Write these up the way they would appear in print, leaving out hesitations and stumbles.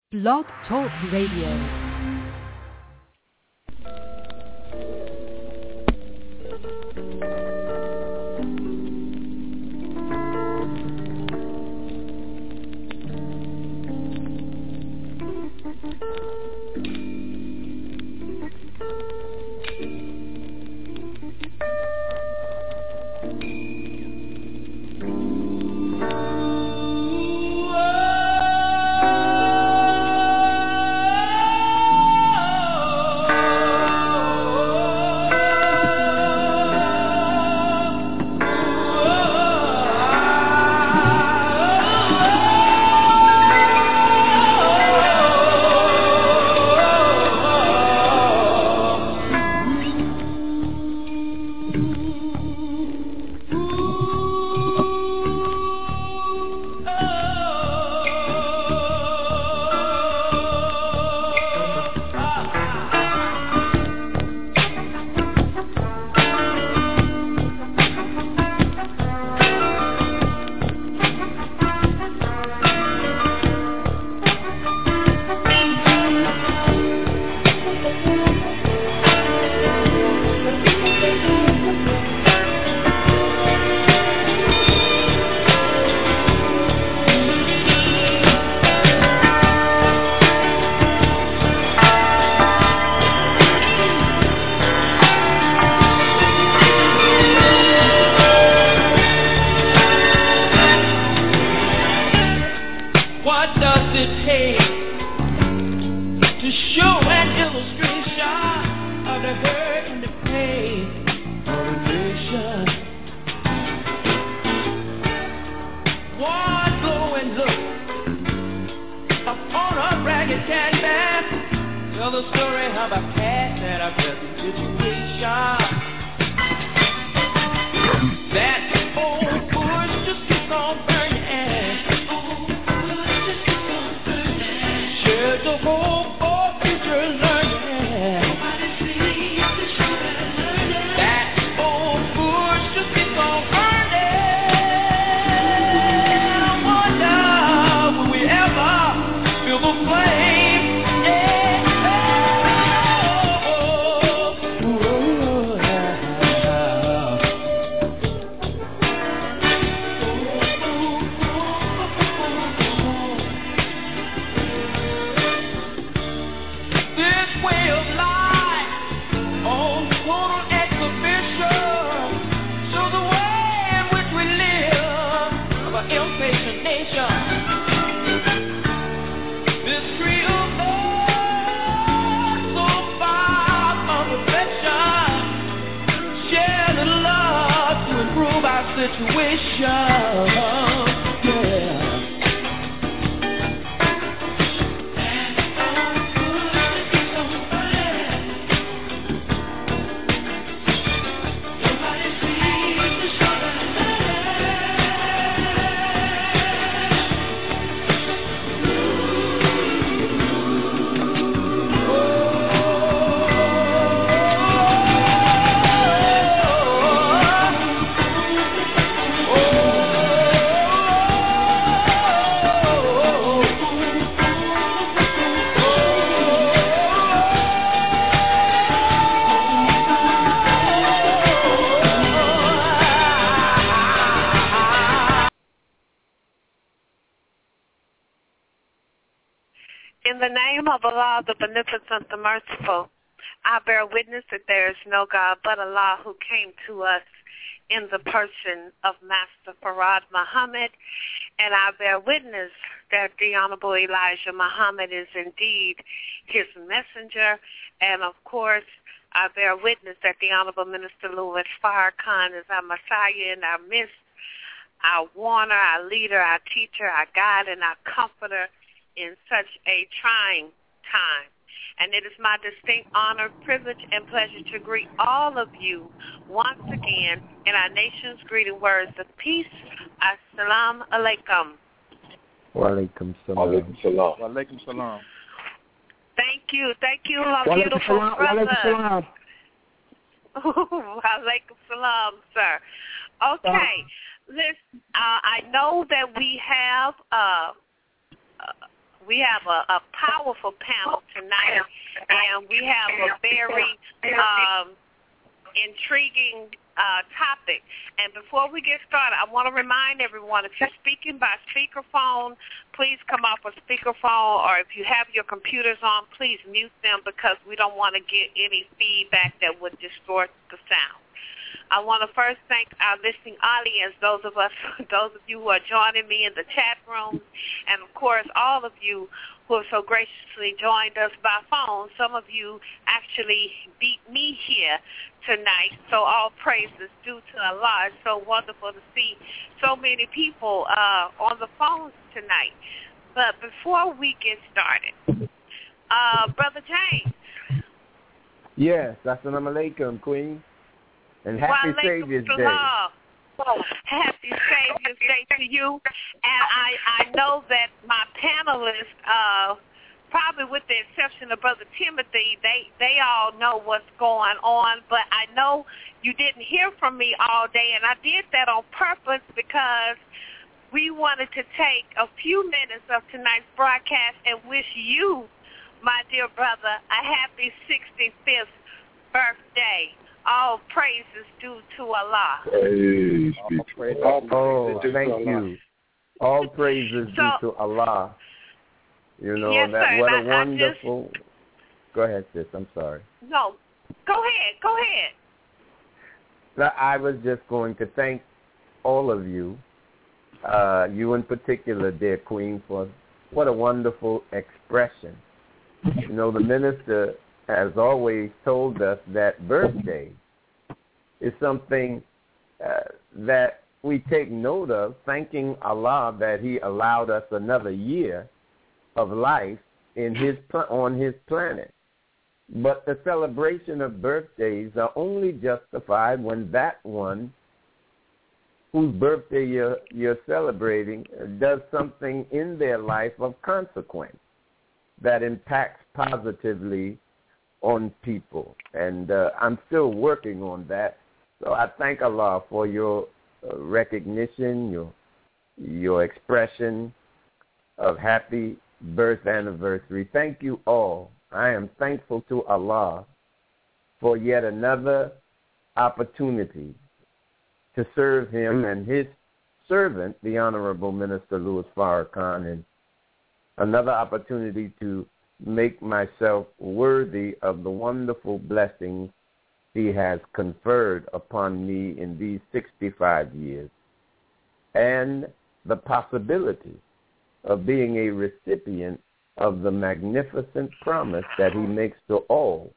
Blog Talk Radio. In the name of Allah, the Beneficent, the Merciful, I bear witness that there is no God but Allah who came to us in the person of Master Farad Muhammad, and I bear witness that the Honorable Elijah Muhammad is indeed his messenger, and of course, I bear witness that the Honorable Minister Louis Farrakhan is our Messiah in our midst, our warner, our leader, our teacher, our guide, and our comforter in such a trying time. And it is my distinct honor, privilege, and pleasure to greet all of you once again in our nation's greeting words of peace. Assalamu alaikum. Wa alaikum salam. Wa alaikum salam. Wa alaikum salam. Thank you, my beautiful brother. Wa alaikum salam. Wa alaikum salam, sir. Okay, listen, I know that we have We have a powerful panel tonight, and we have a very intriguing topic. And before we get started, I want to remind everyone, if you're speaking by speakerphone, please come off a speakerphone, or if you have your computers on, please mute them because we don't want to get any feedback that would distort the sound. I want to first thank our listening audience, those of you who are joining me in the chat room, and of course all of you who have so graciously joined us by phone. Some of you actually beat me here tonight, so all praise is due to Allah. It's so wonderful to see so many people on the phones tonight. But before we get started, Brother James. Yes, assalamu alaikum, Queen. And happy Savior's Day. Happy Savior's Day to you. And I know that my panelists, probably with the exception of Brother Timothy, they all know what's going on. But I know you didn't hear from me all day, and I did that on purpose because we wanted to take a few minutes of tonight's broadcast and wish you, my dear brother, a happy 65th birthday. All praises due to Allah. Thank you. All praises due to Allah. You know, yes, that sir, what a wonderful... Go ahead, sis. I'm sorry. No. Go ahead. I was just going to thank all of you, you in particular, dear Queen, for what a wonderful expression. You know, the minister has always told us that birthday is something that we take note of, thanking Allah that He allowed us another year of life on His planet. But the celebration of birthdays are only justified when that one whose birthday you're celebrating does something in their life of consequence that impacts positively on people. And I'm still working on that. So I thank Allah for your recognition, your expression of happy birth anniversary. Thank you all. I am thankful to Allah for yet another opportunity to serve Him and His servant, the Honorable Minister Louis Farrakhan, and another opportunity to make myself worthy of the wonderful blessings He has conferred upon me in these 65 years, and the possibility of being a recipient of the magnificent promise that He makes to all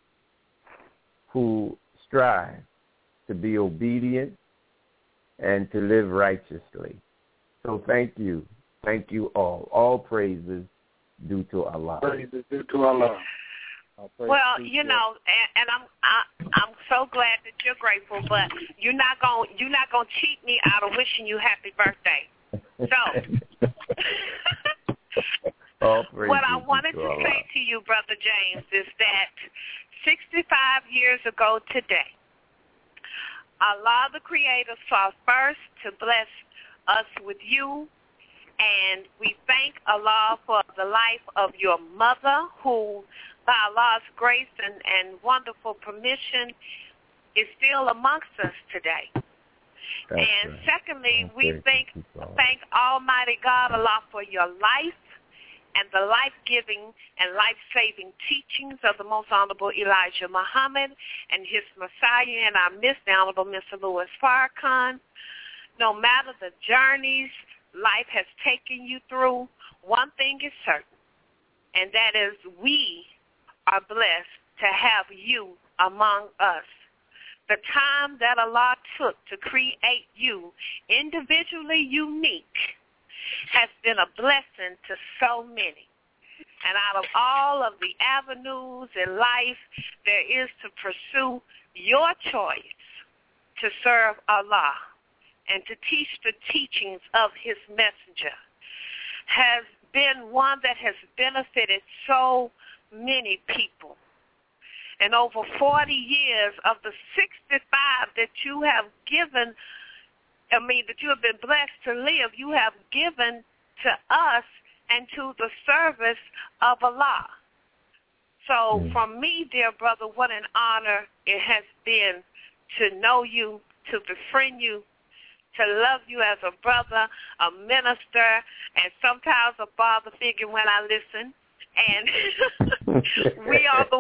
who strive to be obedient and to live righteously. So thank you all. All praises due to Allah. Praises due to Allah. Well, you know, and I'm so glad that you're grateful, but you're not gonna cheat me out of wishing you happy birthday. So, what I wanted to say to you, Brother James, is that 65 years ago today, Allah the Creator saw first to bless us with you, and we thank Allah for the life of your mother, who, by Allah's grace and wonderful permission, is still amongst us today. And secondly, we thank Almighty God, Allah, for your life and the life-giving and life-saving teachings of the Most Honorable Elijah Muhammad and his Messiah and our the Honorable Mr. Louis Farrakhan. No matter the journeys life has taken you through, one thing is certain, and that is we are blessed to have you among us. The time that Allah took to create you individually unique has been a blessing to so many. And out of all of the avenues in life there is to pursue your choice to serve Allah and to teach the teachings of His messenger has been one that has benefited so many people. And over 40 years of the 65 that you have given, that you have been blessed to live, you have given to us and to the service of Allah. So from me, dear brother, what an honor it has been to know you, to befriend you, to love you as a brother, a minister, and sometimes a father figure when I listen. And we are the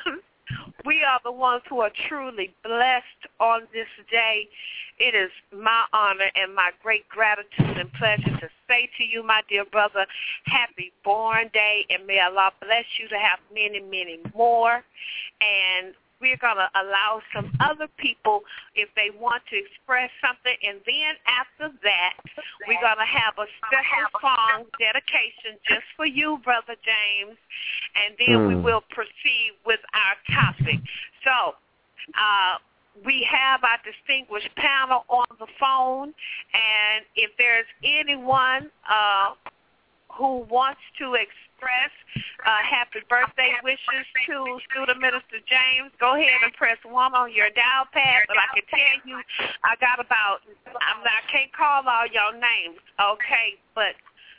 ones who are truly blessed on this day. It is my honor and my great gratitude and pleasure to say to you, my dear brother, happy born day, and may Allah bless you to have many, many more. And we're going to allow some other people, if they want to express something, and then after that, we're going to have a special song dedication just for you, Brother James, and then we will proceed with our topic. So we have our distinguished panel on the phone, and if there's anyone who wants to express happy birthday wishes to Student Minister James, go ahead and press 1 on your dial pad. But I can tell you, I got about, I can't call all y'all names, okay, but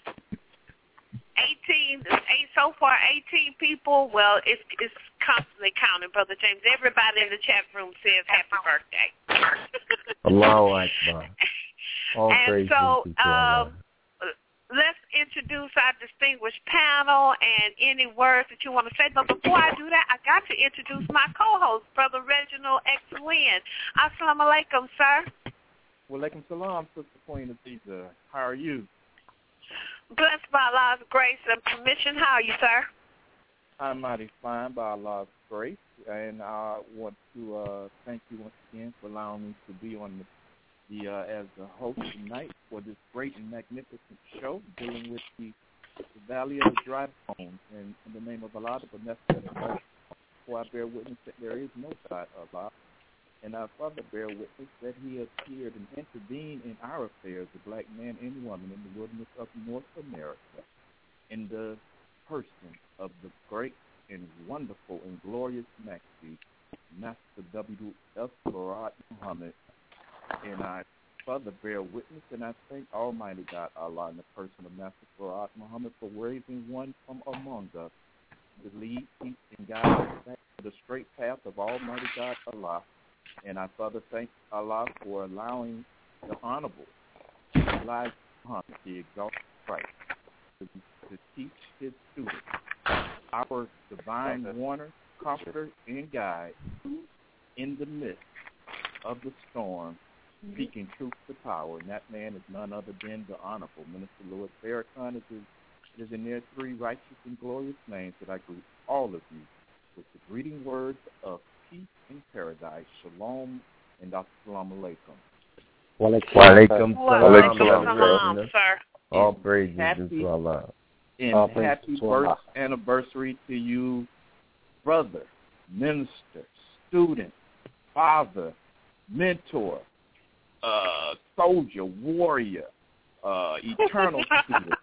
18 people. Well, it's constantly counting, Brother James. Everybody in the chat room says happy birthday. Allahu Akbar. All and so let's introduce our distinguished panel and any words that you want to say. But before I do that, I got to introduce my co-host, Brother Reginald X. Wynn. Assalamu alaikum, sir. Wa alaikum salam, Sister Queen Aziza. How are you? Blessed by Allah's grace and permission. How are you, sir? I'm mighty fine by Allah's grace, and I want to thank you once again for allowing me to be on the as the host tonight for this great and magnificent show dealing with the Valley of the Dry Bones. And in the name of Allah, the Beneficent, for I bear witness that there is no God Allah, and I further bear witness that He appeared and intervened in our affairs, the black man and woman in the wilderness of North America, in the person of the great and wonderful and glorious Maxi, Master W.F. Farad Muhammad. And I further bear witness, and I thank Almighty God Allah in the person of Master Farad Muhammad for raising one from among us to lead, teach, and guide us back to the straight path of Almighty God Allah. And I further thank Allah for allowing the Honorable Elijah Muhammad, the exalted Christ, to teach his students, our divine warner, comforter, and guide in the midst of the storm, speaking truth to power. And that man is none other than the Honorable Minister Louis Farrakhan. It is in their three righteous and glorious names that I greet all of you with the greeting words of peace and paradise. Shalom and assalamu alaikum. Wa alaikum salam, sir. All praises to Allah. And happy birth anniversary to you, brother, minister, student, father, mentor, soldier, warrior, eternal student.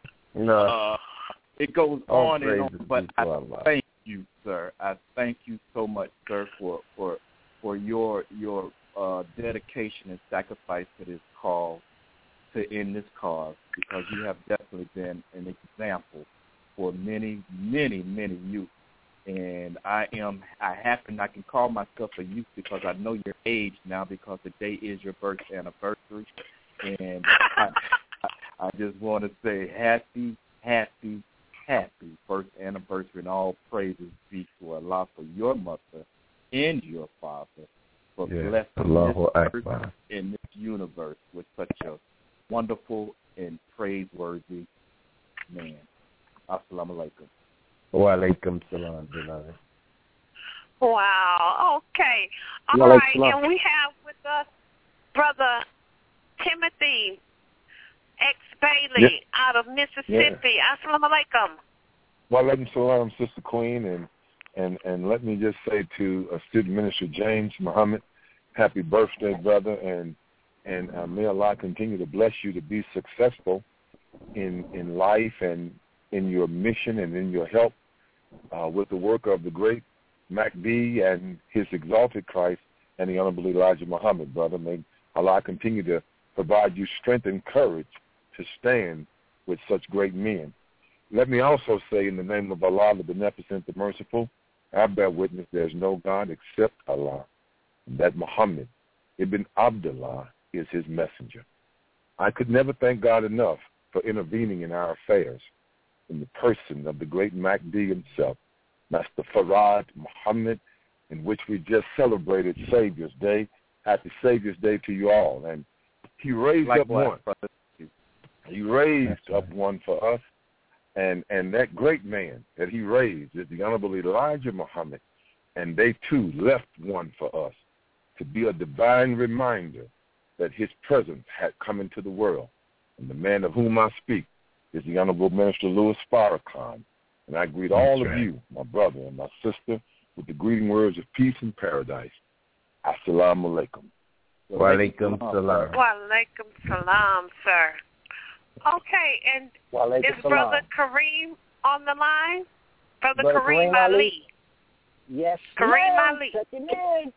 It goes on and on, but I thank you, sir. I thank you so much, sir, for your dedication and sacrifice to this cause, to end this cause, because you have definitely been an example for many, many, many youth. And I can call myself a youth because I know your age now, because today is your birth anniversary. And I just want to say happy, happy, happy first anniversary, and all praises be to Allah for your mother and your father for blessing this earth in this universe with such a wonderful and praiseworthy man. Assalamu alaikum. Wa alaikum salam, beloved. Wow. Okay. All right. And we have with us Brother Timothy X. Bailey out of Mississippi. Assalamu alaikum. Wa alaikum salam, Sister Queen. And let me just say to Student Minister James Muhammad, happy birthday, brother. And may Allah continue to bless you to be successful in life and in your mission and in your help with the work of the great Mahdi and his exalted Christ and the Honorable Elijah Muhammad, brother. May Allah continue to provide you strength and courage to stand with such great men. Let me also say, in the name of Allah, the Beneficent, the Merciful, I bear witness there is no God except Allah, and that Muhammad ibn Abdullah is his messenger. I could never thank God enough for intervening in our affairs in the person of the great Mahdi himself, Master Farad Muhammad, in which we just celebrated Savior's Day. Happy Savior's Day to you all. And he raised up one. He raised up one for us. And that great man that he raised is the Honorable Elijah Muhammad. And they, too, left one for us to be a divine reminder that his presence had come into the world. And the man of whom I speak is the Honorable Minister Louis Farrakhan. And I greet all of you, my brother and my sister, with the greeting words of peace and paradise. Assalamu alaikum. Wa alaikum salam. Wa alaikum salam, sir. Okay, and is Brother Kareem on the line? Brother Kareem Ali. Yes, Kareem Ali. Check him in.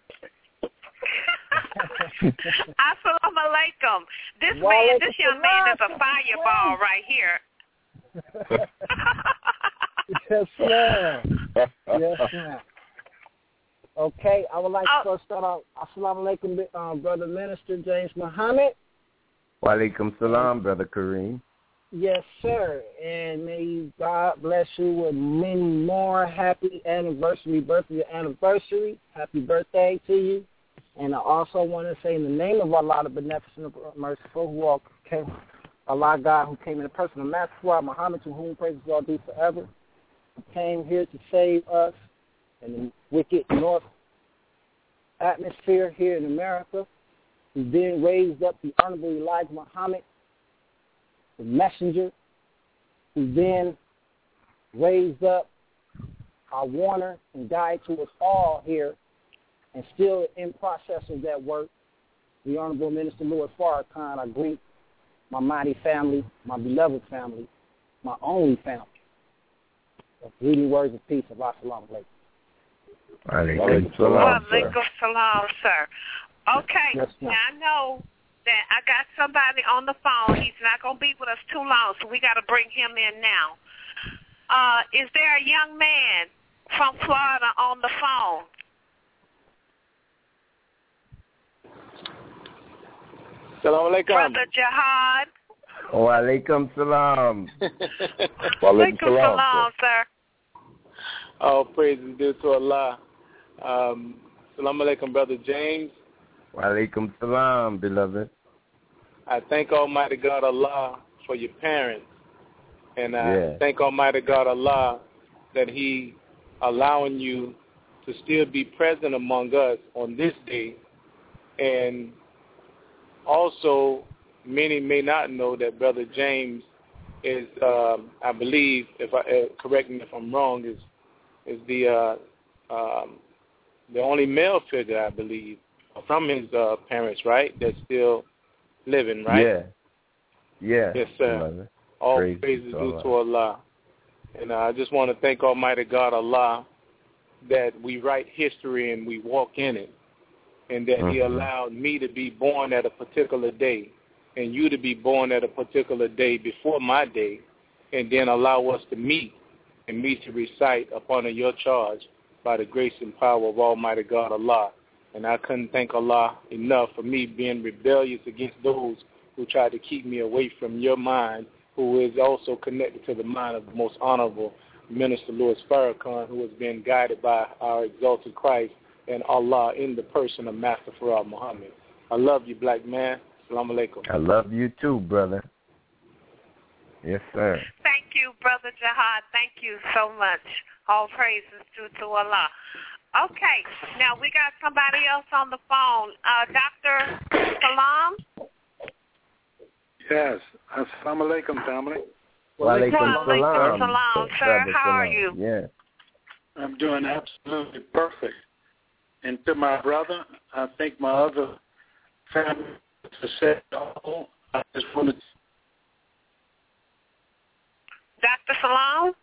Assalamu alaikum. This young man is a fireball right here. Yes, ma'am. Yes, ma'am. Okay, I would like to first start off. Assalamu alaikum, Brother Minister James Muhammad. Wa alaikum salam, Brother Kareem. Yes, sir. And may God bless you with many more happy birthday anniversary. Happy birthday to you. And I also want to say in the name of Allah, the Beneficent, Merciful, Allah God, who came in the person of Master Farad Muhammad, to whom praises all due forever, who came here to save us in the wicked north atmosphere here in America, who then raised up the Honorable Elijah Muhammad, the messenger, who then raised up our warner and guide to us all here, and still in process of that work, the Honorable Minister Louis Farrakhan. I greet my mighty family, my beloved family, my only family. Greeting words of peace of Assalamu alaikum. Wa alaikum salam, sir. Okay, yes, now I know that I got somebody on the phone. He's not going to be with us too long, so we got to bring him in now. Is there a young man from Florida on the phone? Assalamu alaikum. Brother Jihad. Wa alaikum salam. Wa alaikum salam, sir. All praise is due to Allah. Assalamu alaikum, Brother James. Wa alaikum salam, beloved. I thank Almighty God Allah for your parents. And I thank Almighty God Allah that He allowing you to still be present among us on this day. And also, many may not know that Brother James is, I believe, correct me if I'm wrong, is the only male figure, I believe, from his parents, right? That's still living, right? Yeah. Yes, sir. All praises due to Allah. And I just want to thank Almighty God Allah that we write history and we walk in it, and that He allowed me to be born at a particular day and you to be born at a particular day before my day, and then allow us to meet and me to recite upon your charge by the grace and power of Almighty God Allah. And I couldn't thank Allah enough for me being rebellious against those who tried to keep me away from your mind, who is also connected to the mind of the most honorable Minister Louis Farrakhan, who has been guided by our exalted Christ and Allah in the person of Master Farad Muhammad. I love you, black man. Assalamu alaikum. I love you too, brother. Yes, sir. Thank you, Brother Jihad. Thank you so much. All praises due to Allah. Okay, now we got somebody else on the phone. Dr. Salam? Yes. Assalamu alaikum, family. Wa alaikum salam, sir. How are you? Yeah. I'm doing absolutely perfect. And to my brother, I think my other family has said all. I just wanted to... Dr. Salam?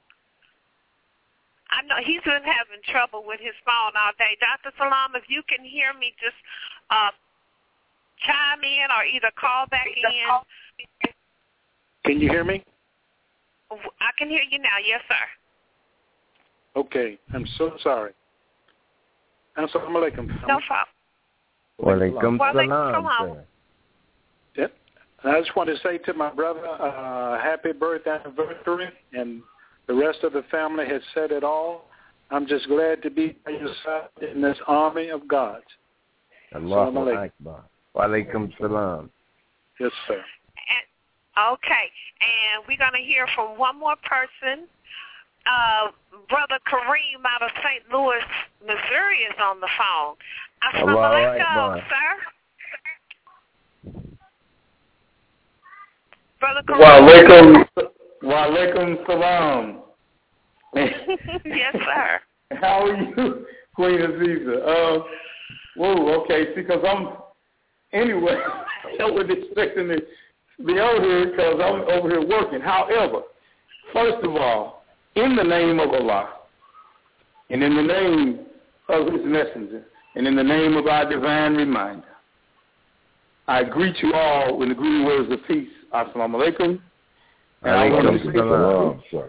I know he's been having trouble with his phone all day. Dr. Salam, if you can hear me, just chime in or either call back in. Can you hear me? I can hear you now. Yes, sir. Okay. I'm so sorry. Assalamu alaikum. No problem. Walaikum salam, sir. Yep. I just want to say to my brother, happy birthday anniversary, and the rest of the family has said it all. I'm just glad to be by your side in this army of gods. Allahu Akbar. Walaikum salam. Yes, sir. Okay, and we're going to hear from one more person. Brother Kareem out of St. Louis, Missouri is on the phone. Assalamu alaikum, sir. Brother Kareem. Walaikum salam. Yes, sir. How are you, Queen Aziza? Whoa, okay, see, because anyway, I wasn't expecting to be over here because I'm over here working. However, first of all, in the name of Allah, and in the name of His messenger, and in the name of our divine reminder, I greet you all with the greeting words of peace. Assalamu alaikum. And I want to say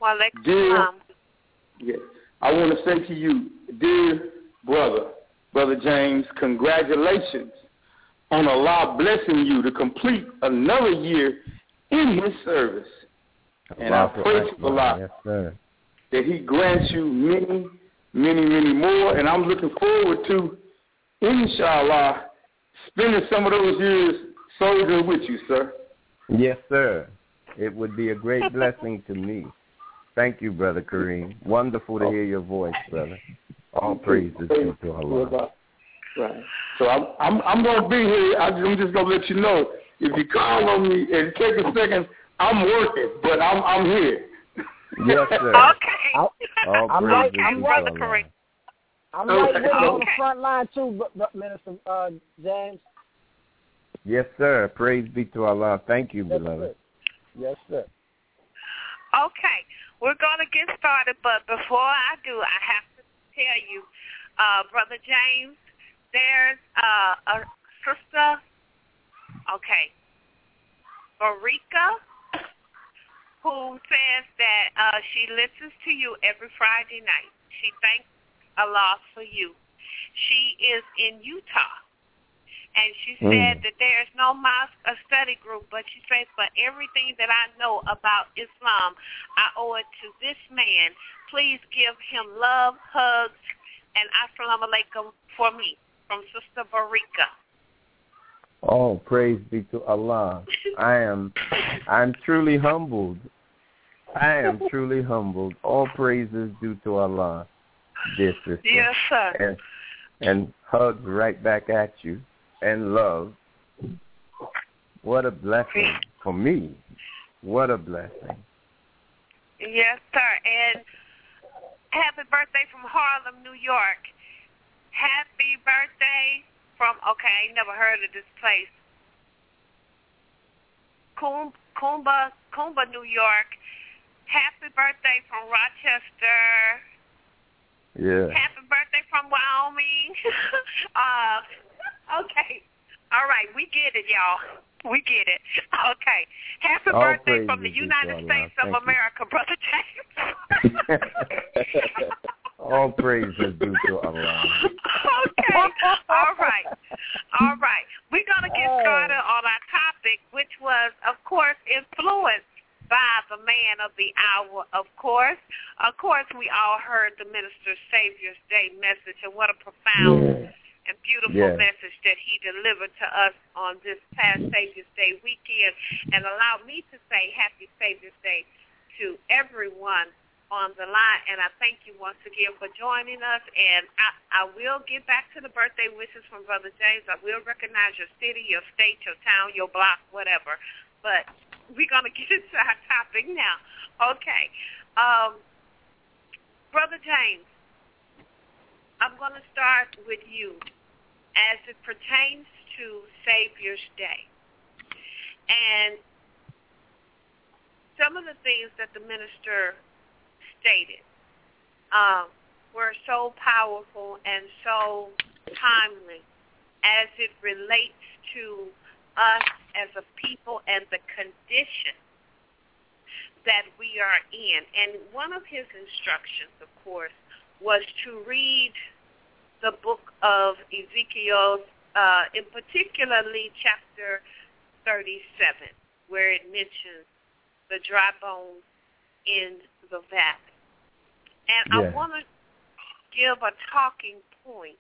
I want to say to you, dear Brother James, congratulations on Allah blessing you to complete another year in His service. And I pray to Allah that He grants you many, many, many more. And I'm looking forward to, inshallah, spending some of those years soldiering with you, sir. Yes, sir. It would be a great blessing to me. Thank you, Brother Kareem. Wonderful to hear your voice, brother. All praises due to Allah. Right. So I'm going to be here. I'm just going to let you know. If you call on me and take a second, I'm working, but I'm here. Yes, sir. Okay. I'm right waiting on the front line too, Minister James. Yes, sir. Praise be to Allah. Thank you, beloved. Yes, sir. Okay. We're going to get started, but before I do, I have to tell you, Brother James, there's a sister, Marika, who says that she listens to you every Friday night. She thanks Allah for you. She is in Utah. And she said that there's no mosque or study group, but she said, for everything that I know about Islam, I owe it to this man. Please give him love, hugs, and assalamu alaikum for me, from Sister Barika. Oh, praise be to Allah. I'm truly humbled. I am truly humbled. All praises due to Allah, dear sister. Yes, sir. And hugs right back at you. And love. What a blessing for me. What a blessing. Yes, sir. And happy birthday from Harlem, New York. Happy birthday from, I ain't never heard of this place. Coomba, New York. Happy birthday from Rochester. Yeah. Happy birthday from Wyoming. Okay. All right. We get it, y'all. We get it. Okay. Happy birthday from the United States of America, Brother James. All praises due to Allah. Okay. All right. All right. We're going to get started on our topic, which was, of course, influenced by the man of the hour, of course. Of course, we all heard the Minister's Savior's Day message, and what a profound and beautiful message that he delivered to us on this past Savior's Day weekend. And allow me to say happy Savior's Day to everyone on the line. And I thank you once again for joining us. And I will get back to the birthday wishes from Brother James. I will recognize your city, your state, your town, your block, whatever. But we're going to get into our topic now. Okay. Brother James, I'm going to start with you as it pertains to Savior's Day. And some of the things that the minister stated were so powerful and so timely as it relates to us as a people and the condition that we are in. And one of his instructions, of course, was to read the book of Ezekiel, in particularly chapter 37, where it mentions the dry bones in the valley. And I want to give a talking point,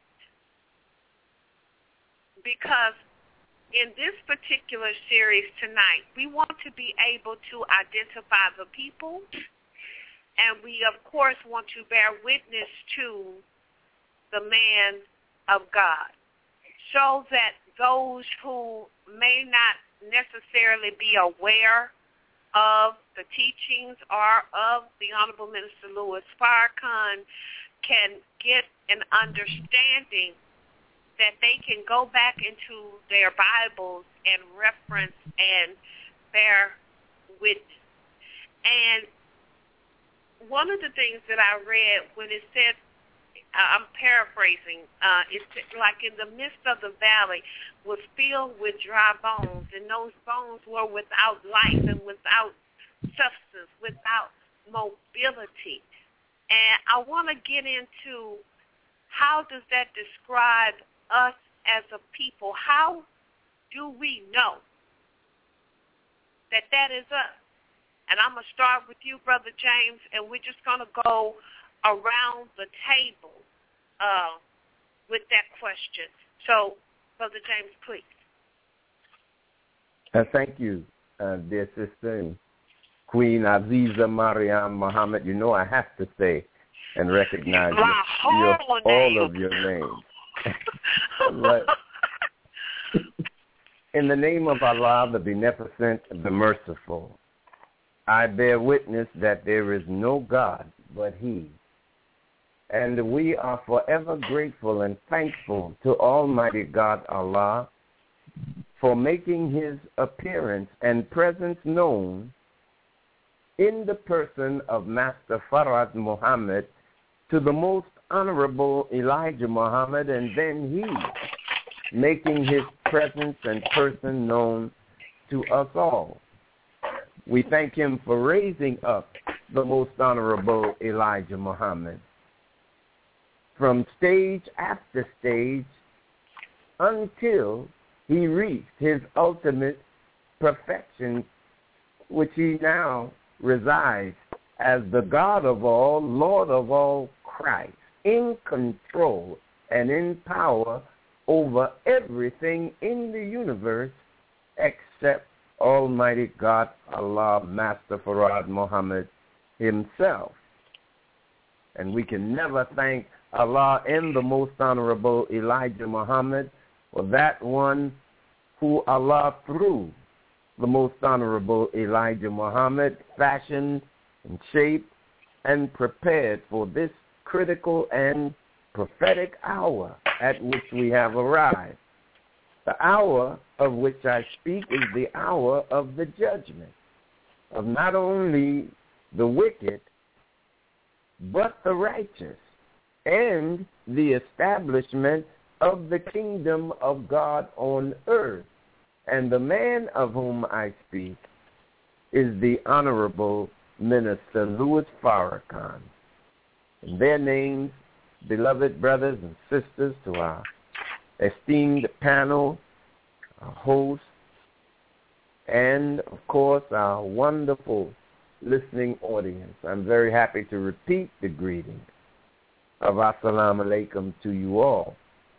because in this particular series tonight, we want to be able to identify the people, and we, of course, want to bear witness to the man of God, so that those who may not necessarily be aware of the teachings or of the Honorable Minister Louis Farrakhan can get an understanding that they can go back into their Bibles and reference and bear witness. And one of the things that I read when it said, I'm paraphrasing, it's like in the midst of the valley was filled with dry bones, and those bones were without life and without substance, without mobility. And I want to get into how does that describe us as a people? How do we know that that is us? And I'm going to start with you, Brother James, and we're just going to go around the table with that question. So, Brother James, please. Thank you, dear sister and Queen Aziza Mariam Muhammad. You know I have to say and recognize all of your names. But in the name of Allah, the Beneficent, the Merciful, I bear witness that there is no God but He. And we are forever grateful and thankful to Almighty God Allah for making His appearance and presence known in the person of Master Farad Muhammad to the most Honorable Elijah Muhammad, and then he making his presence and person known to us all. We thank him for raising up the most Honorable Elijah Muhammad from stage after stage until he reached his ultimate perfection, which he now resides as the God of all, Lord of all, Christ, in control and in power over everything in the universe except Almighty God, Allah, Master Farad Muhammad himself. And we can never thank Allah and the Most Honorable Elijah Muhammad for that one who Allah, through the Most Honorable Elijah Muhammad, fashioned and shaped and prepared for this critical and prophetic hour at which we have arrived. The hour of which I speak is the hour of the judgment of not only the wicked, but the righteous, and the establishment of the kingdom of God on earth. And the man of whom I speak is the Honorable Minister Louis Farrakhan. In their names, beloved brothers and sisters, to our esteemed panel, our hosts, and, of course, our wonderful listening audience, I'm very happy to repeat the greeting of Assalamu alaikum to you all.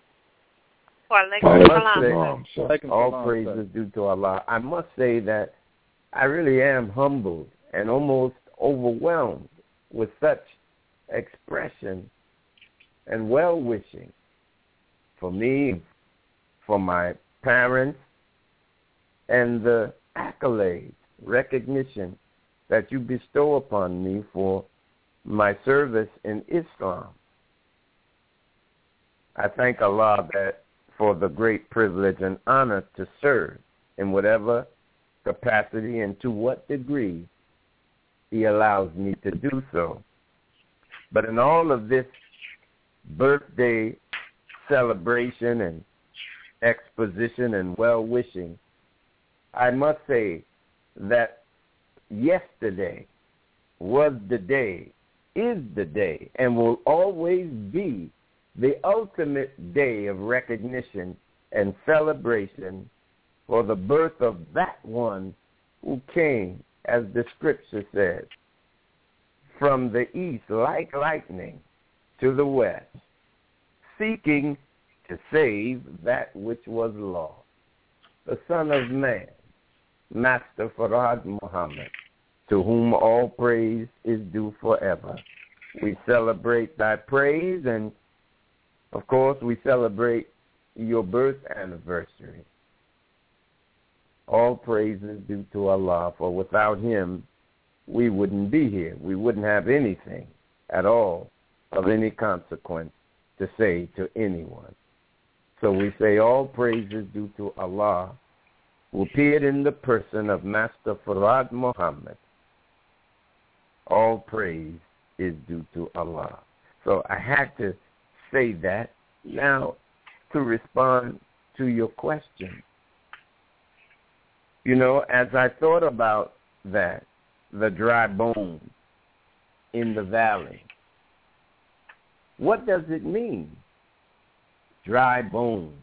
All praise is due to Allah. I must say that I really am humbled and almost overwhelmed with such expression and well-wishing for me, for my parents, and the accolades, recognition that you bestow upon me for my service in Islam. I thank Allah for the great privilege and honor to serve in whatever capacity and to what degree He allows me to do so. But in all of this birthday celebration and exposition and well-wishing, I must say that yesterday was the day, is the day, and will always be the ultimate day of recognition and celebration for the birth of that one who came, as the scripture says, from the east like lightning to the west, seeking to save that which was lost. The Son of Man, Master Farad Muhammad, to whom all praise is due forever. We celebrate thy praise, and of course we celebrate your birth anniversary. All praise is due to Allah, for without him we wouldn't be here. We wouldn't have anything at all of any consequence to say to anyone. So we say all praise is due to Allah, who appeared in the person of Master Farad Muhammad. All praise is due to Allah. So I had to say that. Now, to respond to your question, you know, as I thought about that, the dry bones in the valley, what does it mean? Dry bones.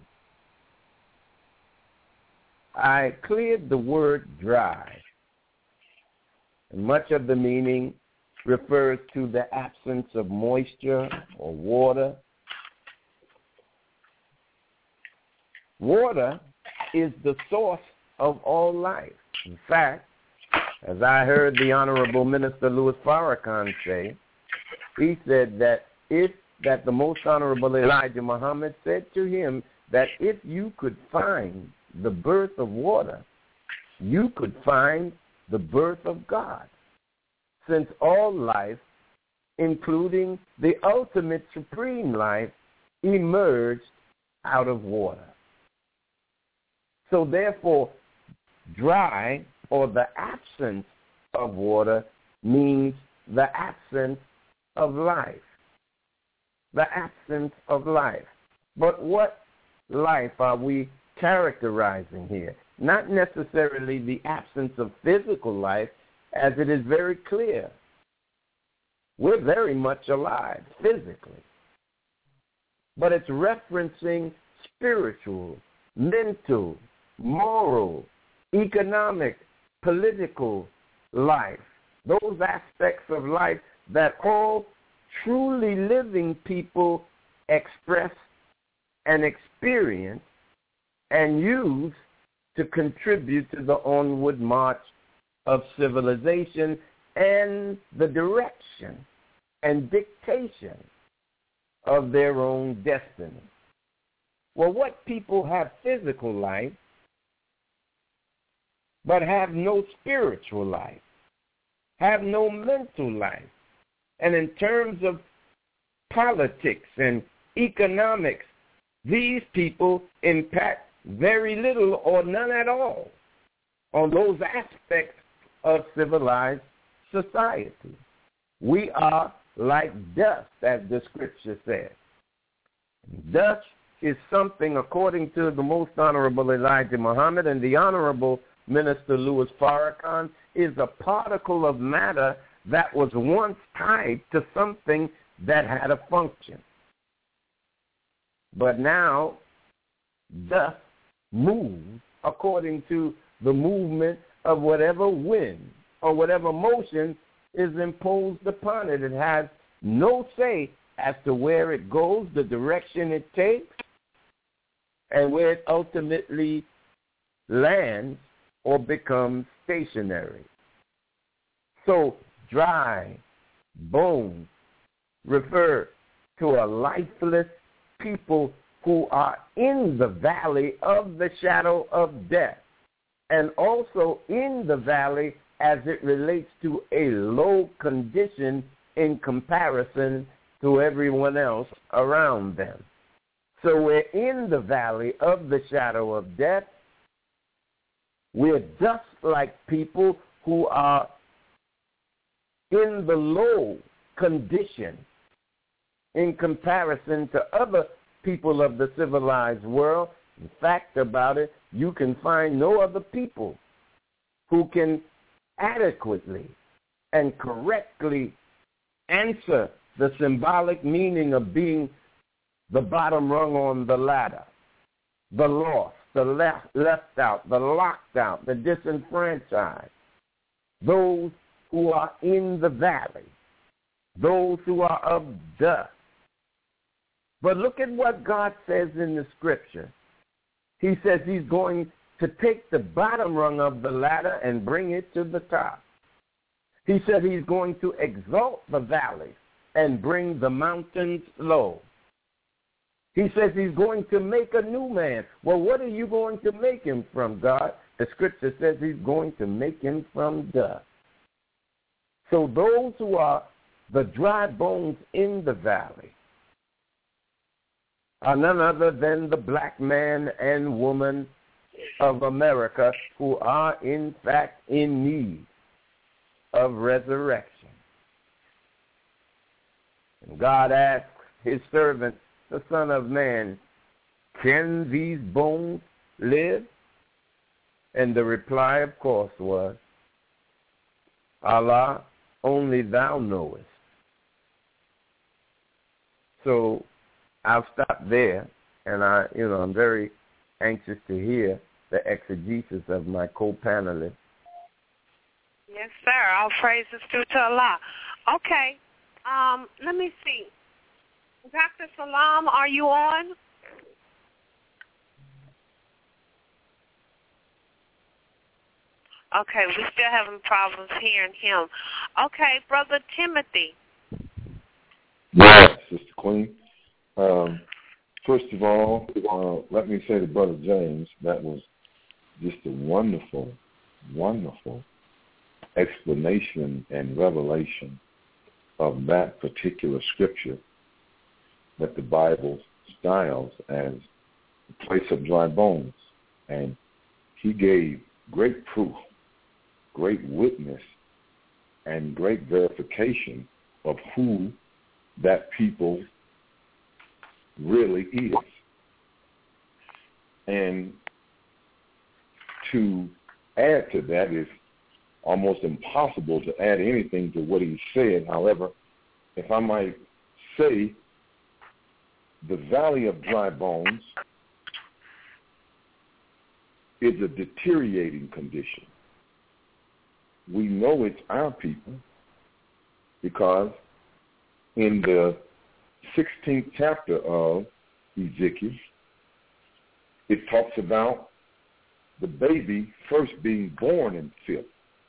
I cleared the word dry. And much of the meaning refers to the absence of moisture or water. Water is the source of all life. In fact, as I heard the Honorable Minister Louis Farrakhan say, he said that the Most Honorable Elijah Muhammad said to him that if you could find the birth of water, you could find the birth of God, since all life, including the ultimate supreme life, emerged out of water. So therefore, dry, or the absence of water, means the absence of life. The absence of life. But what life are we characterizing here? Not necessarily the absence of physical life, as it is very clear. We're very much alive physically. But it's referencing spiritual, mental, moral, economic, political life. Those aspects of life that all truly living people express and experience and use to contribute to the onward march of civilization and the direction and dictation of their own destiny. Well, what people have physical life but have no spiritual life, have no mental life. And in terms of politics and economics, these people impact very little or none at all on those aspects of civilized society. We are like dust, as the scripture says. Dust is something, according to the Most Honorable Elijah Muhammad and the Honorable Minister Louis Farrakhan, is a particle of matter that was once tied to something that had a function. But now, dust moves according to the movement of whatever wind or whatever motion is imposed upon it. It has no say as to where it goes, the direction it takes, and where it ultimately lands or becomes stationary. So dry bones refer to a lifeless people who are in the valley of the shadow of death, and also in the valley as it relates to a low condition in comparison to everyone else around them. So we're in the valley of the shadow of death. We're just like people who are in the low condition in comparison to other people of the civilized world. In fact about it, you can find no other people who can adequately and correctly answer the symbolic meaning of being the bottom rung on the ladder, the lost, the left out, the locked out, the disenfranchised, those who are in the valley, those who are of dust. But look at what God says in the scripture. He says he's going to take the bottom rung of the ladder and bring it to the top. He said he's going to exalt the valleys and bring the mountains low. He says he's going to make a new man. Well, what are you going to make him from, God? The scripture says he's going to make him from dust. So those who are the dry bones in the valley are none other than the black man and woman of America who are, in fact, in need of resurrection. And God asked his servant, the Son of Man, can these bones live? And the reply, of course, was, Allah, only thou knowest. So I'll stop there, and I'm very anxious to hear the exegesis of my co-panelists. Yes, sir. All praises due to Allah. Okay. Let me see. Dr. Salam, are you on? Okay, we're still having problems hearing him. Okay, Brother Timothy. Yes, Sister Queen. First of all, let me say to Brother James, that was just a wonderful, wonderful explanation and revelation of that particular scripture that the Bible styles as the place of dry bones. And he gave great proof, great witness, and great verification of who that people really is. And to add to that is almost impossible to add anything to what he said. However, if I might say, the valley of dry bones is a deteriorating condition. We know it's our people because in the 16th chapter of Ezekiel, it talks about the baby first being born in filth.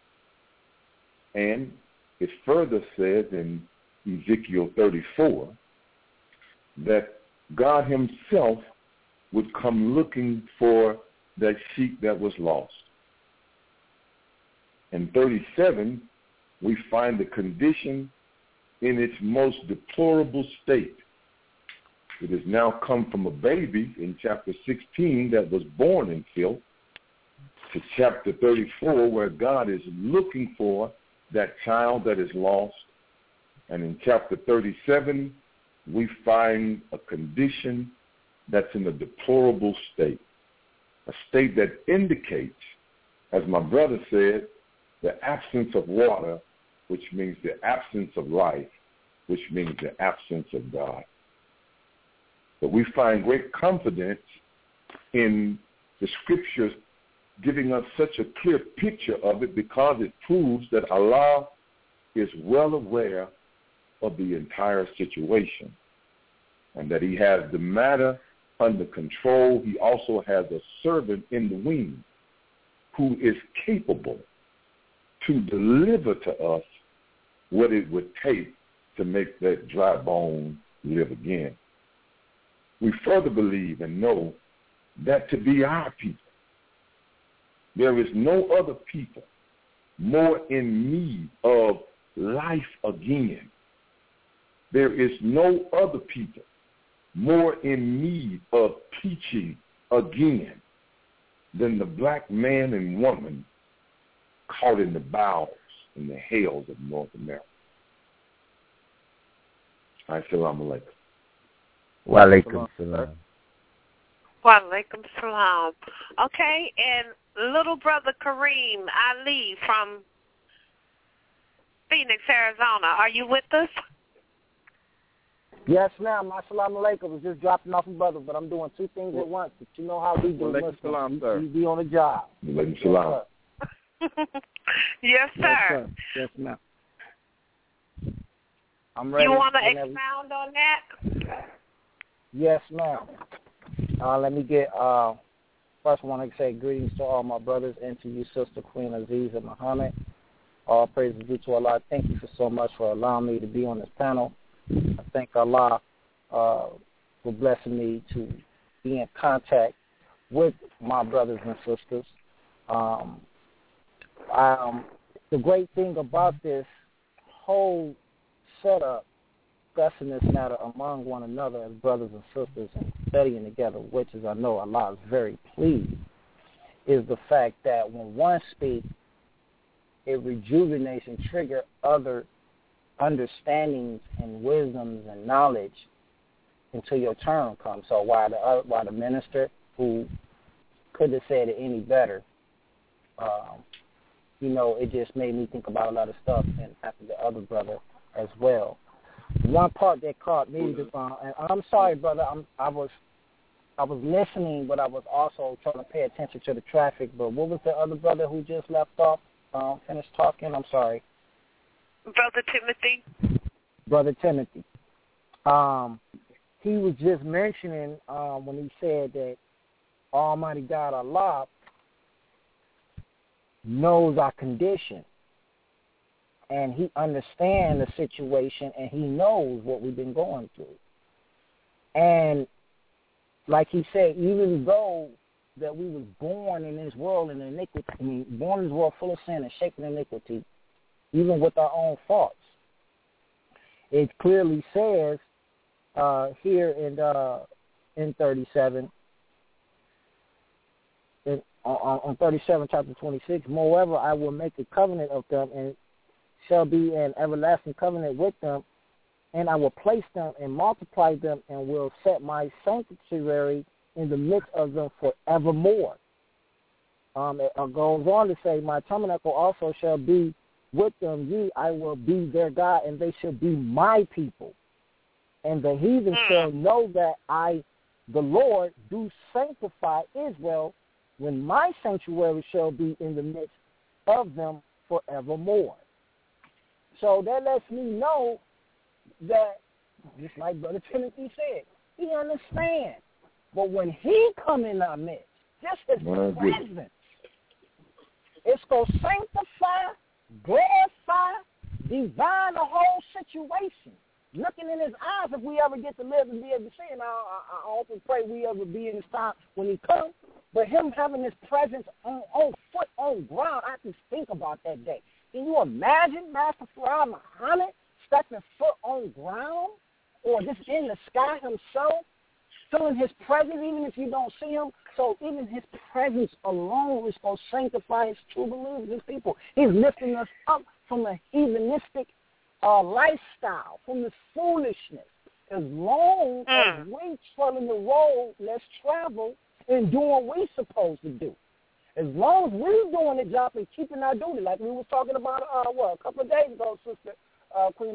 And it further says in Ezekiel 34 that God himself would come looking for that sheep that was lost. In 37, we find the condition in its most deplorable state. It has now come from a baby in chapter 16 that was born in filth to chapter 34 where God is looking for that child that is lost. And in chapter 37, we find a condition that's in a deplorable state, a state that indicates, as my brother said, the absence of water, which means the absence of life, which means the absence of God. But we find great confidence in the scriptures giving us such a clear picture of it because it proves that Allah is well aware of the entire situation and that he has the matter under control. He also has a servant in the wing who is capable to deliver to us what it would take to make that dry bone live again. We further believe and know that to be our people, there is no other people more in need of life again. There is no other people more in need of teaching again than the black man and woman caught in the bowels and the hells of North America. Assalamu alaikum. Wa alaikum salam. Wa alaikum salam. Okay, and little brother Kareem Ali from Phoenix, Arizona. Are you with us? Yes, ma'am. Assalamu alaikum. I was just dropping off a brother, but I'm doing two things at once. But you know how we do. We be on the job. Salam. Yes, sir. Yes, ma'am. I'm ready. You want to expound on that? Yes, ma'am. Let me get, first I want to say greetings to all my brothers and to you, Sister Queen Aziza Muhammad. All praise is due to Allah. Thank you so much for allowing me to be on this panel. I thank Allah for blessing me to be in contact with my brothers and sisters. The great thing about this whole setup, discussing this matter among one another as brothers and sisters and studying together, which is I know Allah is very pleased, is the fact that when one speaks, it rejuvenates and triggers other understandings and wisdoms and knowledge until your turn comes. So while the minister, who couldn't have said it any better, it just made me think about a lot of stuff, and after the other brother as well. One part that caught me, and I'm sorry, brother, I was listening, but I was also trying to pay attention to the traffic. But what was the other brother who just left off, finished talking? I'm sorry. Brother Timothy. Brother Timothy. He was just mentioning when he said that Almighty God Allah knows our condition, and he understands the situation, and he knows what we've been going through. And like he said, even though that we was born in this world in iniquity, born in this world full of sin and shaped in iniquity, even with our own faults, it clearly says here in 37, on 37, chapter 26, moreover, I will make a covenant of them, and shall be an everlasting covenant with them, and I will place them and multiply them, and will set my sanctuary in the midst of them forevermore. It goes on to say, my tabernacle also shall be with them, I will be their God, and they shall be my people. And the heathen shall know that I, the Lord, do sanctify Israel, when my sanctuary shall be in the midst of them forevermore. So that lets me know that, just like Brother Timothy said, he understands. But when he come in our midst, just his presence, it's going to sanctify, glorify, divine the whole situation. Looking in his eyes, if we ever get to live and be able to see him, I hope and pray we ever be in his time when he comes. But him having his presence on foot, on ground, I just think about that day. Can you imagine Master Farad Muhammad stepping foot on ground, or just in the sky himself, feeling his presence, even if you don't see him? So even his presence alone is going to sanctify his true believers, his people. He's lifting us up from a heathenistic lifestyle, from this foolishness. As long as we trailing the road, let's travel and doing what we're supposed to do. As long as we're doing the job and keeping our duty, like we was talking about a couple of days ago, Sister Queen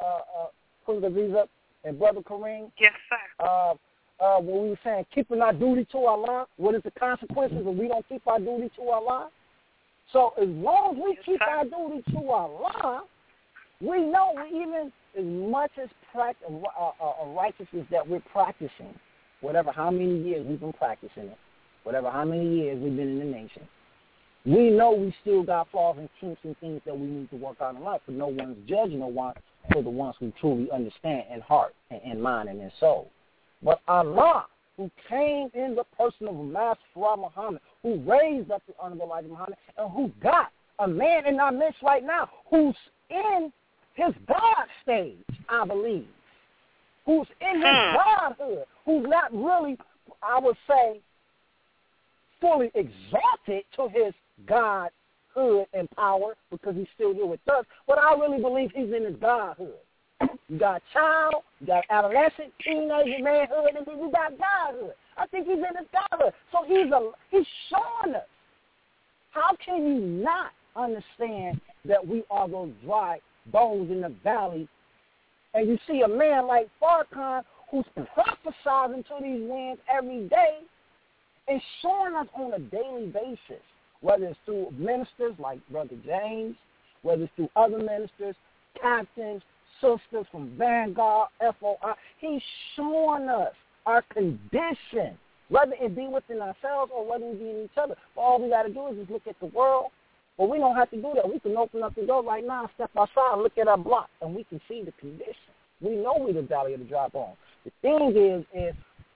Aziza and Brother Kareem. Yes, sir. When we were saying keeping our duty to Allah, what is the consequences if we don't keep our duty to Allah? So as long as we keep our duty to Allah, we know even as much as righteousness that we're practicing, whatever how many years we've been practicing it, whatever how many years we've been in the nation, we know we still got flaws and kinks and things that we need to work out in life, but no one's judging no one for the ones who truly understand in heart and in mind and in soul. But Allah, who came in the person of Master Farad Muhammad, who raised up the Honorable Elijah Muhammad, and who got a man in our midst right now who's in his God stage, I believe, who's in his godhood, who's not really, I would say, fully exalted to his godhood and power because he's still here with us, but I really believe he's in his godhood. You got child, you got adolescent, teenager, manhood, and then you got godhood. I think he's in his godhood. So he's showing us. How can you not understand that we are those dry those in the valley. And you see a man like Farrakhan who's prophesizing to these winds every day and showing us on a daily basis, whether it's through ministers like Brother James, whether it's through other ministers, captains, sisters from Vanguard, FOI. He's showing us our condition, whether it be within ourselves or whether it be in each other. But all we got to do is just look at the world. But we don't have to do that. We can open up the door right now, step outside, and look at our block, and we can see the condition. We know we're the valley of the dry bone. The thing is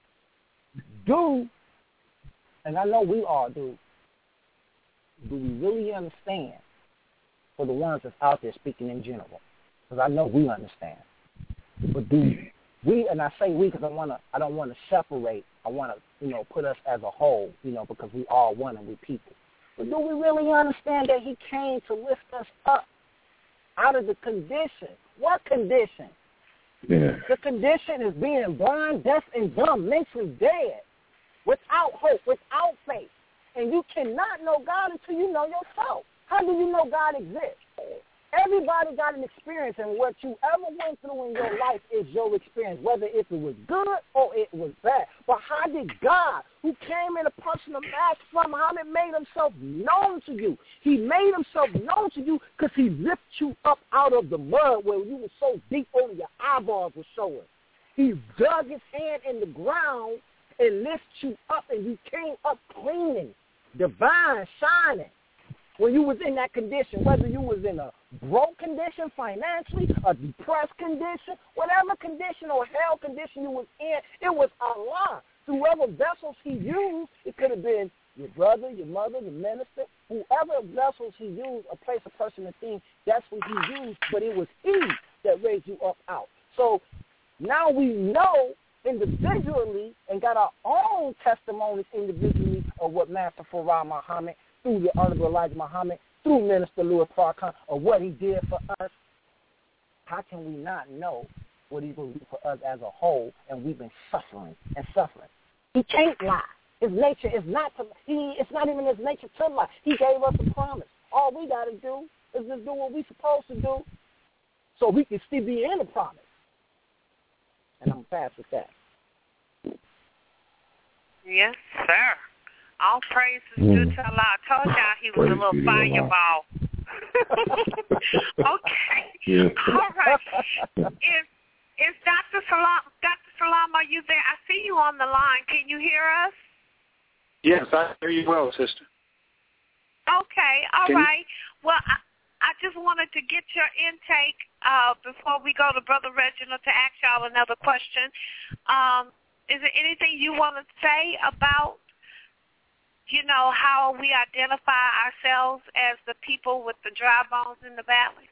and I know we all do we really understand for the ones that's out there speaking in general? Because I know we understand. But do we, and I say we because I don't want to separate. I want to, put us as a whole, because we all one and we people. But do we really understand that he came to lift us up out of the condition? What condition? Yeah. The condition is being blind, deaf, and dumb, mentally dead, without hope, without faith. And you cannot know God until you know yourself. How do you know God exists? Everybody got an experience, and what you ever went through in your life is your experience, whether if it was good or it was bad. But how did God, who came in a person of Master Muhammad, made himself known to you? He made himself known to you because he lifted you up out of the mud where you were so deep only your eyeballs were showing. He dug his hand in the ground and lifted you up, and you came up cleaning, divine, shining. When you was in that condition, whether you was in a broke condition financially, a depressed condition, whatever condition or hell condition you was in, it was Allah. Through whatever vessels he used, it could have been your brother, your mother, the minister, whoever vessels he used, a place, a person, a thing, that's what he used, but it was he that raised you up out. So now we know individually and got our own testimonies individually of what Master Farad Muhammad, through the Honorable Elijah Muhammad, through Minister Louis Farrakhan, of what he did for us. How can we not know what he's going to do for us as a whole, and we've been suffering and suffering? He can't lie. His nature is not to, it's not even his nature to lie. He gave us a promise. All we got to do is just do what we're supposed to do so we can still be in the promise. And I'm fast with that. Yes, sir. All praises due to Allah. I told y'all he was a little fireball. Okay. Yeah. All right. Is Dr. Salam, are you there? I see you on the line. Can you hear us? Yes, I hear you well, sister. Okay. All right. Well, I just wanted to get your intake before we go to Brother Reginald to ask y'all another question. Is there anything you want to say about how we identify ourselves as the people with the dry bones in the valley?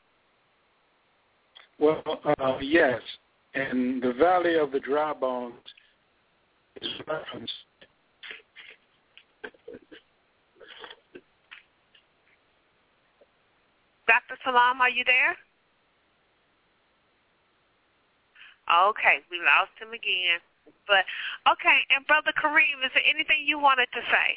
Well, yes. And the valley of the dry bones is referenced. Dr. Salam, are you there? Okay, we lost him again. But, okay, and Brother Kareem, is there anything you wanted to say?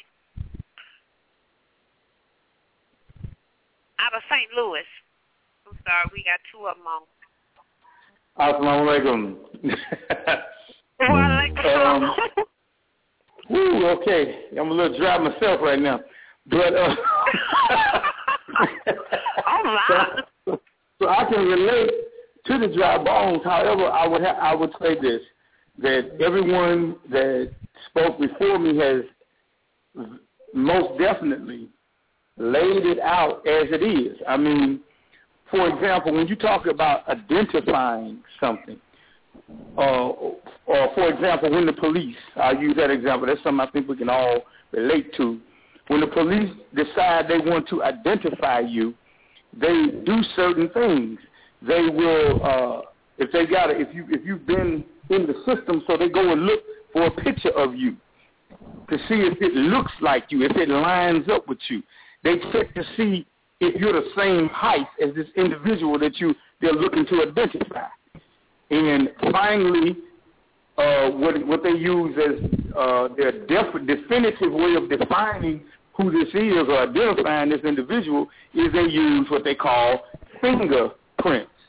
Out of St. Louis. I'm sorry, we got two of them on. Assalamu alaikum. Woo, okay. I'm a little dry myself right now. But so I can relate to the dry bones. However, I would say this, that everyone that spoke before me has most definitely laid it out as it is. I mean, for example, when you talk about identifying something, or for example, when the police, I'll use that example, that's something I think we can all relate to. When the police decide they want to identify you, they do certain things. They will, if you've been in the system, so they go and look for a picture of you to see if it looks like you, if it lines up with you. They check to see if you're the same height as this individual that they're looking to identify. And finally, what they use as their definitive way of defining who this is or identifying this individual is they use what they call fingerprints.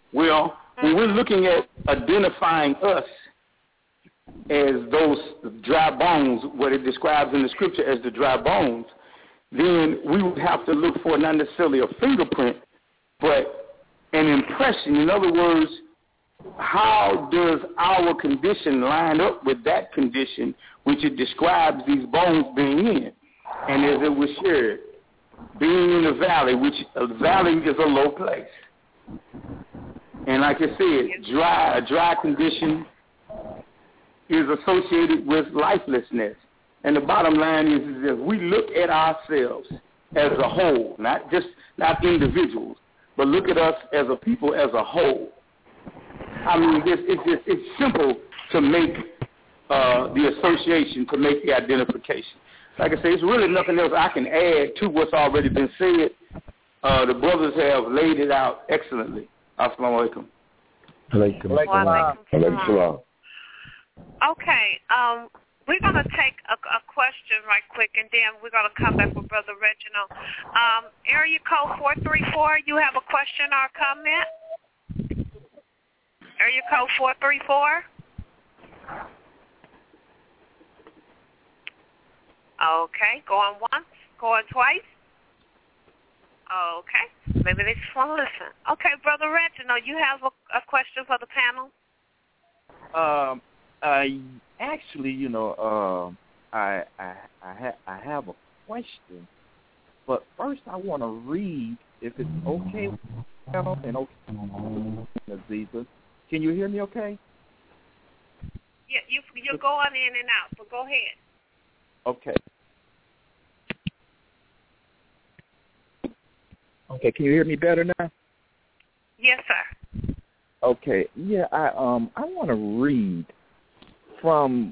Well, when we're looking at identifying us as those dry bones, what it describes in the scripture as the dry bones, then we would have to look for not necessarily a fingerprint, but an impression. In other words, how does our condition line up with that condition which it describes these bones being in? And as it was shared, being in a valley, which a valley is a low place. And like I said, a dry condition is associated with lifelessness. And the bottom line is if we look at ourselves as a whole, not individuals, but look at us as a people as a whole. I mean, it's simple to make the association, to make the identification. Like I say, it's really nothing else I can add to what's already been said. The brothers have laid it out excellently. Assalamu alaikum. Alaikum. Okay, we're going to take a question right quick, and then we're going to come back with Brother Reginald. Area code 434, you have a question or a comment? Area code 434? Okay, going once, going twice. Okay, maybe they just want to listen. Okay, Brother Reginald, you have a question for the panel? Actually, I have a question, but first I want to read, if it's okay, and okay, Aziza. Can you hear me okay? Yeah, you're going in and out, but go ahead. Okay. Okay, can you hear me better now? Yes, sir. Okay, yeah, I want to read from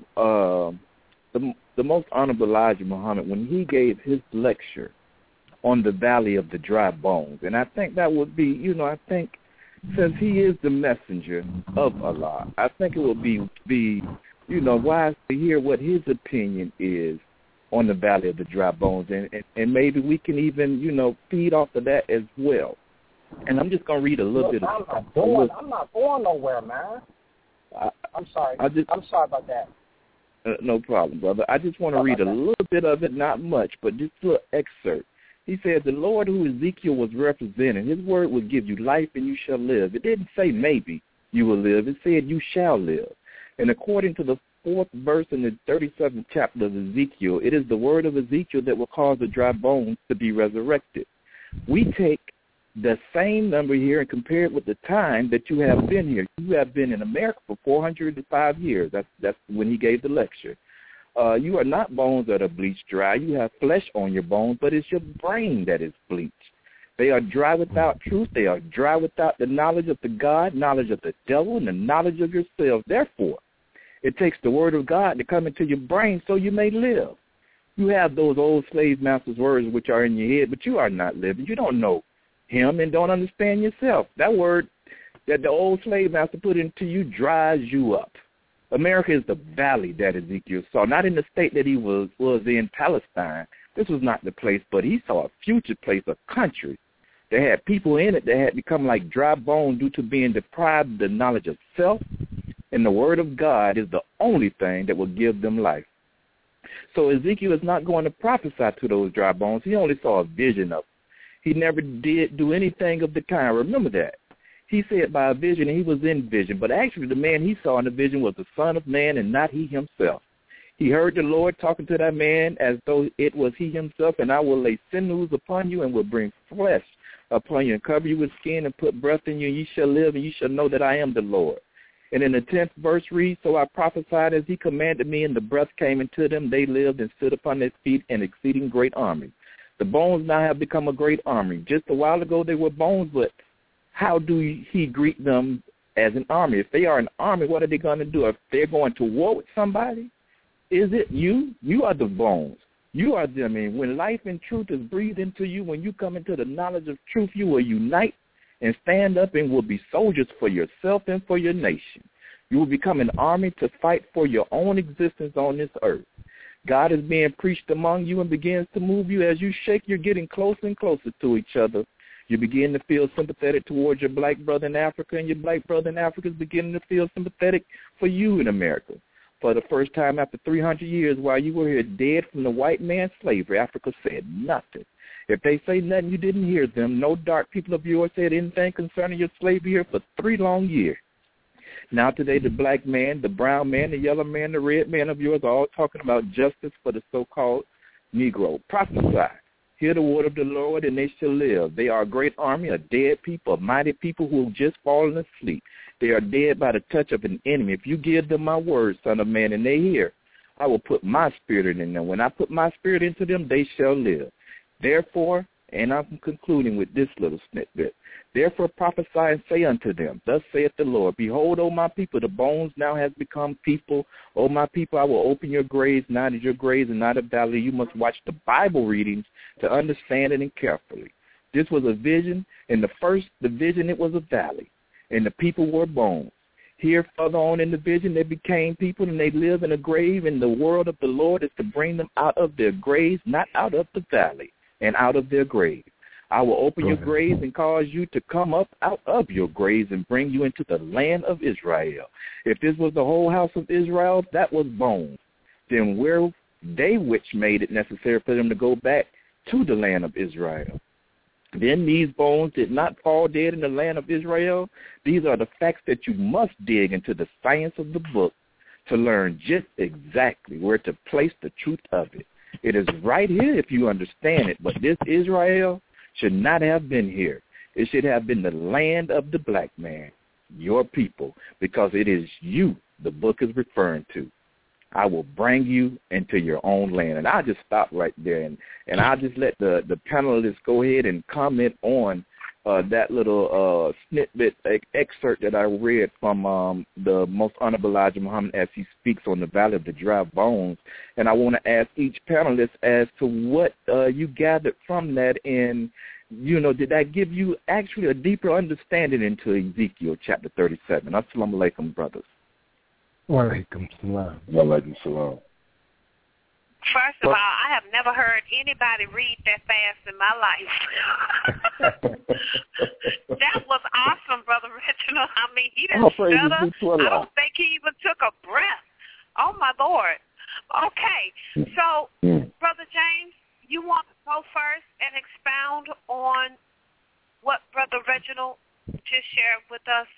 the Most Honorable Elijah Muhammad when he gave his lecture on the Valley of the Dry Bones. And I think that would be, I think since he is the messenger of Allah, I think it would be wise to hear what his opinion is on the Valley of the Dry Bones. And maybe we can even, feed off of that as well. And I'm just going to read a little bit of it. I'm not going nowhere, man. I'm sorry. I'm sorry about that. No problem, brother. I just want to read a little bit of it, not much, but just a little excerpt. He said, the Lord who Ezekiel was representing, his word will give you life and you shall live. It didn't say maybe you will live. It said you shall live. And according to the 4th verse in the 37th chapter of Ezekiel, it is the word of Ezekiel that will cause the dry bones to be resurrected. We take the same number here and compare it with the time that you have been here. You have been in America for 405 years. That's when he gave the lecture. You are not bones that are bleached dry. You have flesh on your bones, but it's your brain that is bleached. They are dry without truth. They are dry without the knowledge of the God, knowledge of the devil, and the knowledge of yourself. Therefore, it takes the word of God to come into your brain so you may live. You have those old slave masters' words which are in your head, but you are not living. You don't know him and don't understand yourself. That word that the old slave master put into you dries you up. America is the valley that Ezekiel saw, not in the state that he was in, Palestine. This was not the place, but he saw a future place, a country that had people in it that had become like dry bones due to being deprived of the knowledge of self, and the word of God is the only thing that will give them life. So Ezekiel is not going to prophesy to those dry bones. He only saw a vision of them. He never did do anything of the kind. Remember that. He said by a vision, and he was in vision. But actually the man he saw in the vision was the Son of Man and not he himself. He heard the Lord talking to that man as though it was he himself, and I will lay sinews upon you and will bring flesh upon you and cover you with skin and put breath in you, and ye shall live, and ye shall know that I am the Lord. And in the 10th verse reads, so I prophesied as he commanded me, and the breath came into them. They lived and stood upon their feet, an exceeding great army. The bones now have become a great army. Just a while ago they were bones, but how do he greet them as an army? If they are an army, what are they going to do? If they're going to war with somebody, is it you? You are the bones. You are them. And when life and truth is breathed into you, when you come into the knowledge of truth, you will unite and stand up and will be soldiers for yourself and for your nation. You will become an army to fight for your own existence on this earth. God is being preached among you and begins to move you. As you shake, you're getting closer and closer to each other. You begin to feel sympathetic towards your black brother in Africa, and your black brother in Africa is beginning to feel sympathetic for you in America. For the first time after 300 years, while you were here dead from the white man's slavery, Africa said nothing. If they say nothing, you didn't hear them. No dark people of yours said anything concerning your slavery here for 3 long years. Now today, the black man, the brown man, the yellow man, the red man of yours are all talking about justice for the so-called Negro. Prophesy. Hear the word of the Lord, and they shall live. They are a great army, a dead people, a mighty people who have just fallen asleep. They are dead by the touch of an enemy. If you give them my word, son of man, and they hear, I will put my spirit in them. When I put my spirit into them, they shall live. Therefore, and I'm concluding with this little snippet, therefore prophesy and say unto them, thus saith the Lord, behold, O my people, the bones now has become people. O my people, I will open your graves, not as your graves and not a valley. You must watch the Bible readings to understand it and carefully. This was a vision. In the vision, it was a valley, and the people were bones. Here, further on in the vision, they became people, and they live in a grave, and the word of the Lord is to bring them out of their graves, not out of the valley, and out of their grave. I will open your graves and cause you to come up out of your graves and bring you into the land of Israel. If this was the whole house of Israel, that was bones. Then where they which made it necessary for them to go back to the land of Israel? Then these bones did not fall dead in the land of Israel. These are the facts that you must dig into the science of the book to learn just exactly where to place the truth of it. It is right here if you understand it, but this Israel should not have been here. It should have been the land of the black man, your people, because it is you the book is referring to. I will bring you into your own land. And I'll just stop right there, and I'll just let the panelists go ahead and comment on that little snippet excerpt that I read from the Most Honorable Elijah Muhammad as he speaks on the Valley of the Dry Bones. And I want to ask each panelist as to what you gathered from that, and, you know, did that give you actually a deeper understanding into Ezekiel chapter 37? Assalamu alaikum, brothers. Wa alaikum salam. Wa alaikum salam. First of all, I have never heard anybody read that fast in my life. That was awesome, Brother Reginald. I mean, he didn't stutter. I don't think he even took a breath. Oh, my Lord. Okay, so, Brother James, you want to go first and expound on what Brother Reginald just shared with us?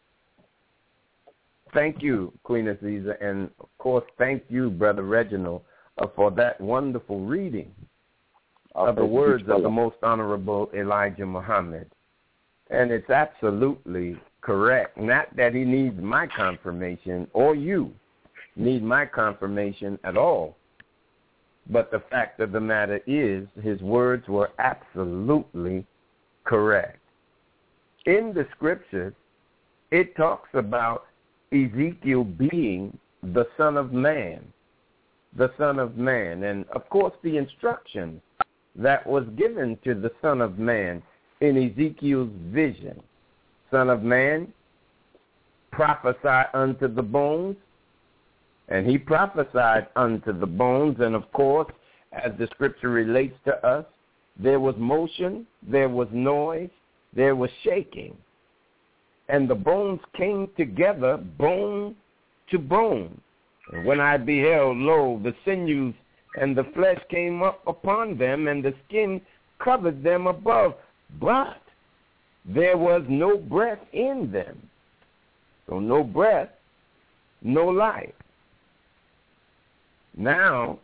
Thank you, Queen Aziza, and, of course, thank you, Brother Reginald, for that wonderful reading of the words of the Most Honorable Elijah Muhammad. And it's absolutely correct. Not that he needs my confirmation or you need my confirmation at all, but the fact of the matter is his words were absolutely correct. In the scriptures, it talks about Ezekiel being the Son of Man. The Son of Man. And, of course, the instruction that was given to the Son of Man in Ezekiel's vision. Son of Man, prophesy unto the bones. And he prophesied unto the bones. And, of course, as the scripture relates to us, there was motion, there was noise, there was shaking. And the bones came together, bone to bone. And when I beheld, lo, the sinews and the flesh came up upon them, and the skin covered them above. But there was no breath in them. So no breath, no life. Now,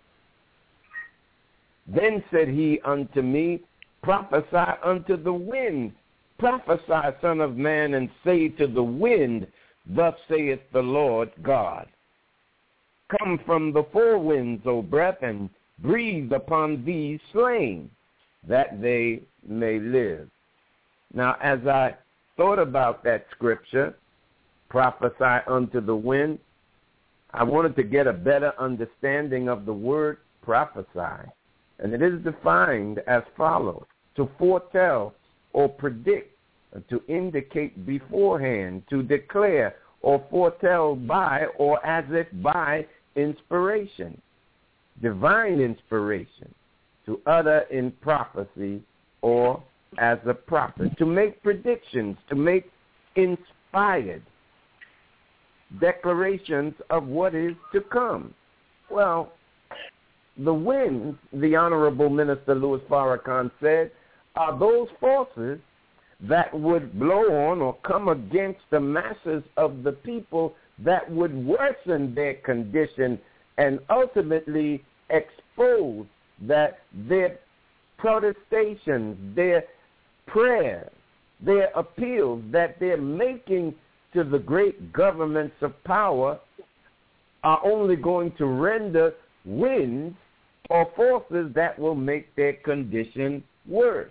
then said he unto me, prophesy unto the wind. Prophesy, Son of Man, and say to the wind, thus saith the Lord God. Come from the four winds, O breath, and breathe upon these slain, that they may live. Now, as I thought about that scripture, prophesy unto the wind, I wanted to get a better understanding of the word prophesy. And it is defined as follows: to foretell or predict, to indicate beforehand, to declare or foretell by or as if by inspiration, divine inspiration, to utter in prophecy or as a prophet, to make predictions, to make inspired declarations of what is to come. Well, the winds, the Honorable Minister Louis Farrakhan said, are those forces that would blow on or come against the masses of the people that would worsen their condition and ultimately expose that their protestations, their prayers, their appeals that they're making to the great governments of power are only going to render winds or forces that will make their condition worse.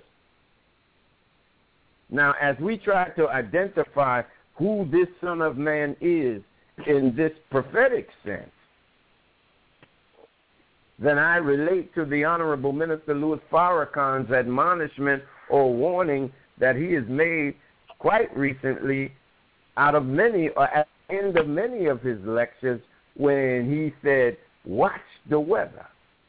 Now, as we try to identify who this Son of Man is in this prophetic sense, then I relate to the Honorable Minister Louis Farrakhan's admonishment or warning that he has made quite recently out of many, or at the end of many of his lectures, when he said, watch the weather.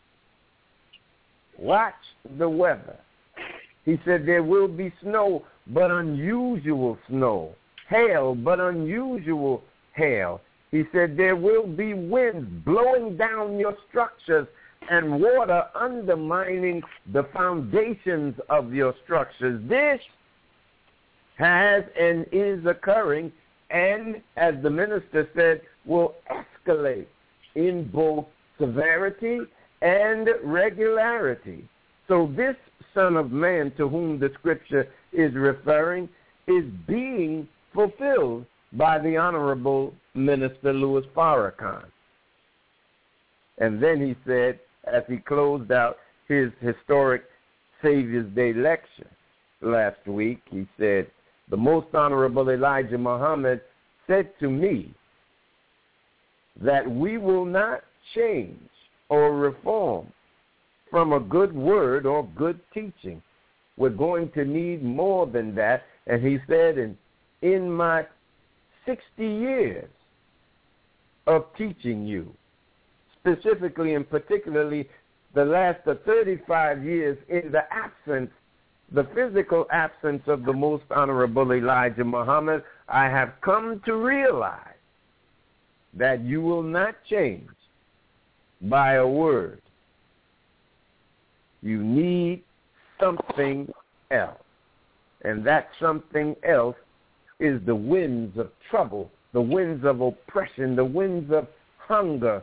Watch the weather. He said there will be snow, but unusual snow. Hail, but unusual hail. He said there will be winds blowing down your structures and water undermining the foundations of your structures. This has and is occurring, and as the minister said, will escalate in both severity and regularity. So this Son of Man to whom the scripture is referring is being fulfilled by the Honorable Minister Louis Farrakhan. And then he said, as he closed out his historic Savior's Day lecture last week, he said, the Most Honorable Elijah Muhammad said to me that we will not change or reform from a good word or good teaching. We're going to need more than that. And he said, in my 60 years of teaching you, specifically and particularly the last 35 years in the absence, the physical absence of the Most Honorable Elijah Muhammad, I have come to realize that you will not change by a word. You need something else. And that something else is the winds of trouble, the winds of oppression, the winds of hunger,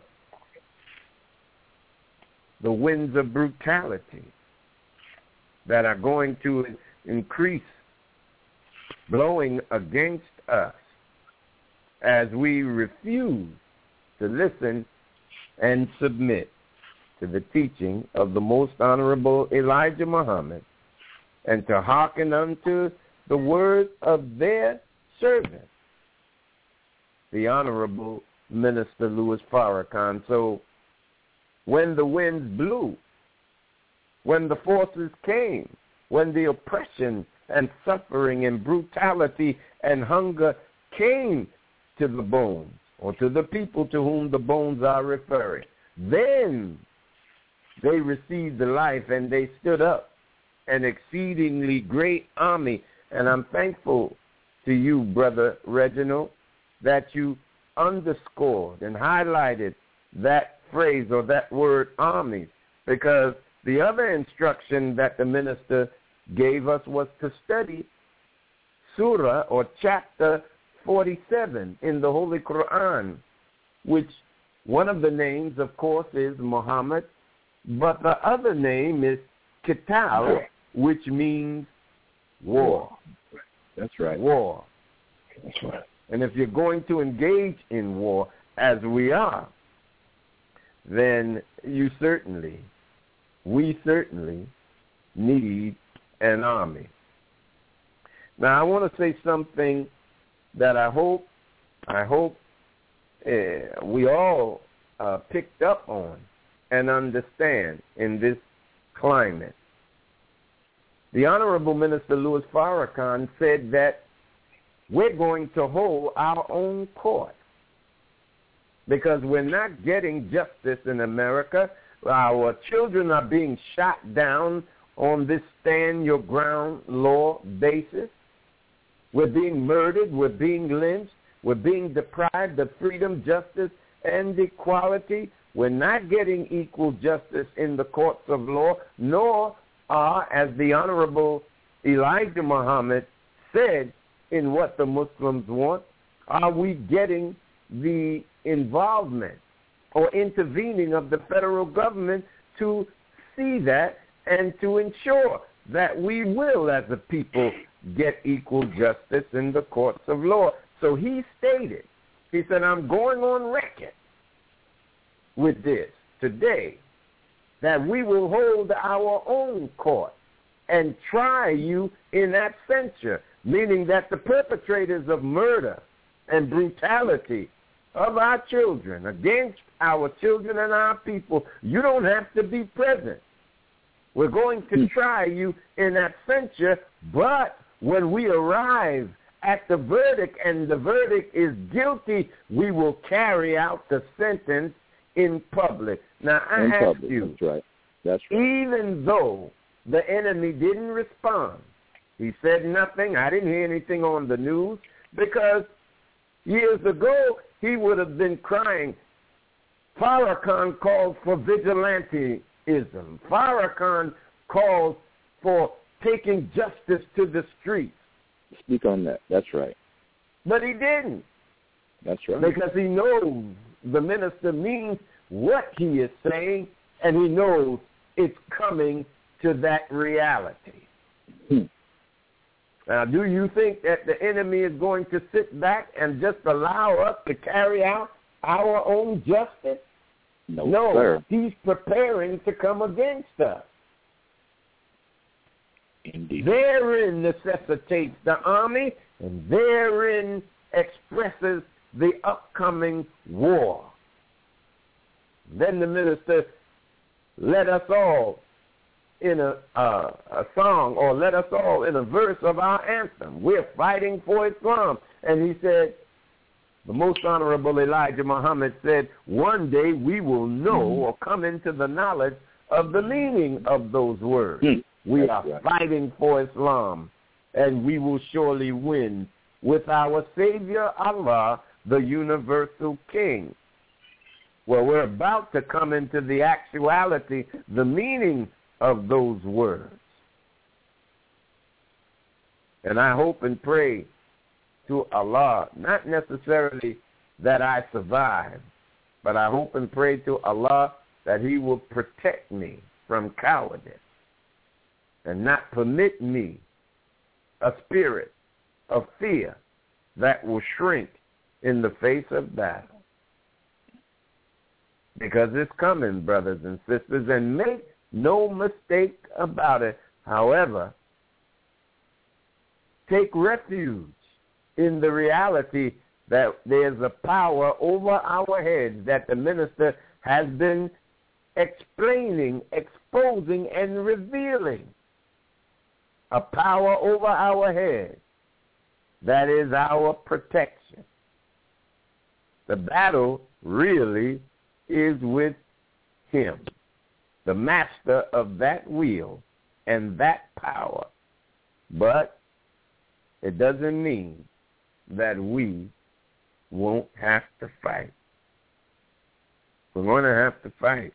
the winds of brutality that are going to increase, blowing against us as we refuse to listen and submit to the teaching of the Most Honorable Elijah Muhammad and to hearken unto the word of their servant, the Honorable Minister Louis Farrakhan. So when the winds blew, when the forces came, when the oppression and suffering and brutality and hunger came to the bones, or to the people to whom the bones are referring, then they received the life and they stood up, an exceedingly great army. And I'm thankful to you, Brother Reginald, that you underscored and highlighted that phrase or that word armies, because the other instruction that the minister gave us was to study Surah or chapter 47 in the Holy Quran, which one of the names, of course, is Muhammad, but the other name is Qital, which means war. That's right. War. That's right. And if you're going to engage in war, as we are, then we certainly need an army. Now, I want to say something that I hope we all picked up on and understand in this climate. The Honorable Minister Louis Farrakhan said that we're going to hold our own court because we're not getting justice in America. Our children are being shot down on this stand your ground law basis. We're being murdered. We're being lynched. We're being deprived of freedom, justice, and equality. We're not getting equal justice in the courts of law, nor are, as the Honorable Elijah Muhammad said in What the Muslims Want, are we getting the involvement or intervening of the federal government to see that and to ensure that we will, as a people, get equal justice in the courts of law. So he stated, he said, I'm going on record with this today, that we will hold our own court and try you in absentia, meaning that the perpetrators of murder and brutality of our children, against our children and our people, you don't have to be present. We're going to try you in absentia, but when we arrive at the verdict and the verdict is guilty, we will carry out the sentence in public. Now, I ask you, That's right. Even though the enemy didn't respond, he said nothing, I didn't hear anything on the news, because years ago he would have been crying. Farrakhan called for vigilantism. Farrakhan called for taking justice to the streets. Speak on that. That's right. But he didn't. That's right. Because he knows the minister means what he is saying, and he knows it's coming to that reality. Now, do you think that the enemy is going to sit back and just allow us to carry out our own justice? No, sir. He's preparing to come against us. Indeed. Therein necessitates the army, and therein expresses the upcoming war. Then the minister led us all in a song, or led us all in a verse of our anthem. We're fighting for Islam. And he said, the Most Honorable Elijah Muhammad said, one day we will know or come into the knowledge of the meaning of those words. We are fighting for Islam, and we will surely win with our Savior Allah, the universal King. Well, we're about to come into the actuality, the meaning of those words. And I hope and pray to Allah, not necessarily that I survive, but I hope and pray to Allah that he will protect me from cowardice and not permit me a spirit of fear that will shrink in the face of battle. Because it's coming, brothers and sisters, and make no mistake about it. However, take refuge in the reality that there's a power over our heads that the minister has been explaining, exposing, and revealing. A power over our heads that is our protection. The battle really is with him, the master of that wheel and that power. But it doesn't mean that we won't have to fight. We're going to have to fight.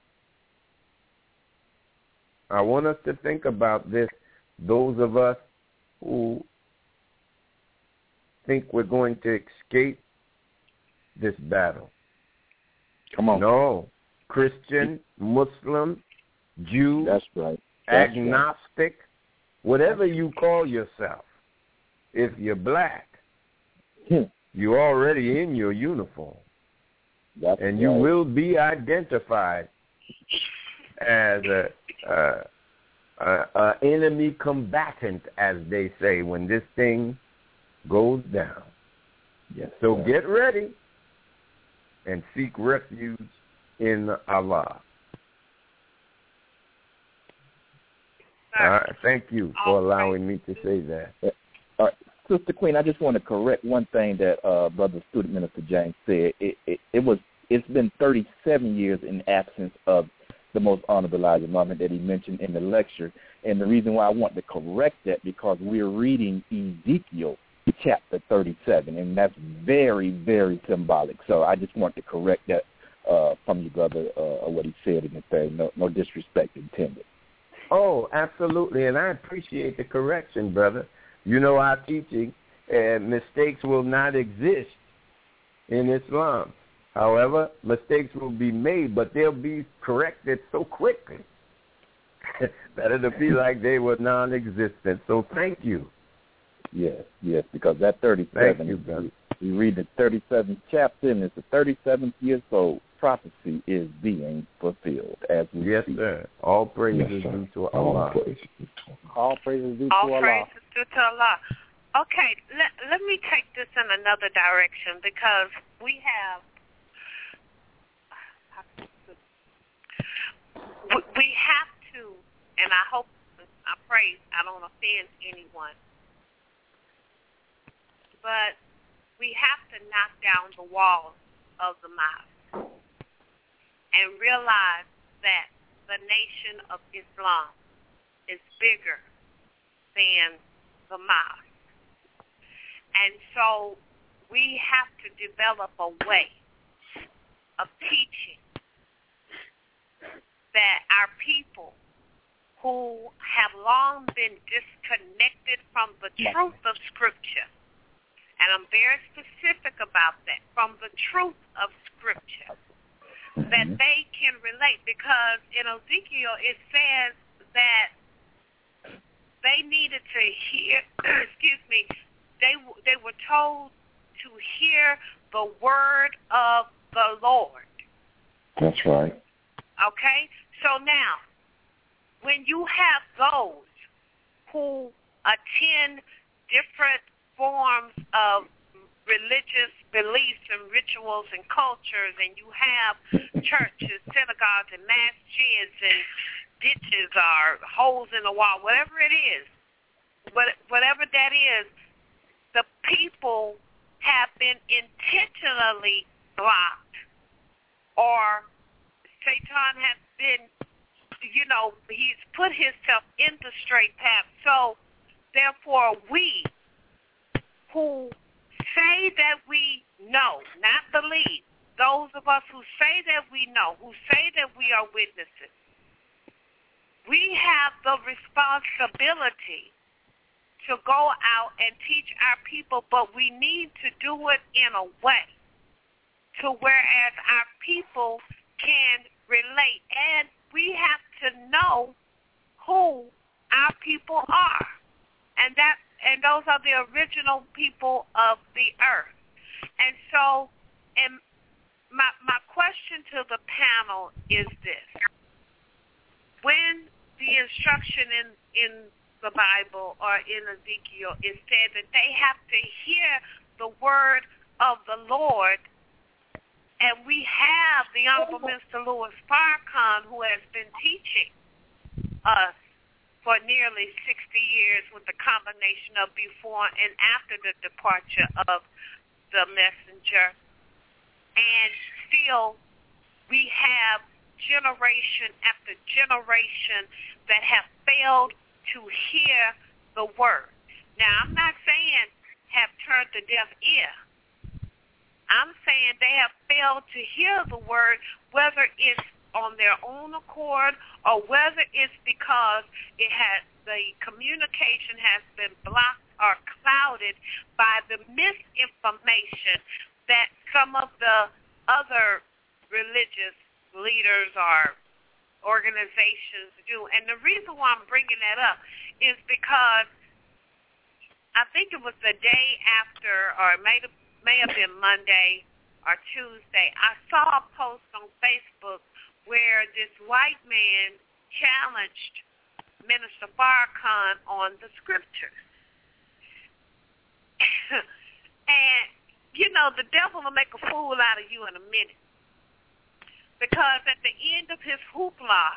I want us to think about this, those of us who think we're going to escape this battle. Come on. No. Christian, Muslim, Jew, that's right. Agnostic, whatever you call yourself, if you're black, you're already in your uniform. And you will be identified as a enemy combatant, as they say, when this thing goes down. Yes, so get ready and seek refuge in Allah. Thank you for allowing me to say that. All right. Sister Queen, I just want to correct one thing that Brother Student Minister James said. It's been 37 years in absence of the most honorable Elijah Muhammad that he mentioned in the lecture. And the reason why I want to correct that, because we're reading Ezekiel chapter 37, and that's very, very symbolic. So I just want to correct that from you, brother, what he said in the third. No disrespect intended. Oh, absolutely, and I appreciate the correction, brother. You know our teaching, mistakes will not exist in Islam. However, mistakes will be made, but they'll be corrected so quickly that it'll be like they were non-existent. So thank you. Yes, because that 37, thank you, brother. We read the 37th chapter, and it's the 37th year, so prophecy is being fulfilled as we Yes, speak. sir. All praises due to Allah. All praises due to Allah. All praises due to Allah. Okay, let me take this in another direction, because we have to, and I pray I don't offend anyone, but we have to knock down the walls of the mosque and realize that the nation of Islam is bigger than the mosque. And so we have to develop a way of teaching that our people who have long been disconnected from the truth of Scripture, and I'm very specific about that, from the truth of Scripture, that they can relate. Because in Ezekiel it says that they needed to hear, they were told to hear the word of the Lord. That's right. Okay? So now, when you have those who attend different forms of religious beliefs and rituals and cultures, and you have churches, synagogues, and masjids, and ditches or holes in the wall, whatever it is, whatever that is, the people have been intentionally blocked, or Satan has been, he's put himself in the straight path. So, therefore, we who say that we know, not believe, those of us who say that we know, who say that we are witnesses, we have the responsibility to go out and teach our people, but we need to do it in a way to whereas our people can relate, and we have to know who our people are, and those are the original people of the earth. And so, my question to the panel is this: when the instruction in the Bible or in Ezekiel is said that they have to hear the word of the Lord, and we have the Honorable Mr. Louis Farrakhan, who has been teaching us for nearly 60 years with the combination of before and after the departure of the messenger. And still, we have generation after generation that have failed to hear the word. Now, I'm not saying have turned a deaf ear. I'm saying they have failed to hear the word, whether it's on their own accord or whether it's because the communication has been blocked or clouded by the misinformation that some of the other religious leaders or organizations do. And the reason why I'm bringing that up is because I think it was the day after, or it may have been Monday or Tuesday, I saw a post on Facebook where this white man challenged Minister Farrakhan on the scriptures. And, the devil will make a fool out of you in a minute. Because at the end of his hoopla,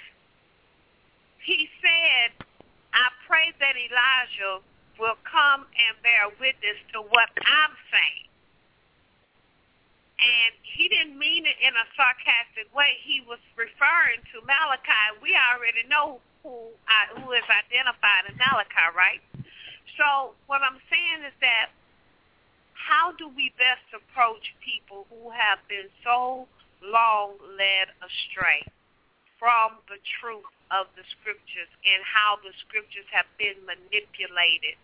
he said, I pray that Elijah will come and bear witness to what I'm saying. And he didn't mean it in a sarcastic way. He was referring to Malachi. We already know who is identified in Malachi, right? So what I'm saying is that how do we best approach people who have been so long led astray from the truth of the scriptures and how the scriptures have been manipulated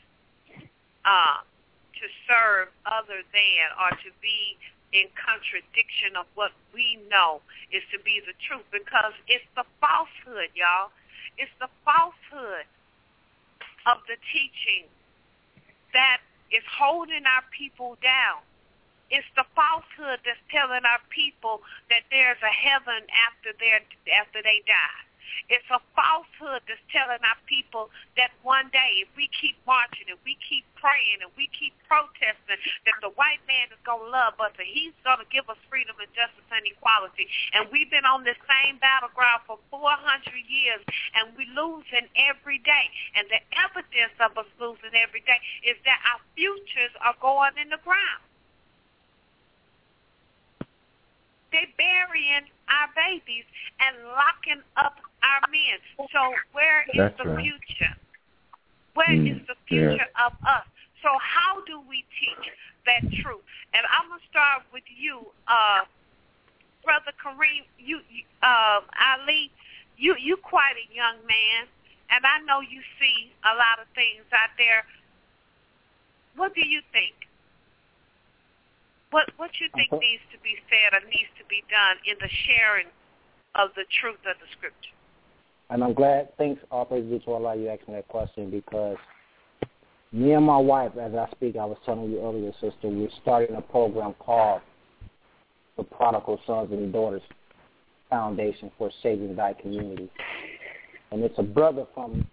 to serve other than or to be in contradiction of what we know is to be the truth, because it's the falsehood, y'all. It's the falsehood of the teaching that is holding our people down. It's the falsehood that's telling our people that there's a heaven after they die. It's a falsehood that's telling our people that one day, if we keep marching and we keep praying and we keep protesting, that the white man is going to love us and he's going to give us freedom and justice and equality. And we've been on this same battleground for 400 years, and we're losing every day. And the evidence of us losing every day is that our futures are going in the ground. They're burying our babies and locking up our men. So where is the future? Where is the future of us? So how do we teach that truth? And I'm going to start with you, Brother Kareem. Ali, you quite a young man, and I know you see a lot of things out there. What do you think? What you think needs to be said or needs to be done in the sharing of the truth of the scripture? And I'm glad, thanks, all praises to Allah, you asked me that question, because me and my wife, as I speak, I was telling you earlier, sister, we're starting a program called the Prodigal Sons and Daughters Foundation for Saving Thy Community. And it's a brother from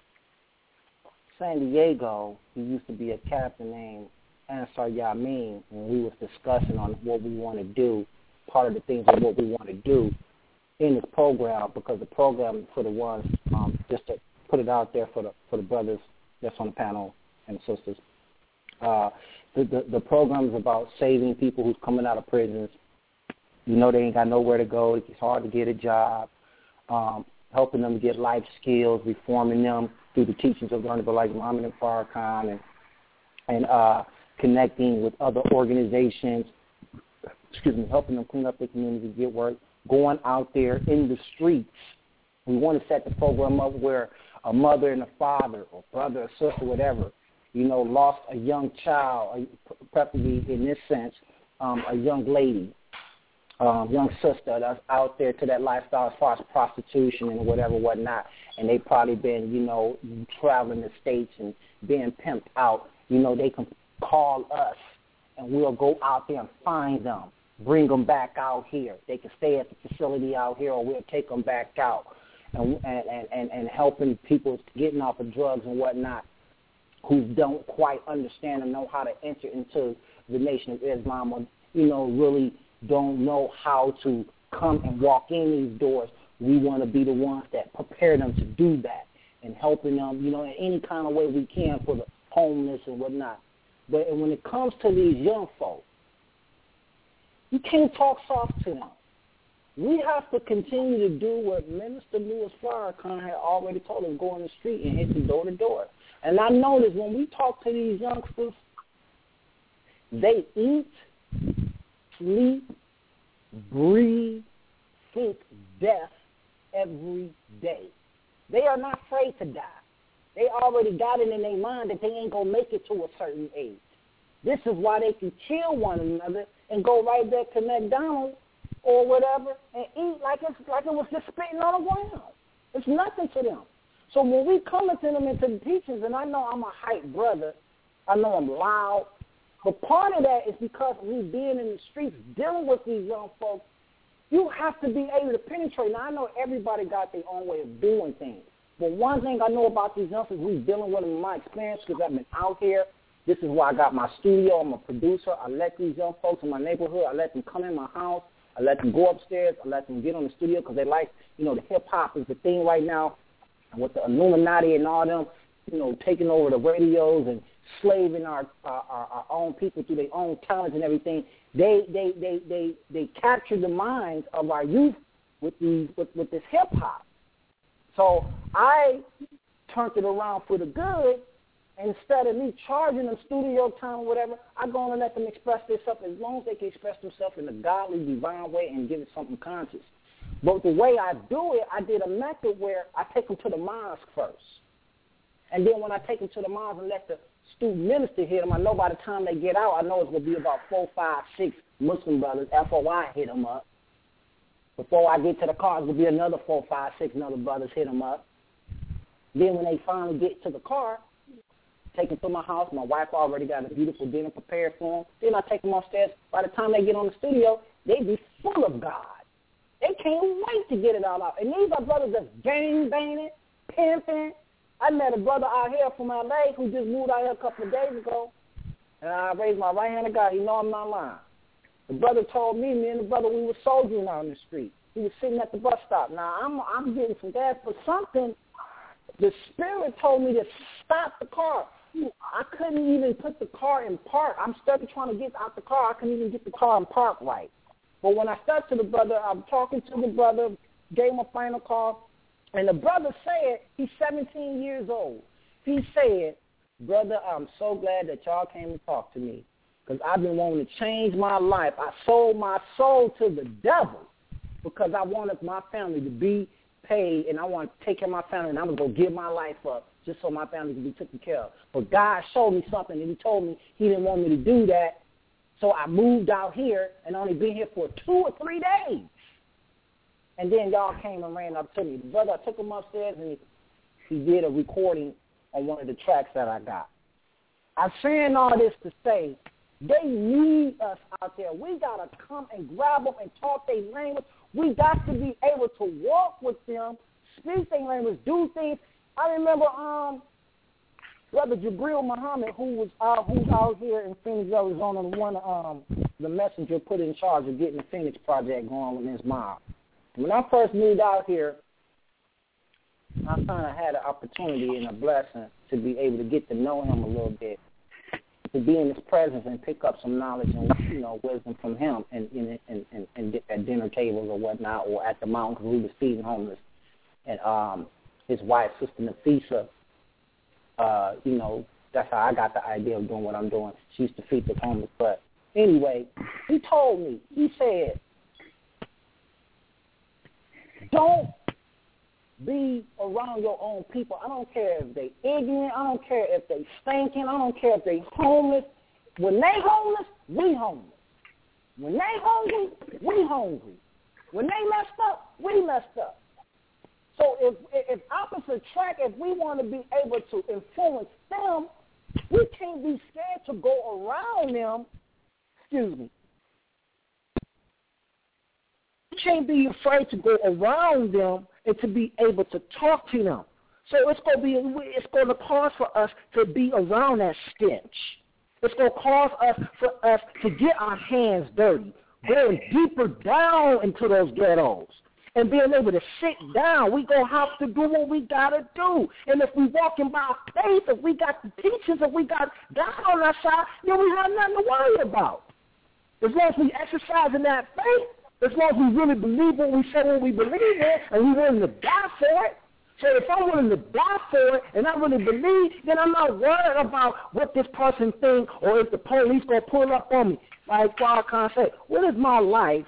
San Diego who used to be a captain named Ansar Yamin, and we was discussing on what we want to do, part of the things of what we want to do in this program, because the program for the ones, just to put it out there for the brothers that's on the panel and sisters, the program is about saving people who's coming out of prisons. You know, they ain't got nowhere to go. It's hard to get a job, helping them get life skills, reforming them through the teachings of the Honorable Elijah Muhammad and Farrakhan, and connecting with other organizations, helping them clean up their community, get work, going out there in the streets. We want to set the program up where a mother and a father or brother or sister, whatever, lost a young child, preferably in this sense, a young lady, young sister that's out there to that lifestyle as far as prostitution and whatnot, and they probably been, traveling the states and being pimped out. They can call us, and we'll go out there and find them, bring them back out here. They can stay at the facility out here, or we'll take them back out, and helping people getting off of drugs and whatnot who don't quite understand and know how to enter into the Nation of Islam, or, really don't know how to come and walk in these doors. We want to be the ones that prepare them to do that and helping them, in any kind of way we can for the homeless and whatnot. But when it comes to these young folks, you can't talk soft to them. We have to continue to do what Minister Louis Farrakhan had already told us, go on the street and hit the door to door. And I notice when we talk to these youngsters, they eat, sleep, breathe, think death every day. They are not afraid to die. They already got it in their mind that they ain't going to make it to a certain age. This is why they can kill one another and go right back to McDonald's or whatever and eat like it was just spitting on the ground. It's nothing to them. So when we come into them into the teachings, and I know I'm a hype brother, I know I'm loud, but part of that is because we being in the streets dealing with these young folks, you have to be able to penetrate. Now, I know everybody got their own way of doing things. But one thing I know about these youngsters, we dealing with them in my experience because I've been out here. This is why I got my studio. I'm a producer. I let these young folks in my neighborhood, I let them come in my house. I let them go upstairs. I let them get on the studio because they like, the hip-hop is the thing right now. And with the Illuminati and all them, taking over the radios and slaving our own people through their own talents and everything. They capture the minds of our youth with this hip hop. So I turned it around for the good. Instead of me charging them studio time or whatever, I go on and let them express themselves as long as they can express themselves in a godly, divine way and give it something conscious. But the way I do it, I did a method where I take them to the mosque first. And then when I take them to the mosque and let the student minister hit them, I know by the time they get out, I know it's going to be about 4, 5, 6 Muslim brothers. FOI hit them up. Before I get to the car, it's going to be another 4, 5, 6 other brothers hit them up. Then when they finally get to the car, take them to my house. My wife already got a beautiful dinner prepared for them. Then I take them upstairs. By the time they get on the studio, they be full of God. They can't wait to get it all out. And these are brothers that's gang-banging, pimping. I met a brother out here from L.A. who just moved out here a couple of days ago. And I raised my right hand to God. He know I'm not lying. The brother told me and the brother, we were soldiering out in the street. He was sitting at the bus stop. Now, I'm getting some gas for something. The Spirit told me to stop the car. I couldn't even put the car in park. I'm stuck trying to get out the car. I couldn't even get the car in park right. But when I stuck to the brother, I'm talking to the brother, gave him a final call, and the brother said, he's 17 years old. He said, brother, I'm so glad that y'all came to talk to me because I've been wanting to change my life. I sold my soul to the devil because I wanted my family to be paid, and I want to take care of my family, and I'm going to go give my life up just so my family can be taken care of. But God showed me something, and he told me he didn't want me to do that, so I moved out here and only been here for 2 or 3 days. And then y'all came and ran up to me. The brother, I took him upstairs, and he did a recording on one of the tracks that I got. I'm saying all this to say they need us out there. We got to come and grab them and talk their language. We got to be able to walk with them, speak their language, do things. I remember Brother Jabril Muhammad, who's out here in Phoenix, Arizona, the messenger put in charge of getting the Phoenix Project going with his mom. When I first moved out here, I kind of had an opportunity and a blessing to be able to get to know him a little bit, to be in his presence and pick up some knowledge and wisdom from him and at dinner tables or whatnot, or at the mountain because we was feeding homeless. And his wife, Sister Nafisa, that's how I got the idea of doing what I'm doing. She used to feed the homeless. But anyway, he told me, he said, don't be around your own people. I don't care if they ignorant. I don't care if they stinking. I don't care if they homeless. When they homeless, we homeless. When they hungry, we hungry. When they messed up, we messed up. So if opposite track, if we want to be able to influence them, we can't be scared to go around them. Excuse me. We can't be afraid to go around them and to be able to talk to them. So it's going to cause for us to be around that stench. It's going to cause for us to get our hands dirty, going deeper down into those ghettos. And being able to sit down, we going to have to do what we got to do. And if we walking by faith, if we got the teachings, if we got God on our side, then we have nothing to worry about. As long as we exercise in that faith, as long as we really believe what we say what we believe in, and we're willing to die for it. So if I'm willing to die for it and I really believe, then I'm not worried about what this person thinks or if the police going to pull up on me. Like Farrakhan said, what is my life?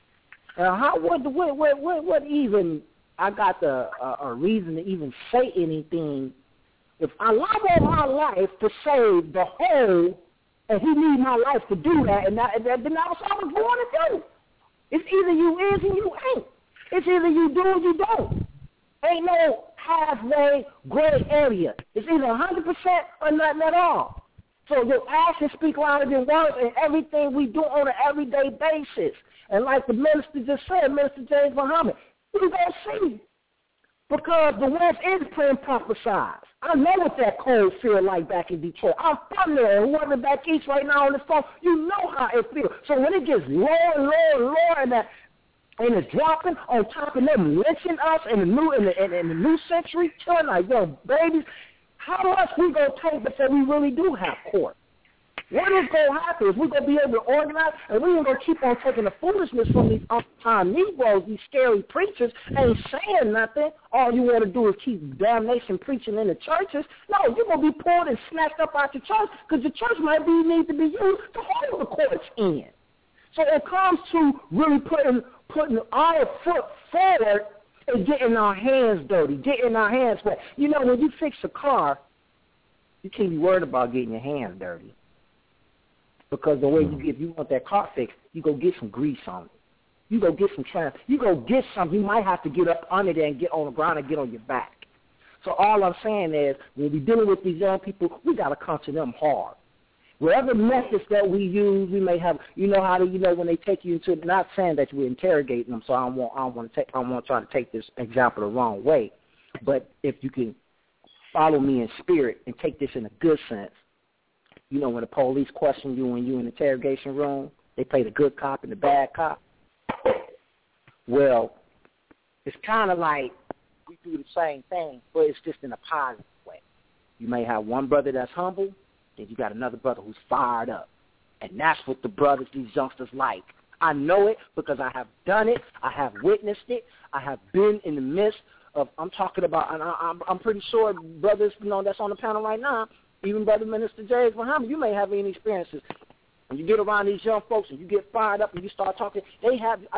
What even I got a reason to even say anything? If I want my life to save the whole, and he need my life to do that, then that's what I was born to do. It's either you is and you ain't. It's either you do or you don't. Ain't no halfway gray area. It's either 100% or nothing at all. So your actions speak louder than words in everything we do on an everyday basis. And like the minister just said, Minister James Muhammad, we're going to see. Because the West is playing prophesied. I know what that cold feel like back in Detroit. I'm from there. Whoever back east right now on this phone, you know how it feels. So when it gets lower and lower and lower and it's dropping on top of them lynching us in the new century, killing our young babies, how much we going to take before we really do have court? What is going to happen? Is we going to be able to organize, and we ain't going to keep on taking the foolishness from these up-time Negroes, these scary preachers, ain't saying nothing. All you want to do is keep damnation preaching in the churches. No, you're going to be pulled and snatched up out the church because the church might need to be used to hold the courts in. So it comes to really putting our foot forward and getting our hands dirty, getting our hands wet. You know, when you fix a car, you can't be worried about getting your hands dirty. Because the way if you want that car fixed, you go get some grease on it. You go get some you go get something. You might have to get up under there and get on the ground and get on your back. So all I'm saying is, when we're dealing with these young people, we got to come to them hard. Whatever methods that we use, we may have. You know how to, when they take you into. Not saying that we're interrogating them. So I want to try to take this example the wrong way. But if you can follow me in spirit and take this in a good sense. When the police question you when you're in the interrogation room, they play the good cop and the bad cop. Well, it's kind of like we do the same thing, but it's just in a positive way. You may have one brother that's humble, then you got another brother who's fired up. And that's what these youngsters like. I know it because I have done it. I have witnessed it. I have been in the midst of, I'm talking about, and I'm pretty sure brothers, that's on the panel right now, even Brother Minister James Muhammad, you may have any experiences. When you get around these young folks and you get fired up and you start talking, they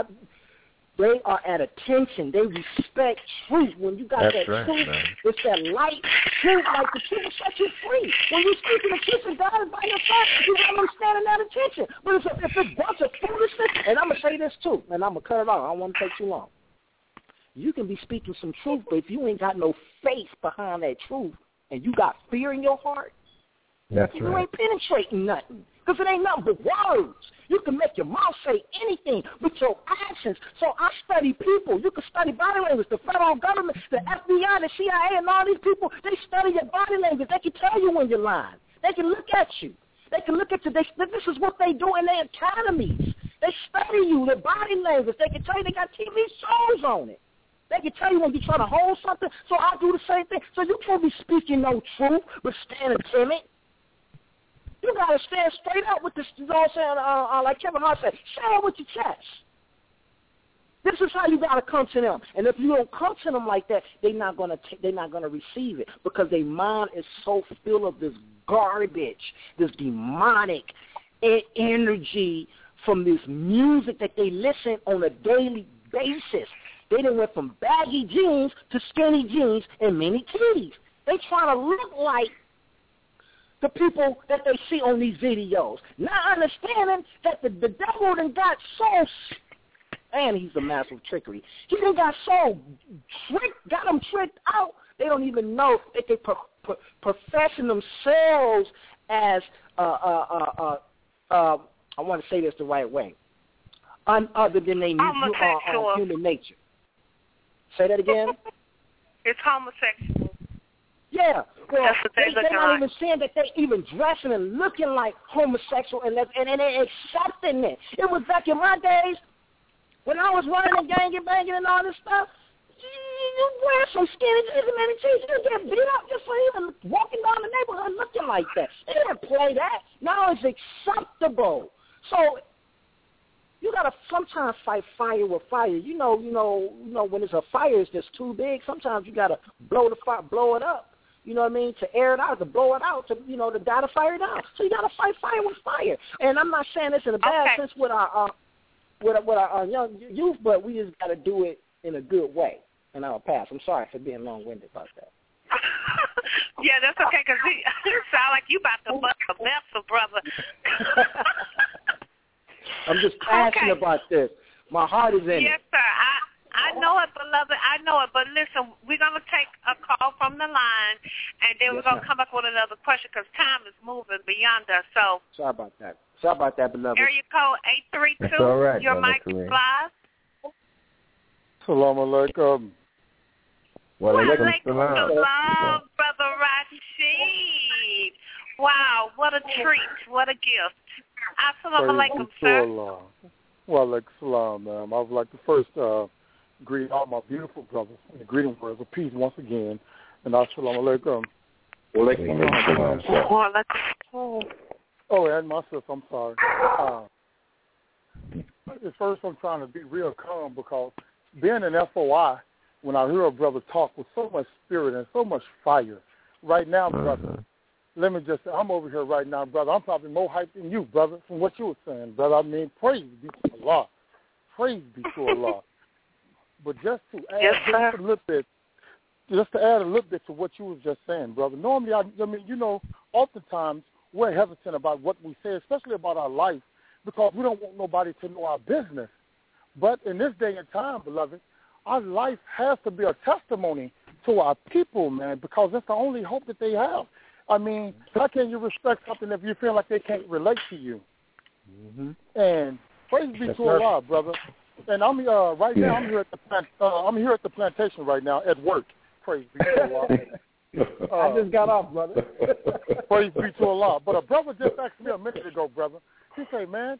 are at attention. They respect truth. When you got that truth, it's that light truth, like the truth will set you free. When you speak to the truth and God is by your side, you have them standing at attention. But if it's a bunch of foolishness, and I'm going to say this too, and I'm going to cut it off. I don't want to take too long. You can be speaking some truth, but if you ain't got no faith behind that truth, and you got fear in your heart, you ain't penetrating nothing. Because it ain't nothing but words. You can make your mouth say anything with your actions. So I study people. You can study body language. The federal government, the FBI, the CIA, and all these people, they study your body language. They can tell you when you're lying. They can look at you. They can look at you. This is what they do in their academies. They study you, their body language. They can tell you they got TV shows on it. They can tell you when you're trying to hold something. So I do the same thing. So you can't be speaking no truth but standing timid. You got to stand straight up with this, like Kevin Hart said, stand with your chest. This is how you got to come to them. And if you don't come to them like that, they're not going to receive it because their mind is so filled of this garbage, this demonic energy from this music that they listen on a daily basis. They done went from baggy jeans to skinny jeans and mini titties. They trying to look like the people that they see on these videos. Not understanding that the devil done got so, and he's a massive trickery. He done got so got them tricked out, they don't even know that they professing themselves as, I want to say this the right way, other than they human nature. Say that again? It's homosexual. Yeah. Well, they're not even saying that they even dressing and looking like homosexual and they're accepting it. It was back in my days when I was running and ganging, banging and all this stuff. You wear some skinny jeans and many jeans, you get beat up just for even walking down the neighborhood looking like that. They didn't play that. Now it's acceptable. So you gotta sometimes fight fire with fire. You know, when it's a fire, it's just too big. Sometimes you gotta blow it up. You know what I mean? To air it out, to blow it out, to die to fire down. So you gotta fight fire with fire. And I'm not saying this in a bad sense with our young youth, but we just gotta do it in a good way. And I'll pass. I'm sorry for being long-winded about that. Yeah, that's okay, because you sound like you about to bust a vessel, brother. I'm just passionate about this. My heart is in it. Yes, sir. I know it, beloved. I know it. But listen, we're going to take a call from the line, and then we're going to come up with another question because time is moving beyond us. So Sorry about that, beloved. Area code 832. All right, your mic is live. Assalamu alaikum. Walaikum salam, Brother Rashid. Wow, what a treat. What a gift. Assalamu alaikum, sir. Walaikum salam, ma'am. I would like to first greet all my beautiful brothers in the greeting words of peace once again. And assalamu alaikum. Oh, and my sister, I'm sorry. At first, I'm trying to be real calm because being an FOI, when I hear a brother talk with so much spirit and so much fire, right now, brother, let me just say, I'm over here right now, brother. I'm probably more hyped than you, brother, from what you were saying, brother. I mean, praise be to Allah. Praise be to Allah. But just to add just a little bit, to what you was just saying, brother. Normally, I mean, you know, oftentimes we're hesitant about what we say, especially about our life, because we don't want nobody to know our business. But in this day and time, beloved, our life has to be a testimony to our people, man, because that's the only hope that they have. I mean, how can you respect something if you feel like they can't relate to you? Mm-hmm. And praise be to Allah, brother. And I'm right now. I'm here at the plantation right now at work. Praise be to Allah. I just got off, brother. Praise be to Allah. But a brother just asked me a minute ago, brother. He said, "Man,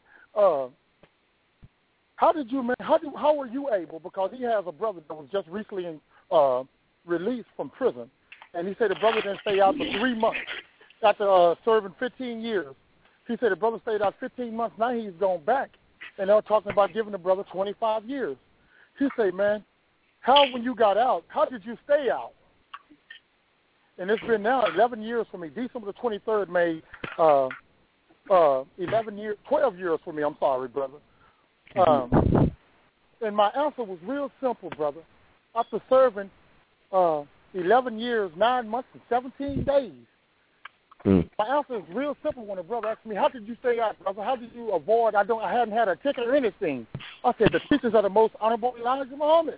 how were you able?" Because he has a brother that was just recently released from prison, and he said the brother didn't stay out for 3 months after serving 15 years. He said the brother stayed out 15 months. Now he's gone back, and they're talking about giving the brother 25 years. He said, "Man, when you got out, how did you stay out?" And it's been now 11 years for me. December the 23rd made 12 years for me. I'm sorry, brother. And my answer was real simple, brother. After serving 11 years, 9 months, and 17 days, my answer is real simple when a brother asked me, "How did you stay out, brother? How did you avoid? I hadn't had a ticket or anything." I said, "The teachings of the most honorable Elijah Muhammad."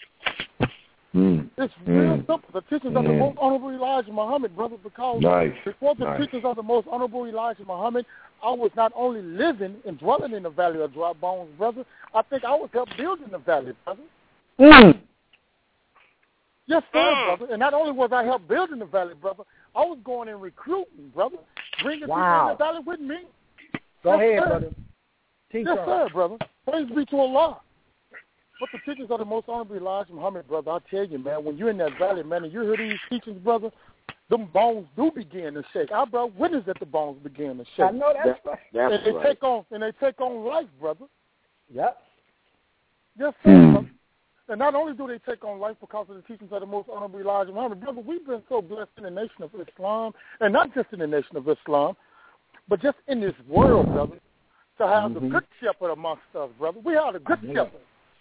It's real simple. The teachings of the most honorable Elijah Muhammad, brother, because before the teachings of the most honorable Elijah Muhammad, I was not only living and dwelling in the valley of dry bones, brother, I think I was helping building the valley, brother. Yes, sir, brother. And not only was I helping building the valley, brother, I was going and recruiting, brother, bringing people in the valley with me. Go ahead, brother. Yes, sir, brother. Praise be to Allah. But the teachings of the most honorable Elijah Muhammad, brother, I tell you, man, when you're in that valley, man, and you hear these teachings, brother, them bones do begin to shake. I brought witness that the bones begin to shake. I know that's right. And they take on life, brother. Yep. Yes, sir, brother. And not only do they take on life because of the teachings of the most honorable Elijah Muhammad, brother, we've been so blessed in the nation of Islam, and not just in the nation of Islam, but just in this world, brother, to have the good shepherd amongst us, brother. We are the good shepherd.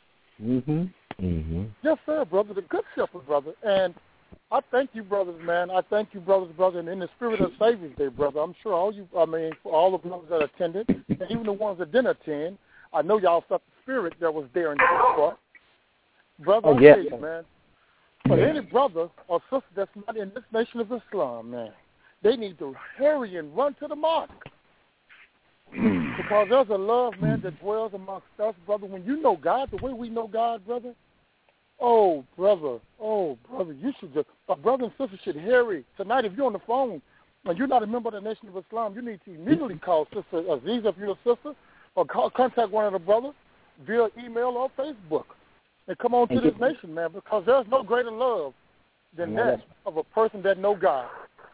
Yes, sir, brother, the good shepherd, brother. And I thank you, brothers, man. I thank you, brothers, brother. And in the spirit of Savior's Day, brother, I'm sure for all the brothers that attended, and even the ones that didn't attend, I know y'all felt the spirit that was there in the spot. Brother, I tell you, man, for any brother or sister that's not in this nation of Islam, man, they need to hurry and run to the mosque. Because there's a love, man, that dwells amongst us, brother. When you know God the way we know God, brother, oh, brother, you should just, a brother and sister should hurry. Tonight, if you're on the phone and you're not a member of the Nation of Islam, you need to immediately call Sister Aziza if you're a sister, or contact one of the brothers via email or Facebook. And come on to this nation, man, because there's no greater love than that of a person that know God.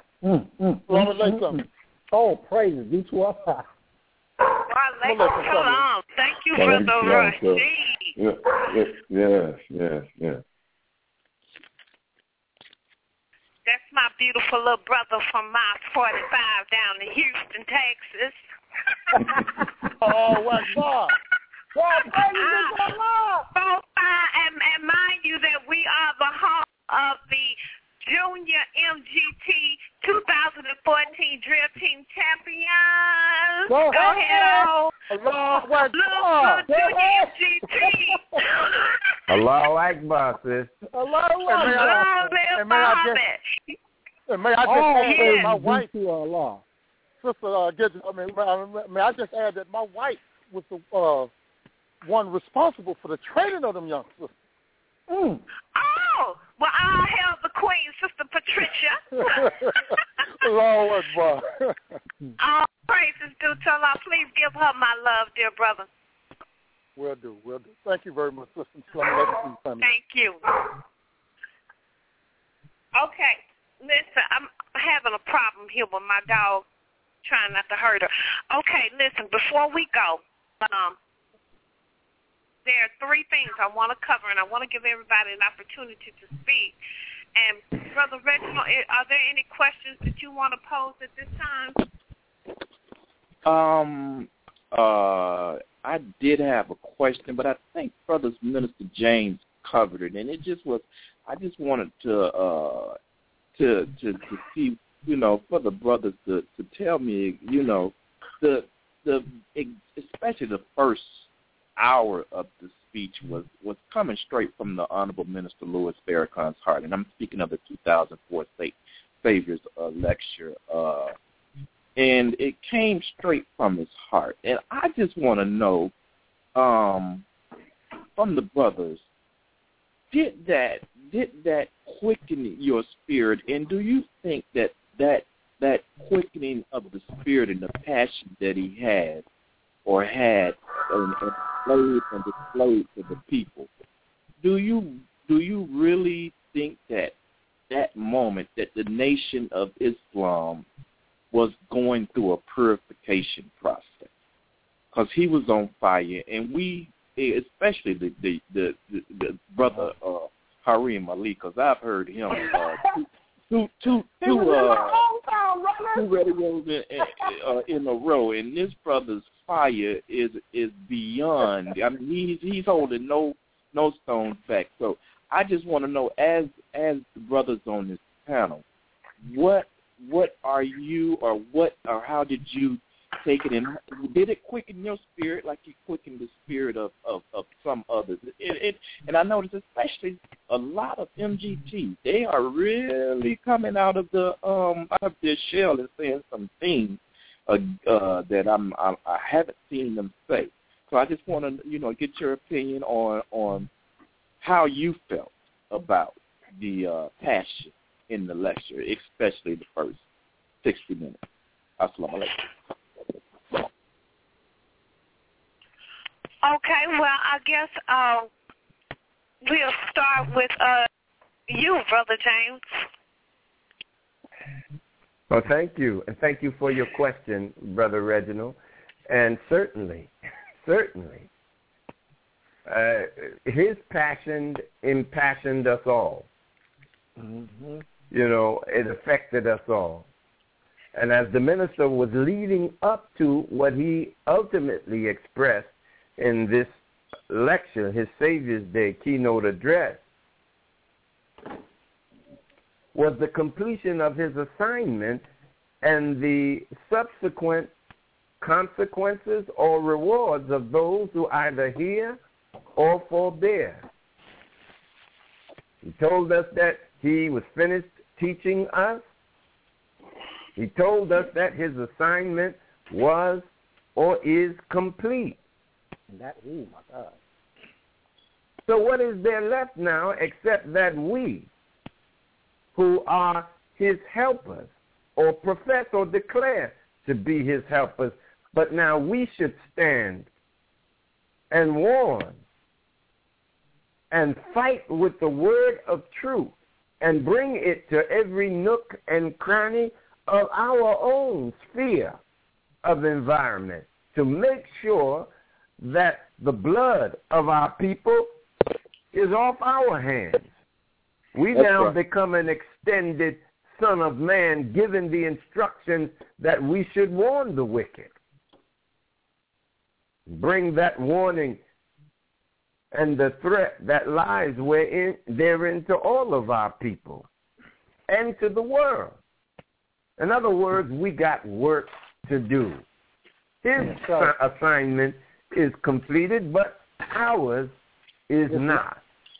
Oh, praises be to Allah. Thank you, Brother Rashid. Yes. That's my beautiful little brother from Miles 45 down in Houston, Texas. Oh, what's up? And mind you that we are the home of the Junior MGT 2014 Drill Team Champions. Go ahead, Look, Junior MGT. Allahu Akbar, sis. Allahu Akbar. And may I just say my wife, Sister, may I just add that my wife was the one responsible for the training of them youngsters. Oh, well, I'll hail the queen, Sister Patricia. Allahu Akbar. All praises due to Allah. Please give her my love, dear brother. Will do. Thank you very much, Sister. Thank you. Okay, Listen, I'm having a problem here with my dog, trying not to hurt her. Okay, listen, before we go, there are three things I want to cover, and I want to give everybody an opportunity to speak. And, Brother Reginald, are there any questions that you want to pose at this time? I did have a question, but I think Brother Minister James covered it, and it just was. I just wanted to see, for the brothers to tell me, the especially the first hour of the speech was coming straight from the Honorable Minister Louis Farrakhan's heart, and I'm speaking of the 2004 State Saviors lecture, and it came straight from his heart. And I just want to know from the brothers, did that quicken your spirit, and do you think that quickening of the spirit and the passion that he had and displayed to the people, do you really think that moment that the Nation of Islam was going through a purification process? Because he was on fire, and we, especially the brother Harim Ali, because I've heard him two radios in a row, and this brother's fire is beyond. I mean, he's holding no stones back. So I just want to know, as the brothers on this panel, what are you, or how did you take it, and did it quicken your spirit like you quickened the spirit of some others? And I noticed especially a lot of MGT, they are really coming out of their shell and saying some things that I haven't seen them say. So I just want to get your opinion on how you felt about the passion in the lecture, especially the first 60 minutes. Assalamu alaikum. Okay, well, I guess we'll start with you, Brother James. Well, thank you, and thank you for your question, Brother Reginald. And certainly, his passion impassioned us all. Mm-hmm. It affected us all. And as the minister was leading up to what he ultimately expressed in this lecture, his Savior's Day keynote address, was the completion of his assignment and the subsequent consequences or rewards of those who either hear or forbear. He told us that he was finished teaching us. He told us that his assignment was or is complete. Oh my God. So what is there left now except that we, who are his helpers, or profess or declare to be his helpers, but now we should stand and warn and fight with the word of truth and bring it to every nook and cranny of our own sphere of environment to make sure that the blood of our people is off our hands. We now become an extended Son of Man, given the instructions that we should warn the wicked. Bring that warning and the threat that lies therein to all of our people and to the world. In other words, we got work to do. His assignment is completed, but ours is not.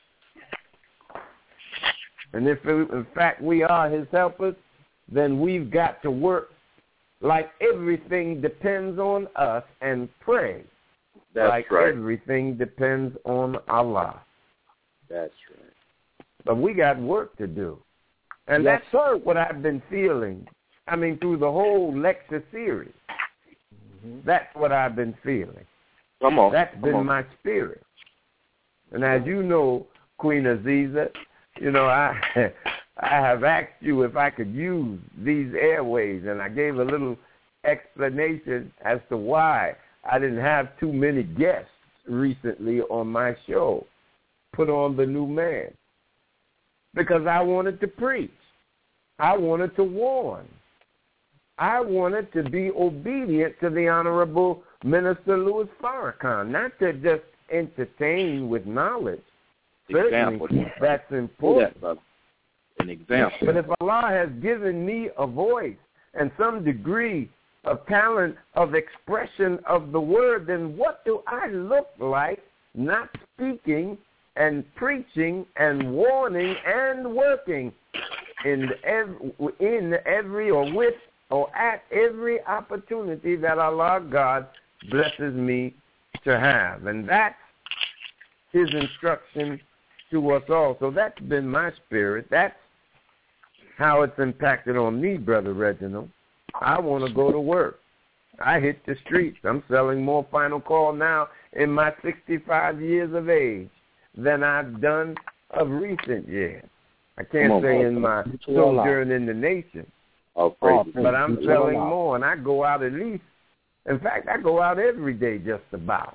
And if, in fact, we are his helpers, then we've got to work like everything depends on us and pray everything depends on Allah. That's right. But we got work to do. And that's what I've been feeling, through the whole lecture series. Mm-hmm. That's what I've been feeling. That's been my spirit. And as you know, Queen Aziza, I have asked you if I could use these airways, and I gave a little explanation as to why I didn't have too many guests recently on my show, Put On the New Man, because I wanted to preach. I wanted to warn. I wanted to be obedient to the Honorable Minister Louis Farrakhan, not to just entertain with knowledge. Certainly, that's important. An example. But if Allah has given me a voice and some degree of talent of expression of the word, then what do I look like not speaking and preaching and warning and working in every or with or at every opportunity that Allah God blesses me to have? And that's his instruction to us all. So that's been my spirit. That's how it's impacted on me, Brother Reginald. I want to go to work. I hit the streets. I'm selling more Final Call now in my 65 years of age than I've done of recent years. I can't say in my sojourn in the nation, but I'm selling more, and I go out at least. In fact, I go out every day just about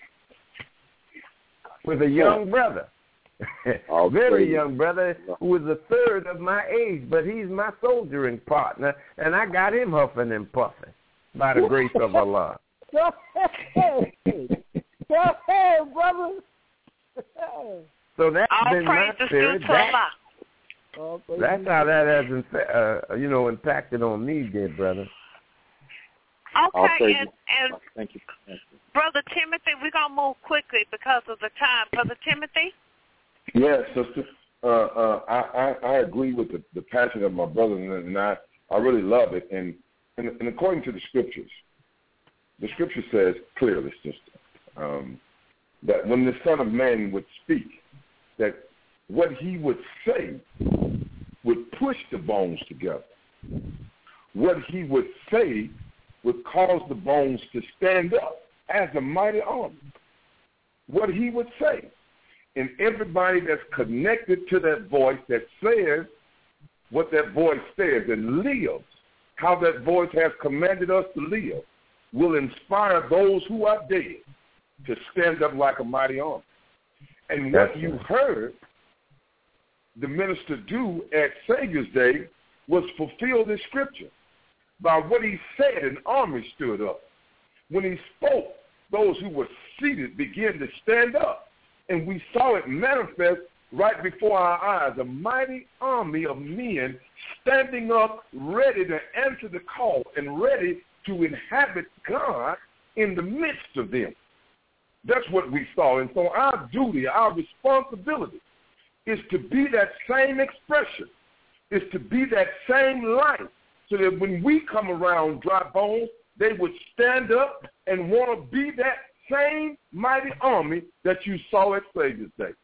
with a young brother. Very young brother who is a third of my age, but he's my soldiering partner, and I got him huffing and puffing by the grace of Allah. Go ahead, brother. So that's been my spirit. That's how that has, impacted on me, dear brother. Okay, and thank you. Brother Timothy, we're going to move quickly because of the time. Brother Timothy? Yes, sister. I agree with the passion of my brother, and I really love it. And according to the scripture says clearly, sister, that when the Son of Man would speak, that what he would say would push the bones together. What he would say would cause the bones to stand up as a mighty army. What he would say. And everybody that's connected to that voice that says what that voice says and lives, how that voice has commanded us to live, will inspire those who are dead to stand up like a mighty army. And what you heard the minister do at Savior's Day was fulfill this scripture. By what he said, an army stood up. When he spoke, those who were seated began to stand up. And we saw it manifest right before our eyes, a mighty army of men standing up, ready to answer the call and ready to inhabit God in the midst of them. That's what we saw. And so our duty, our responsibility is to be that same expression, is to be that same light, so that when we come around dry bones, they would stand up and want to be that same mighty army that you saw at Savior's Day.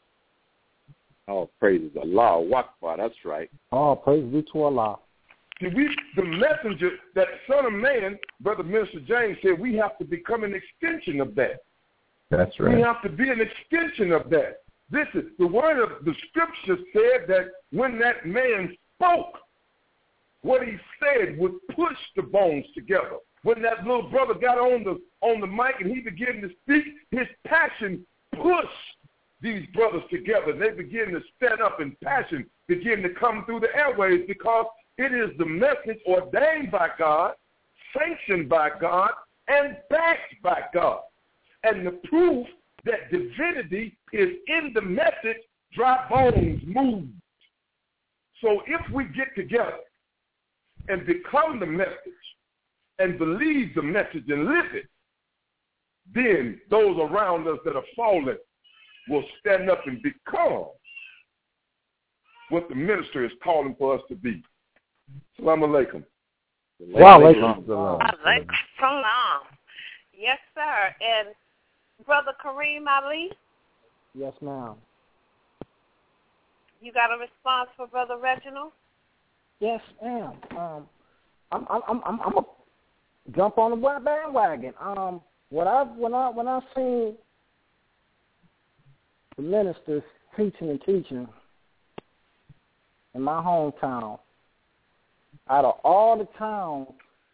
All praises Allah. Wakbar, that's right. All praise be to Allah. See, the messenger, that Son of Man, Brother Minister James said, we have to become an extension of that. That's right. We have to be an extension of that. This is the word of the scripture said that when that man spoke, what he said would push the bones together. When that little brother got on the mic and he began to speak, his passion pushed these brothers together. They began to stand up, and passion began to come through the airways, because it is the message ordained by God, sanctioned by God, and backed by God. And the proof that divinity is in the message, dry bones moved. So if we get together and become the message and believe the message and live it, then those around us that are fallen will stand up and become what the minister is calling for us to be. Salaam alaikum. Wa alaikum salam. Alaikum salam. Yes, sir. And Brother Kareem Ali? Yes, ma'am. You got a response for Brother Reginald? Yes, ma'am. I'm a jump on the bandwagon. When I seen the ministers teaching, in my hometown, out of all the towns,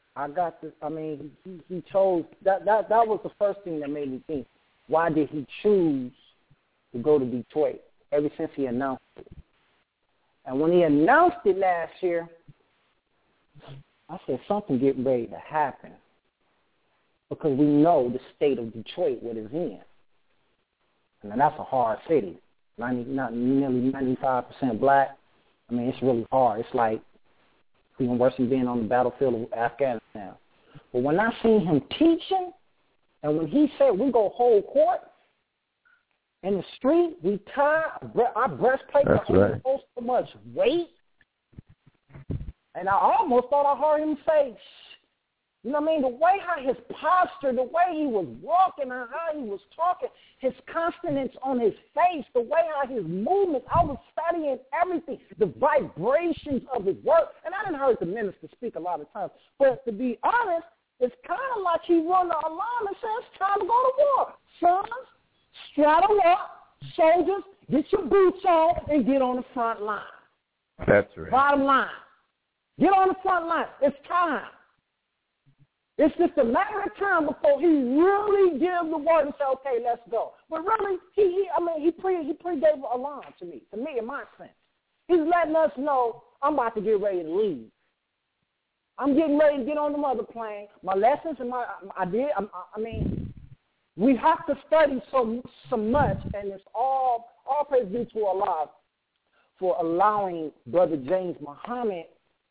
he chose that was the first thing that made me think, why did he choose to go to Detroit ever since he announced it? And when he announced it last year, I said, something getting ready to happen, because we know the state of Detroit, what it's in. And that's a hard city. Nearly 95% black. I mean, it's really hard. It's like even worse than being on the battlefield of Afghanistan. But when I seen him teaching, and when he said we go hold court in the street, we tie our breastplate to hold so much weight, and I almost thought I heard him say, you know what I mean? The way how his posture, the way he was walking, and how he was talking, his consonants on his face, the way how his movements, I was studying everything, the vibrations of his work. And I didn't heard the minister speak a lot of times. But to be honest, it's kind of like he run the alarm and says, it's time to go to war. Sons, straddle up, soldiers, get your boots on, and get on the front line. That's right. Bottom line. Get on the front line. It's time. It's just a matter of time before he really gives the word and say, okay, let's go. But really, he pre-gave an alarm to me, in my sense. He's letting us know I'm about to get ready to leave. I'm getting ready to get on the mother plane. My lessons and we have to study so much, and it's all praise be to Allah for allowing Brother James Muhammad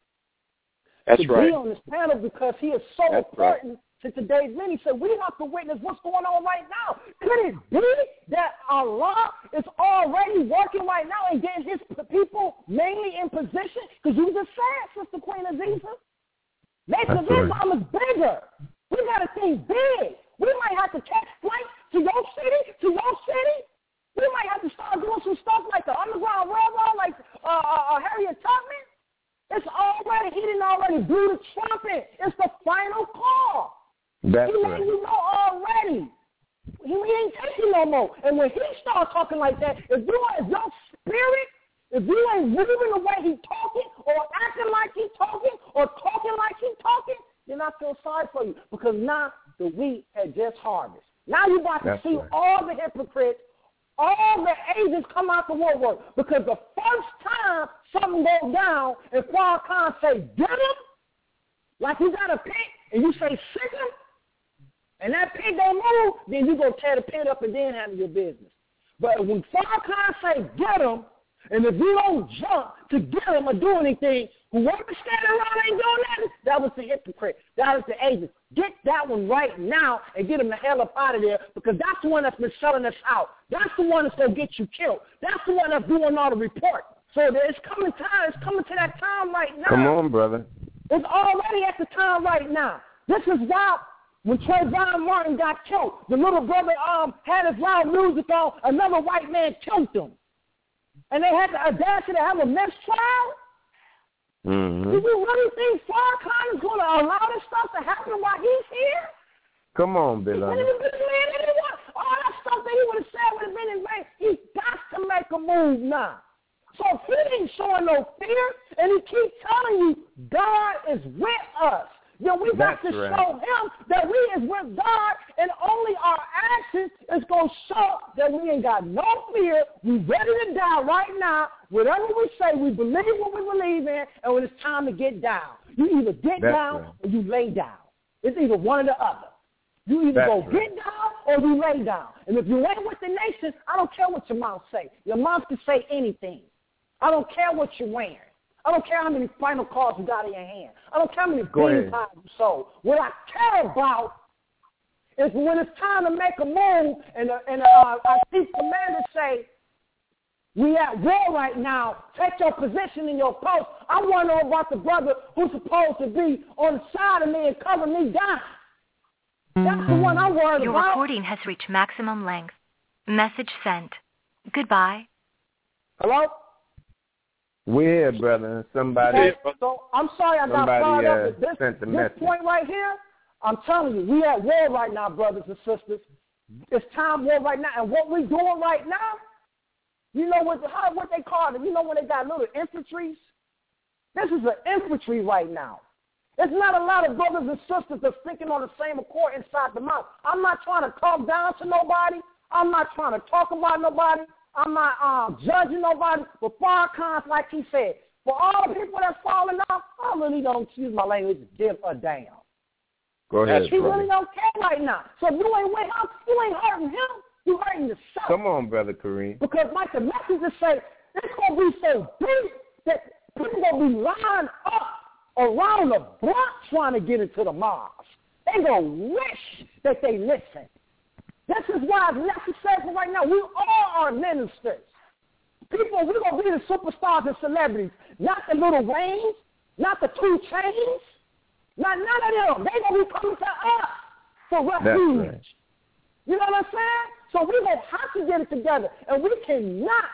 to be on this panel, because he is so important to today's men. He said, we have to witness what's going on right now. Could it be that Allah is already working right now and getting his people mainly in position? Because you just said, Sister Queen Aziza, Nation of Islam is bigger. We got to think big. We might have to catch flights to your city. We might have to start doing some stuff like the Underground Railroad, like Harriet Tubman. It's already, he didn't already blew the trumpet. It's the final call. That's he let you know already. He ain't taking no more. And when he starts talking like that, if your spirit, if you ain't moving the way he talking, or acting like he talking, or talking like he talking, then I feel sorry for you, because now the wheat had just harvested. Now you're about to see all the hypocrites, all the agents come out the woodwork, because the first time something goes down and Farrakhan say, get him, like you got a pig, and you say, sick him, and that pig don't move, then you go tear the pig up and then handle your business. But when Farrakhan say, get him, and if you don't jump to get him or do anything, whoever standing around ain't doing nothing, that was the hypocrite. That was the agent. Get that one right now and get him the hell up out of there, because that's the one that's been selling us out. That's the one that's going to get you killed. That's the one that's doing all the report. So it's coming time. It's coming to that time right now. Come on, brother. It's already at the time right now. This is why when Trayvon Martin got killed, the little brother had his loud music on, another white man killed him. And they had the audacity to have a mistrial? Mm-hmm. Do you really think Farrakhan is going to allow this stuff to happen while he's here? Come on, Bill. All that stuff that he would have said would have been in vain. He's got to make a move now. So if he ain't showing no fear, and he keeps telling you God is with us, then we got to show him that we is with God, and only our actions is going to show that we ain't got no fear. We ready to die right now. Whatever we say, we believe what we believe in, and when it's time to get down, you either get down or you lay down. It's either one or the other. You either get down or you lay down. And if you ain't with the nation, I don't care what your mouth say. Your mouth can say anything. I don't care what you're wearing. I don't care how many final calls you got in your hand. I don't care how many green cards you sold. What I care about is when it's time to make a move, and our chief commander say, we at war right now. Take your position in your post. I want to know about the brother who's supposed to be on the side of me and cover me down. That's the one I'm worried about. Your recording has reached maximum length. Message sent. Goodbye. Hello? We're here, brother. Somebody. So I'm sorry I got fired up at this point right here. I'm telling you, we at war right now, brothers and sisters. It's time war right now. And what we're doing right now, You know what they call them? You know when they got little infantries? This is an infantry right now. There's not a lot of brothers and sisters that's thinking on the same accord inside the mouth. I'm not trying to talk down to nobody. I'm not trying to talk about nobody. I'm not judging nobody. But Farrakhan's, like he said, for all the people that's falling off, I really don't, excuse my language, give a damn. Go ahead, He really don't care right now. So if you ain't with him, you ain't hurting him. You hurting yourself. Come on, Brother Kareem. Because like the messages say, it's going to be so deep that people going to be lined up around the block trying to get into the mosque. They going to wish that they listen. This is why it's necessary for right now. We all are ministers. People, we're going to be the superstars and celebrities. Not the Little Waynes, not the 2 Chainz, not none of them. They're going to be coming to us for refuge. Right. You know what I'm saying? So we're going to have to get it together. And we cannot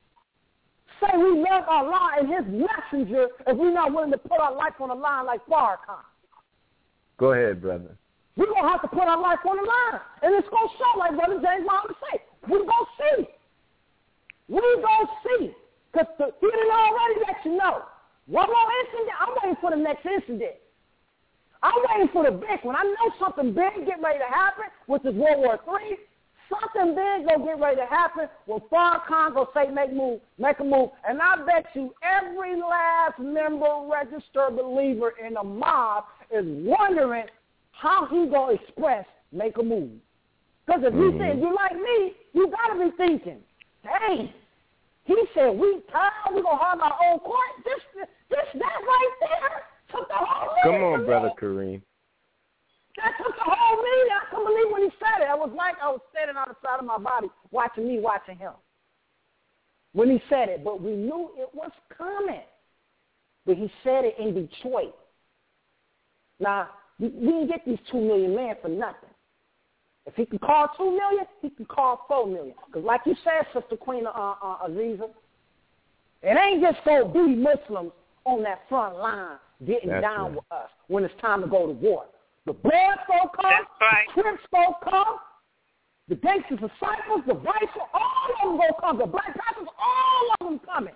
say we love Allah and his messenger if we're not willing to put our life on the line like Farrakhan. Go ahead, brother. We're going to have to put our life on the line. And it's going to show, like Brother James Muhammad say. We're going to see. We're going to see. Because he didn't already let you know. One more incident, I'm waiting for the next incident. I'm waiting for the big one. I know something big getting ready to happen, which is World War III. Something big going to get ready to happen when Farrakhan going to say make a move. And I bet you every last member, registered believer in the mob is wondering how he going to express make a move. Because if you say, you like me, you got to be thinking, dang, he said, we tired, we're going to have our own court. That right there took the whole meeting. Come on, Brother Kareem. That took the whole meeting. I couldn't believe when he said it. I was like I was standing on the side of my body watching him. When he said it, but we knew it was coming. But he said it in Detroit. Now, we didn't get these 2 million men for nothing. If he can call 2 million, he can call 4 million. Because like you said, Sister Queen Aziza, it ain't just going to be Muslims on that front line getting down with us when it's time to go to war. The Bloods will come, the Crips will come, the Gangster Disciples, the Vice, all of them will come. The Black Panthers, all of them coming.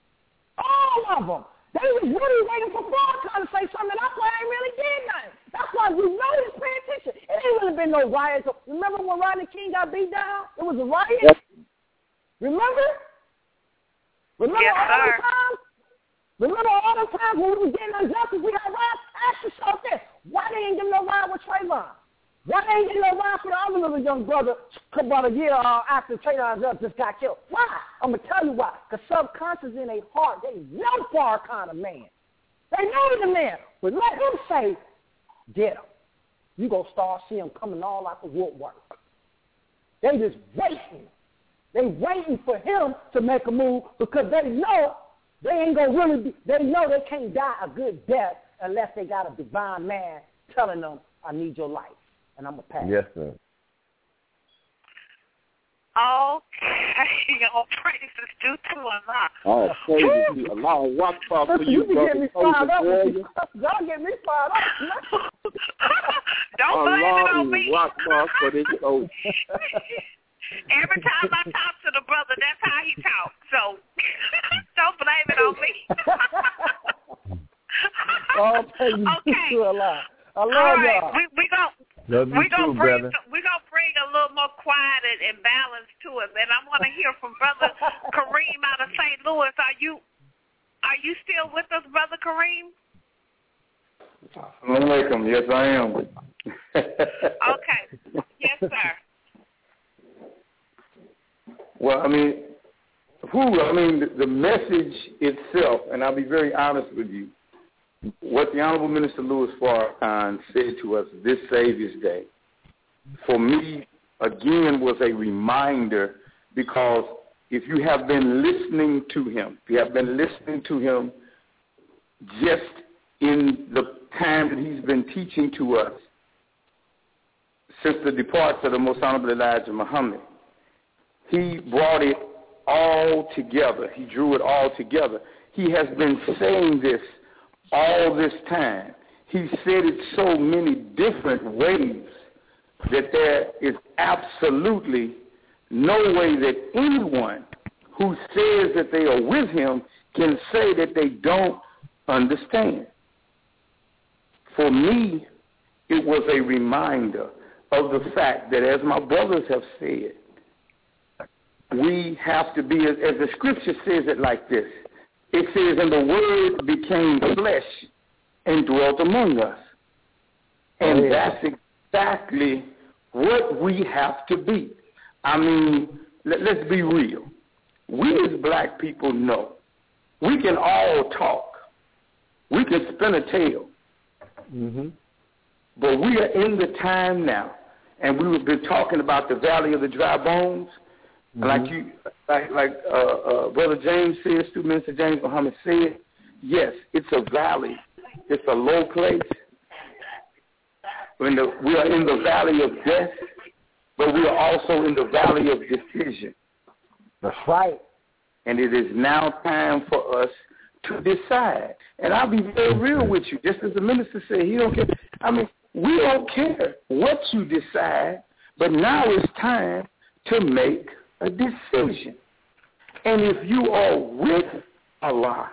All of them. They was really waiting for Farrakhan to say something. That's why they really did nothing. That's why we know he's paying attention. It ain't really been no riots. Remember when Rodney King got beat down? It was a riot. Yep. Remember? Remember all the times? Remember all the times when we were getting injustice, we had riots? Ask yourself this. Why they ain't getting no riot with Trayvon? Why they ain't getting no riot for the other little young brother about a year after Trayvon just got killed? Why? I'm going to tell you why. Because subconscious in their heart, they know Farrakhan a man. They know he's a man. But let him say, get him. You're going to start seeing him coming all out the woodwork. They just waiting. They waiting for him to make a move because they know they ain't going to really be, they know they can't die a good death unless they got a divine man telling them, I need your life. And I'm going to pass. Yes, sir. Okay. All praises due to Allah. All praises to Allah. Walk off for you, brother. Y'all get me fired up. Don't blame it on me. Walk off for this coach. Every time I talk to the brother, that's how he talks. So don't blame it on me. All praises to Allah. I love y'all. We're gonna bring a little more quiet and balance to it, and I want to hear from Brother Kareem out of St. Louis. Are you still with us, Brother Kareem? Assalamu alaikum. Yes, I am. Okay. Yes, sir. Well, I mean, the message itself, and I'll be very honest with you. What the Honorable Minister Louis Farrakhan said to us this Savior's Day, for me, again, was a reminder because if you have been listening to him, just in the time that he's been teaching to us since the departure of the Most Honorable Elijah Muhammad, he brought it all together. He drew it all together. He has been saying this all this time. He said it so many different ways that there is absolutely no way that anyone who says that they are with him can say that they don't understand. For me, it was a reminder of the fact that, as my brothers have said, we have to be, as the scripture says it like this. It says, and the word became flesh and dwelt among us. And that's exactly what we have to be. I mean, let's be real. We as black people know we can all talk. We can spin a tale. Mm-hmm. But we are in the time now, and we have been talking about the valley of the dry bones. Mm-hmm. Like Brother James says, student minister James Muhammad said, yes, it's a valley. It's a low place. We are in the valley of death, but we are also in the valley of decision. That's right. And it is now time for us to decide. And I'll be very real with you. Just as the minister said, he don't care. I mean, we don't care what you decide, but now it's time to make a decision. And if you are with Allah,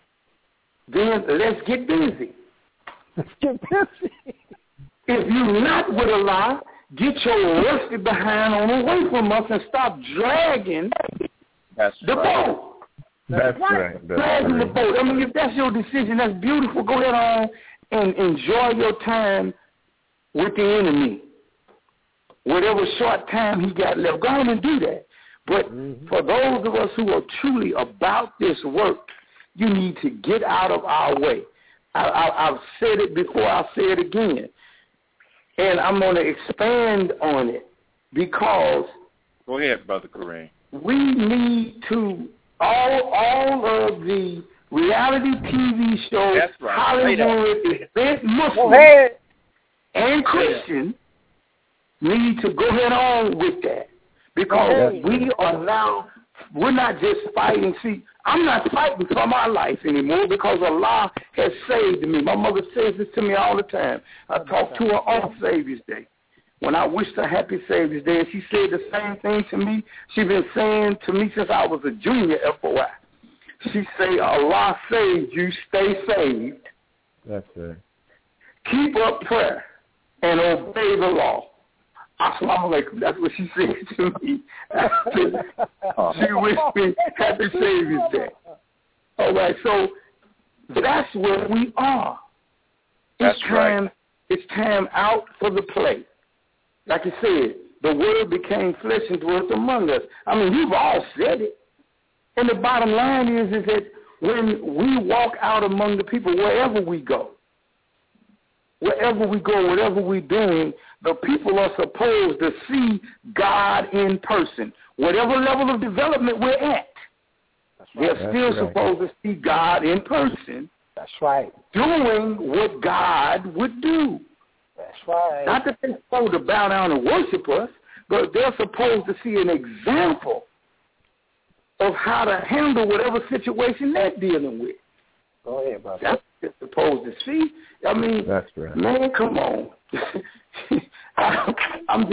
then let's get busy. Let's get busy. If you're not with Allah, get your rusty behind on away from us and stop dragging the boat. That's right. Dragging the boat. I mean, if that's your decision, that's beautiful. Go ahead on and enjoy your time with the enemy. Whatever short time he got left, go on and do that. But for those of us who are truly about this work, you need to get out of our way. I've said it before, I'll say it again. And I'm going to expand on it because... Go ahead, Brother Kareem. We need to, all of the reality TV shows, right. Hollywood, event Muslim and Christian need to go ahead on with that. Because we are now, we're not just fighting. See, I'm not fighting for my life anymore because Allah has saved me. My mother says this to me all the time. I talk to her on Savior's Day. When I wished her happy Savior's Day, and she said the same thing to me. She's been saying to me since I was a junior FOI. She say, Allah saved you, stay saved. That's it. Keep up prayer and obey the law. Assalamu alaikum. That's what she said to me. She wished me happy Savior's Day. All right, so that's where we are. It's time out for the play. Like you said, the word became flesh and dwelt among us. I mean, we've all said it. And the bottom line is that when we walk out among the people, wherever we go, whatever we're doing, the people are supposed to see God in person. Whatever level of development we're at, they're still supposed to see God in person. That's right. Doing what God would do. That's right. Not that they're supposed to bow down and worship us, but they're supposed to see an example of how to handle whatever situation they're dealing with. Go ahead, brother. That's what they're supposed to see. I mean, that's right. Man, come on. I'm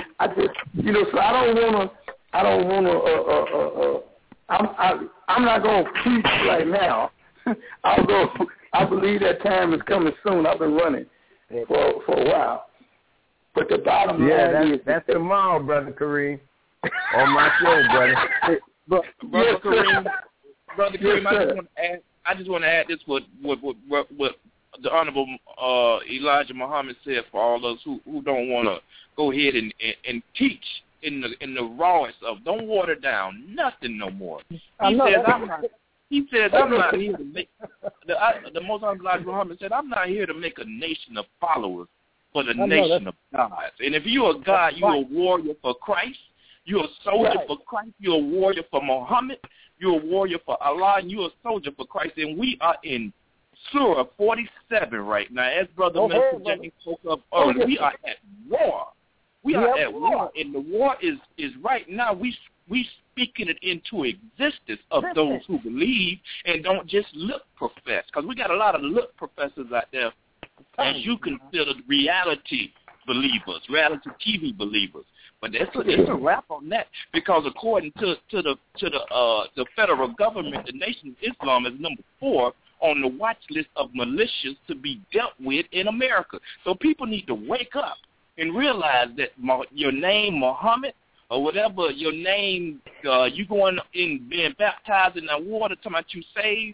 not gonna preach right now. I believe that time is coming soon. I've been running for a while. But the bottom line is that's tomorrow, Brother Kareem. On my show, brother. Brother Kareem, I just want to add this what the Honorable Elijah Muhammad said for all those who don't want to go ahead and teach in the rawest of, don't water down nothing no more. He says I'm not here to make the Most Honorable Elijah Muhammad said, I'm not here to make a nation of followers, but a nation of gods. And if you're a God, you're a warrior for Christ. You're a soldier for Christ. You're a warrior for Muhammad. You're a warrior for Allah, and you're a soldier for Christ. And we are in Surah 47 right now. As Brother Minister James spoke of earlier, we are at war. We are at war, and the war is right now. We speaking it into existence of those who believe and don't just look profess. Because we got a lot of look professors out there, as you consider reality believers, reality TV believers. But it's a wrap on that, because according to the federal government, the Nation of Islam is number 4 on the watch list of militias to be dealt with in America. So people need to wake up and realize that your name, Muhammad, or whatever your name, you going in being baptized in that water, talking about you saved.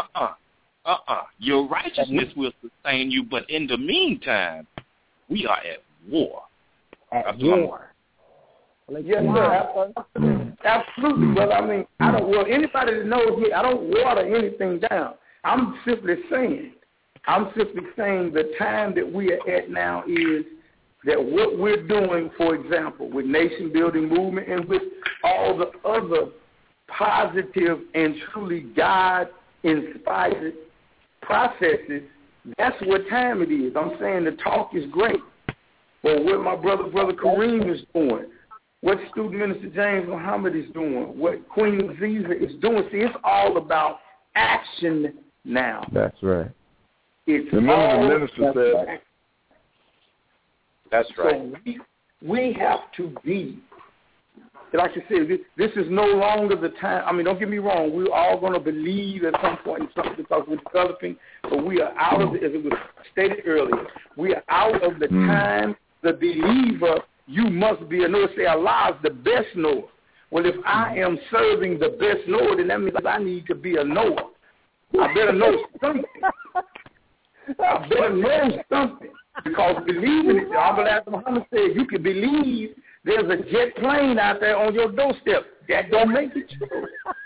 Your righteousness will sustain you, but in the meantime, we are at war. At war. Yes, sir. Absolutely, brother. I mean, anybody that knows me, I don't water anything down. I'm simply saying the time that we are at now is that what we're doing, for example, with Nation Building Movement and with all the other positive and truly God-inspired processes, that's what time it is. I'm saying the talk is great. But what my brother Kareem is doing, what Student Minister James Muhammad is doing, what Queen Aziza is doing, see, it's all about action now. That's right. Remember the minister said. That's right. So we have to be, like I said, this is no longer the time. I mean, don't get me wrong. We're all going to believe at some point in something because we're developing, but we are out of it, as it was stated earlier. We are out of the time. The believer, you must be a knower. Say Allah is the best knower. Well, if I am serving the best knower, then that means I need to be a knower. I better know something. I better know something. Because believing it, Abdul Muhammad said, you can believe there's a jet plane out there on your doorstep. That don't make it true.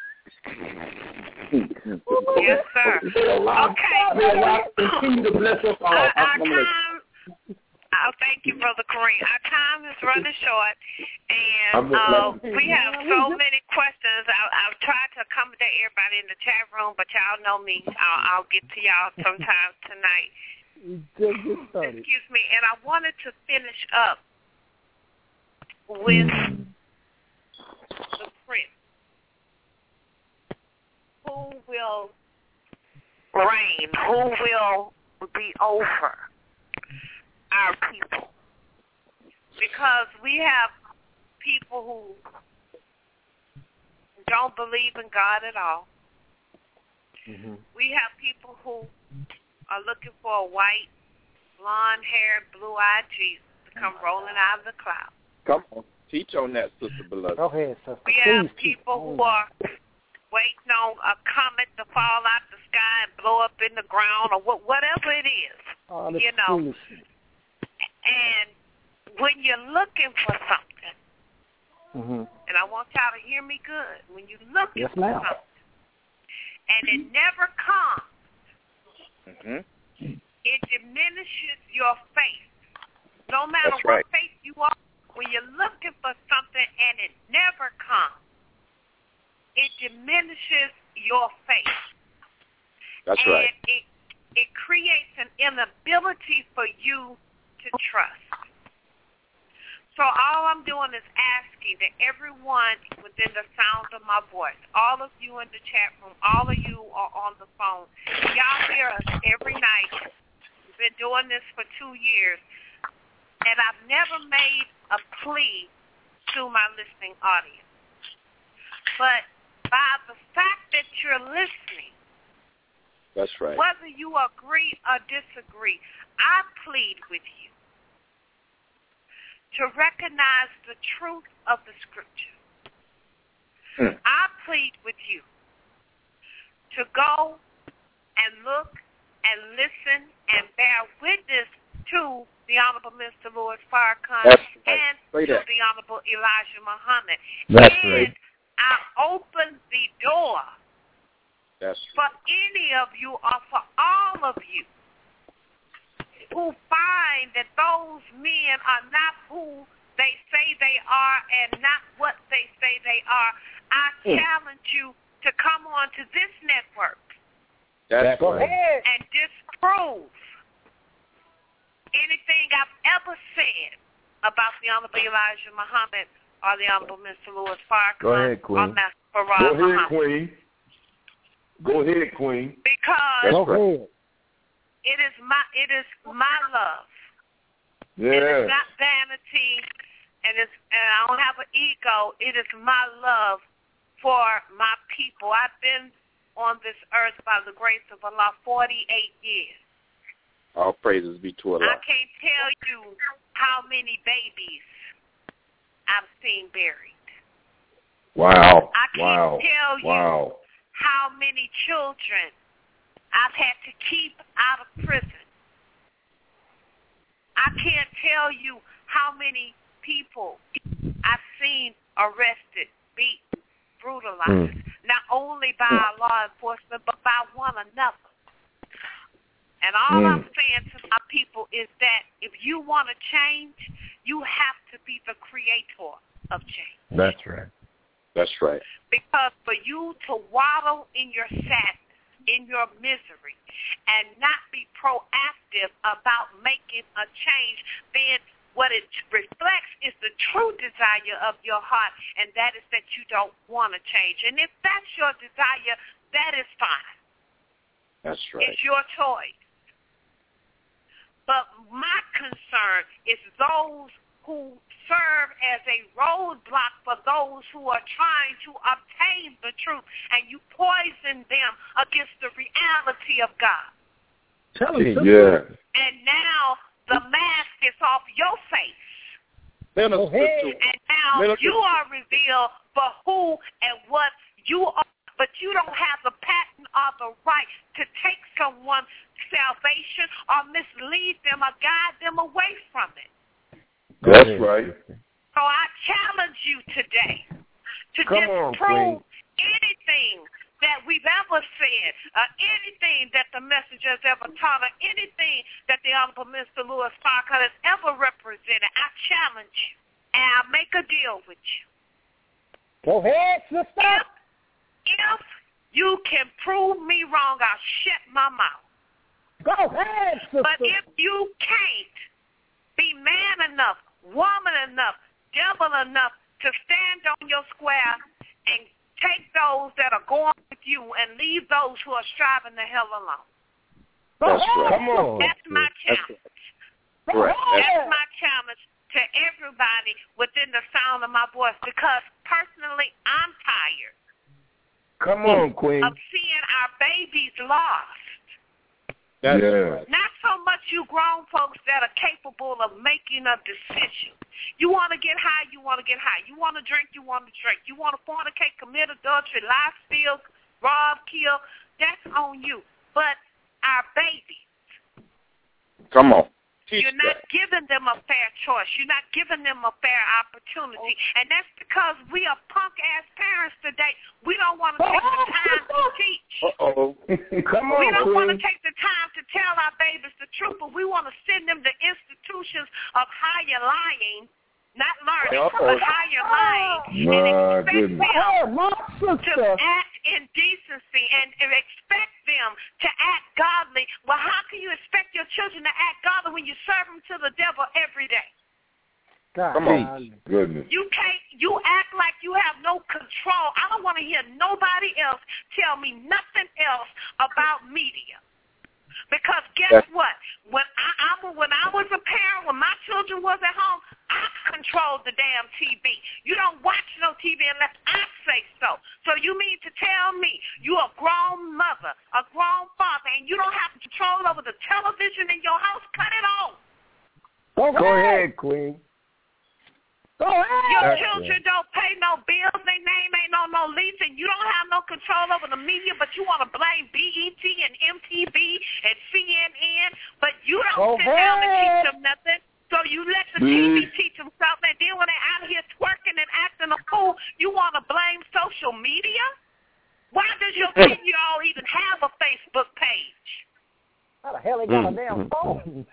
Yes, sir. May Allah continue to bless us all. Thank you, Brother Kareem. Our time is running short, and we have so many questions. I've tried to accommodate everybody in the chat room, but y'all know me. I'll get to y'all sometime tonight. Excuse me. And I wanted to finish up with the prince. Who will reign? Who will be over our people? Because we have people who don't believe in God at all. Mm-hmm. We have people who are looking for a white, blonde-haired, blue-eyed Jesus to come rolling out of the clouds. Come on. Teach on that, Sister Beloved. Go ahead, sister. We have people who are waiting on a comet to fall out the sky and blow up in the ground or whatever it is. And when you're looking for something, and I want y'all to hear me good, when you're looking for something, and it never comes, it diminishes your faith. No matter what faith you are, when you're looking for something and it never comes, it diminishes your faith. That's right. And it creates an inability for you to trust. So all I'm doing is asking that everyone within the sound of my voice, all of you in the chat room, all of you are on the phone, y'all hear us every night. We've been doing this for 2 years, and I've never made a plea to my listening audience. But by the fact that you're listening, that's right. Whether you agree or disagree, I plead with you to recognize the truth of the Scripture. I plead with you to go and look and listen and bear witness to the Honorable Mr. Louis Farrakhan and to the Honorable Elijah Muhammad. That's right. I open the door for any of you or for all of you who find that those men are not who they say they are and not what they say they are. I challenge you to come on to this network and disprove anything I've ever said about the Honorable Elijah Muhammad or the Honorable Mr. Louis Farrakhan. Go ahead, Queen. Or Master Farad Muhammad. Go ahead, Queen. Because it is my love. Yeah. It is not vanity and I don't have an ego. It is my love for my people. I've been on this earth by the grace of Allah 48 years. All praises be to Allah. I can't tell you how many babies I've seen buried. Wow. I can't tell you Wow. how many children I've had to keep out of prison. I can't tell you how many people I've seen arrested, beaten, brutalized, not only by our law enforcement, but by one another. And all I'm saying to my people is that if you want to change, you have to be the creator of change. That's right. That's right. Because for you to waddle in your sadness, in your misery, and not be proactive about making a change, then what it reflects is the true desire of your heart, and that is that you don't want to change. And if that's your desire, that is fine. That's right. It's your choice. But my concern is those who serve as a roadblock for those who are trying to obtain the truth, and you poison them against the reality of God. Tell them. Yeah. And now the mask is off your face. And now you are revealed for who and what you are, but you don't have the patent or the right to take someone's salvation or mislead them or guide them away from it. That's right. So I challenge you today to disprove anything that we've ever said, anything that the messenger has ever taught, or anything that the Honorable Mr. Louis Farrakhan has ever represented. I challenge you, and I'll make a deal with you. Go ahead, sister. If you can prove me wrong, I'll shut my mouth. Go ahead, sister. But if you can't be man enough, woman enough, devil enough to stand on your square and take those that are going with you and leave those who are striving the hell alone. That's right. Come on. That's my challenge. Right. That's my challenge to everybody within the sound of my voice, because personally I'm tired. Come on, Queen. Of seeing our babies lost. Yeah. Not so much you grown folks that are capable of making a decision. You want to get high, you want to get high. You want to drink, you want to drink. You want to fornicate, commit adultery, lie, steal, rob, kill. That's on you. But our babies. Come on. You're not giving them a fair choice. You're not giving them a fair opportunity. And that's because we are punk-ass parents today. We don't want to take the time to teach. Come on, we don't want to Queen. take the time to tell our babies the truth, but we want to send them to institutions of higher lying, not learning, but higher lying, and expect them to act in decency and expect them to act godly. Well, how can you expect your children to act godly when you serve them to the devil every day? Come on. Goodness. You can't. You act like you have no control. I don't want to hear nobody else tell me nothing else about media. Because guess what? When I was a parent, when my children was at home, I controlled the damn TV. You don't watch no TV unless I say so. So you mean to tell me you a grown mother, a grown father, and you don't have control over the television in your house? Cut it off. Go ahead, Queen. Go ahead. Your children don't pay no bills. Their name ain't on no lease, and you don't have no control over the media, but you want to blame BET and MTV and CNN, but you don't sit down and teach them nothing. So you let the TV teach them something, and then when they're out here twerking and acting a fool, you want to blame social media? Why does your 10-year-old even have a Facebook page? How the hell they got a damn phone?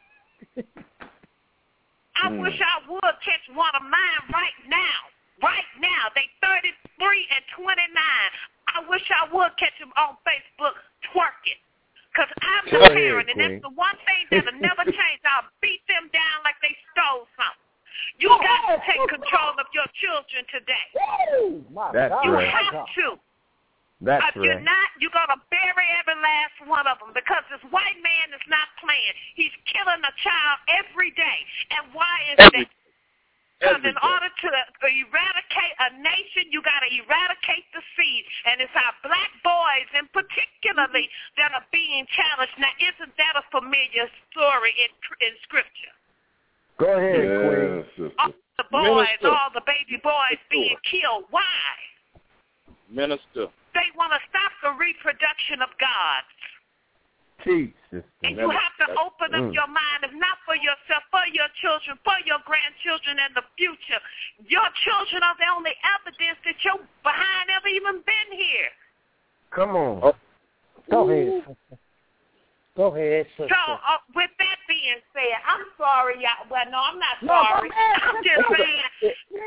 I wish I would catch one of mine right now. Right now. They 33 and 29. I wish I would catch them on Facebook twerking. Because I'm the parent, and that's the one thing that'll never change. I'll beat them down like they stole something. You got to take control of your children today. You have to. If you're not, you're going to bury every last one of them, because this white man is not playing. He's killing a child every day. And why is that? Because in order to eradicate a nation, you got to eradicate the seed. And it's our black boys, in particularly, that are being challenged. Now, isn't that a familiar story in Scripture? Go ahead, Queen. All the boys, all the baby boys being killed. Why? Minister. They want to stop the reproduction of God. Teach, sister. And you have to open up your mind, if not for yourself, for your children, for your grandchildren in the future. Your children are the only evidence that your behind ever even been here. Come on. Oh. Go ahead. Go ahead, sister. So, with that being said, I'm sorry, y'all. Well, no, I'm not sorry. I'm just saying,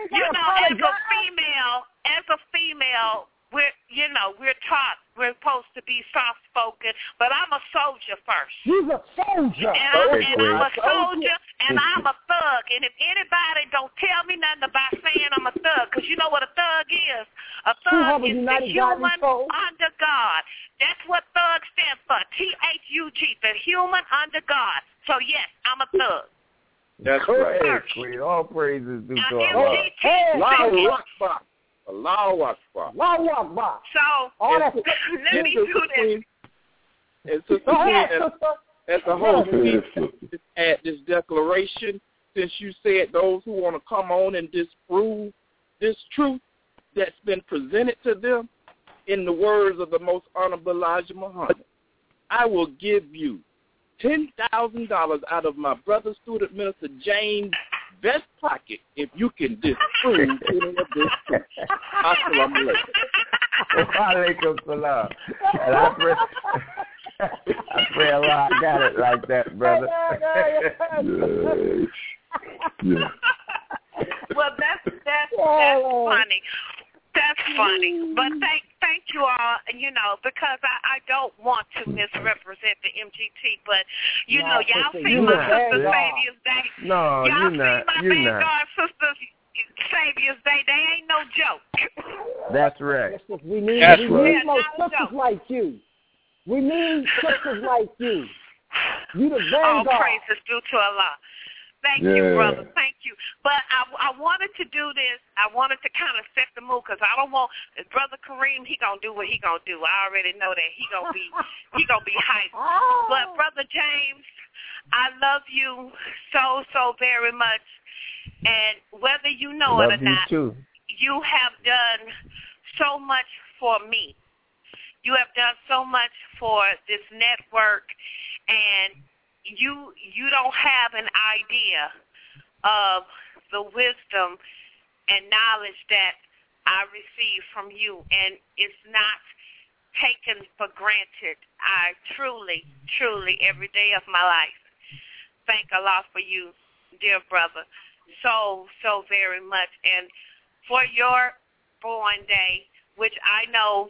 as a female, we're taught we're supposed to be soft-spoken, but I'm a soldier first. You're a soldier. And I'm a soldier, and I'm a thug. And if anybody don't tell me nothing about saying I'm a thug, because you know what a thug is? A thug is the human under God. That's what thug stands for, THUG, the human under God. So, yes, I'm a thug. That's right. Queen. All praises due to Allah. Allahu Akbar. Allahu Akbar. So, let me do this. And as a whole, at this declaration, since you said those who want to come on and disprove this truth that's been presented to them, in the words of the most honorable Elijah Muhammad, I will give you $10,000 out of my brother student minister James' best pocket if you can disprove any of this truth. Assalamu alaikum. Alaikum salam. And I pray Allah I got it like that, brother. Yeah. Well, that's funny. That's funny. But thank you all, because I don't want to misrepresent the MGT, but, y'all see my sister Savior's Day. No, y'all you're not. see my Vanguard sisters Savior's Day. They ain't no joke. That's right. We need more sisters like you. We need sisters like you. You the Vanguard. All praises due to Allah. Thank you, brother. Thank you. But I wanted to do this. I wanted to kind of set the mood because I don't want Brother Kareem. He gonna do what he gonna do. I already know that he gonna be hyped. But Brother James, I love you so very much. And whether you know it or not, you have done so much for me. You have done so much for this network, and you don't have an idea of the wisdom and knowledge that I receive from you, and it's not taken for granted. I truly, every day of my life, thank Allah for you, dear brother, so very much. And for your born day, which I know,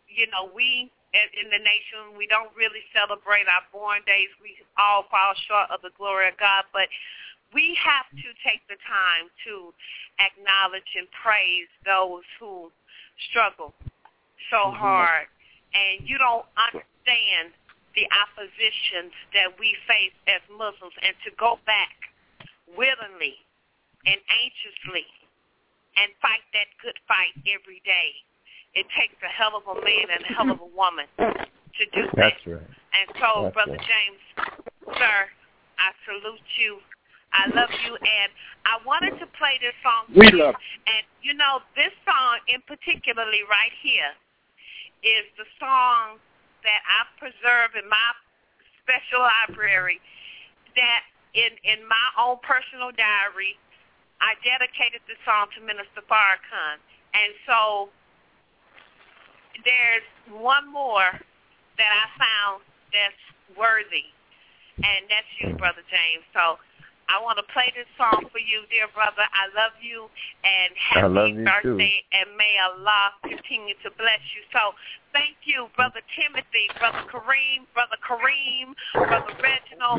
we in the nation, we don't really celebrate our born days. We all fall short of the glory of God, but we have to take the time to acknowledge and praise those who struggle so hard. And you don't understand the oppositions that we face as Muslims, and to go back willingly and anxiously and fight that good fight every day. It takes a hell of a man and a hell of a woman to do that. That's right. And so, Brother James, sir, I salute you. I love you. And I wanted to play this song for you. And, this song in particularly right here is the song that I preserve in my special library that in my own personal diary, I dedicated the song to Minister Farrakhan. And so there's one more that I found that's worthy, and that's you, Brother James. So I want to play this song for you, dear brother. I love you, and happy birthday, and may Allah continue to bless you. So thank you, Brother Timothy, Brother Kareem, Brother Reginald.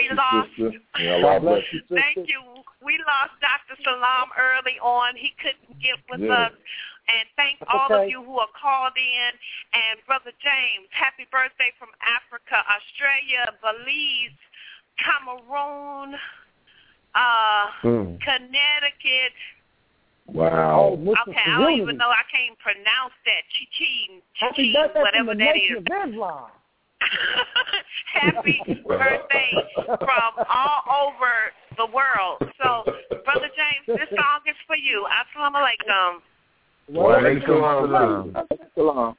Thank you. We lost Dr. Salam early on. He couldn't get with us. And thank all of you who are called in. And Brother James, happy birthday from Africa, Australia, Belize, Cameroon, Connecticut. Wow. Okay, I don't even know. I can't pronounce that. Chi-chi, whatever that is. Happy birthday from all over the world. So, Brother James, this song is for you. Assalamu alaikum. Wa alaikum assalam.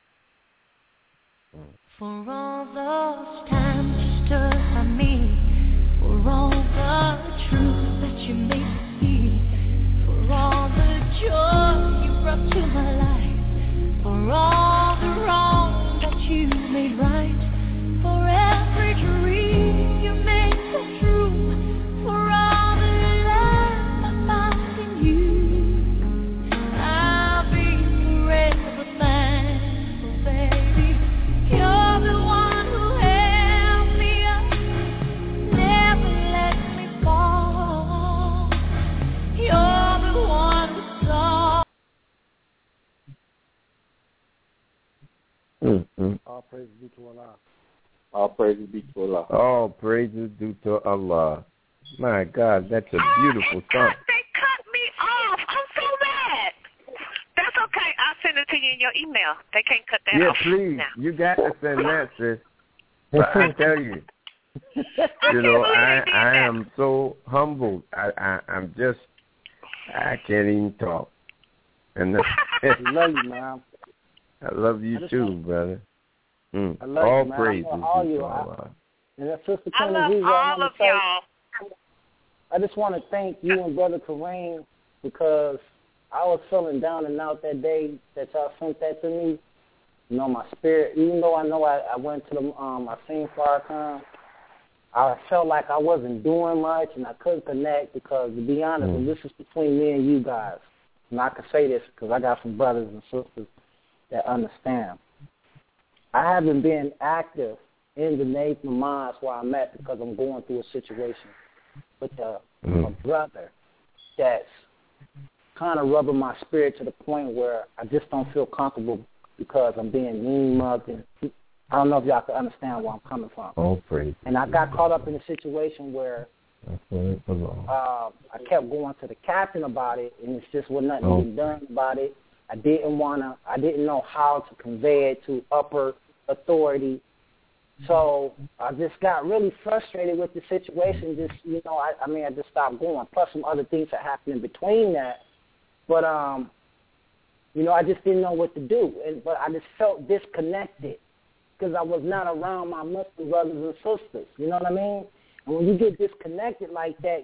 For all those times you stood by me, for all the truth that you made me see, for all the joy you brought to my life, for all the wrong that you made right, for every dream you made come true, for all the love I found in you, I'll be forever thankful, baby. You're the one who held me up, never let me fall. You're the one who saw. All praise be to Allah. All praises be to Allah. All praises due to Allah. My God, that's a beautiful song. They cut me off. I'm so mad. That's okay. I'll send it to you in your email. They can't cut that off. Yeah, please. Now. You got to send that, sis. But I tell you, I am so humbled. I'm just, I can't even talk. And I love you, man. I love you too, brother. I love all you, man. praises I love all you. And Sister I love all of y'all. I just want to thank you and Brother Kareem because I was feeling down and out that day that y'all sent that to me. You know, my spirit, even though I know I went to the, I seen Farrakhan, I felt like I wasn't doing much and I couldn't connect because, to be honest, and this is between me and you guys, and I can say this because I got some brothers and sisters that understand. I haven't been active in the Native Minds where I'm at because I'm going through a situation with a brother that's kind of rubbing my spirit to the point where I just don't feel comfortable because I'm being mean-mugged. And I don't know if y'all can understand where I'm coming from. Oh, praise. And I got caught up in a situation where I kept going to the captain about it, and it's just was nothing being done about it. I didn't know how to convey it to upper authority. So I just got really frustrated with the situation. Just, I just stopped going. Plus some other things that happened in between that. But, I just didn't know what to do. But I just felt disconnected because I was not around my Muslim brothers and sisters. You know what I mean? And when you get disconnected like that,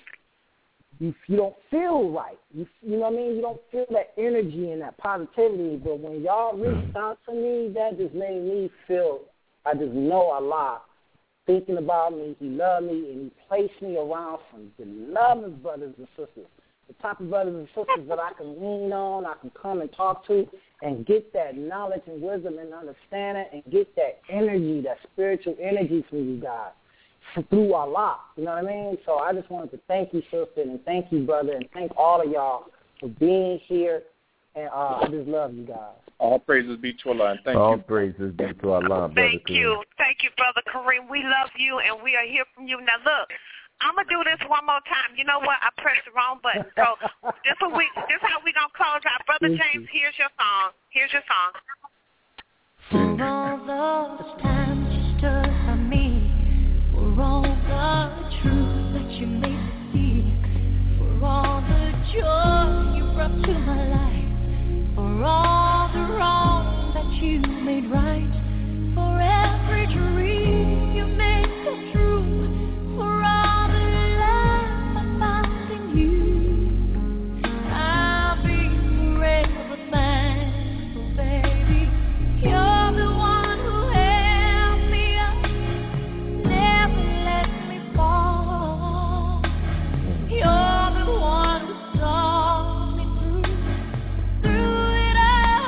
you don't feel right. You know what I mean? You don't feel that energy and that positivity. But when y'all reached out to me, that just made me feel, I just know Allah thinking about me. He loved me, and he placed me around some beloved brothers and sisters, the type of brothers and sisters that I can lean on, I can come and talk to, and get that knowledge and wisdom and understanding, and get that energy, that spiritual energy from you guys. Through Allah, you know what I mean? So I just wanted to thank you, sister, and thank you, brother, and thank all of y'all for being here. And I just love you guys. All praises be to Allah, and thank all you. All praises be to Allah, brother. Thank you, brother Kareem. We love you, and we are here from you. Now look, I'm gonna do this one more time. You know what? I pressed the wrong button. So this how we gonna close out. Brother James, here's your song. For all those times you stood by me. For all the truth that you made me see, for all the joy you brought to my life, for all the wrong that you made right, for every dream you made come true, for all the love I found in you, I'll be forever thankful, baby. You're the one who held me up, never let me fall. You're the one who saw me through it all.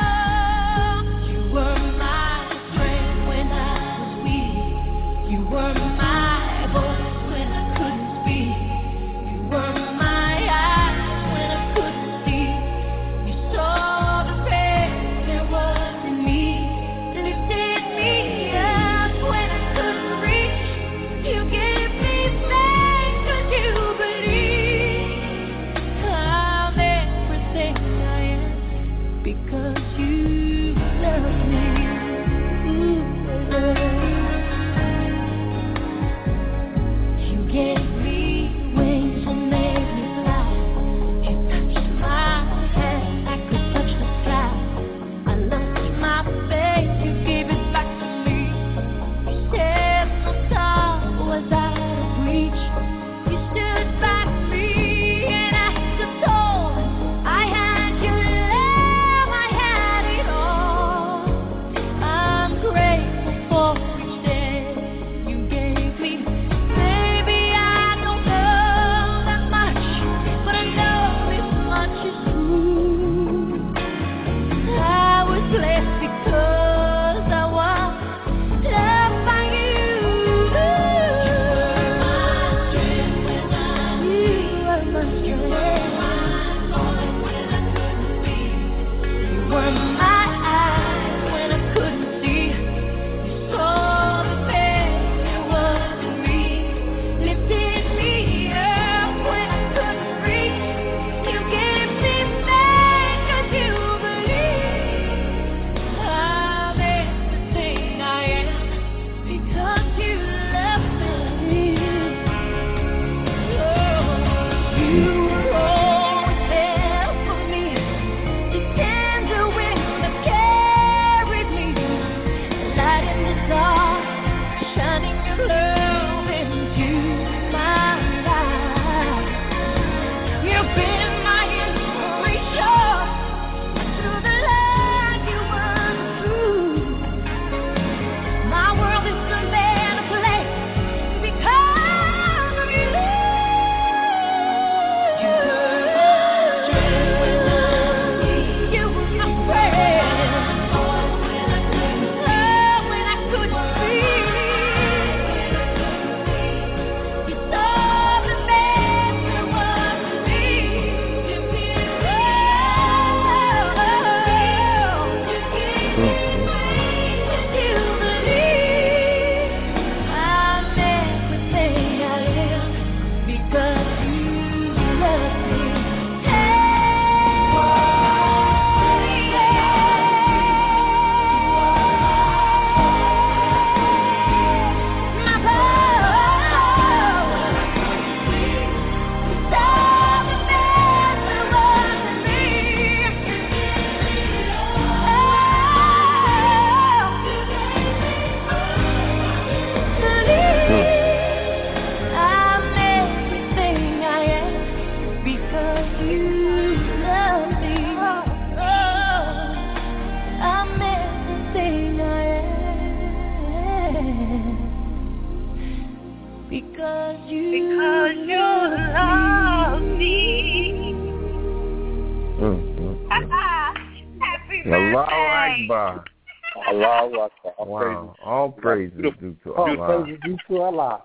Allahu Akbar. Allahu Akbar. Wow. All praises due to Allah. All praises due to Allah.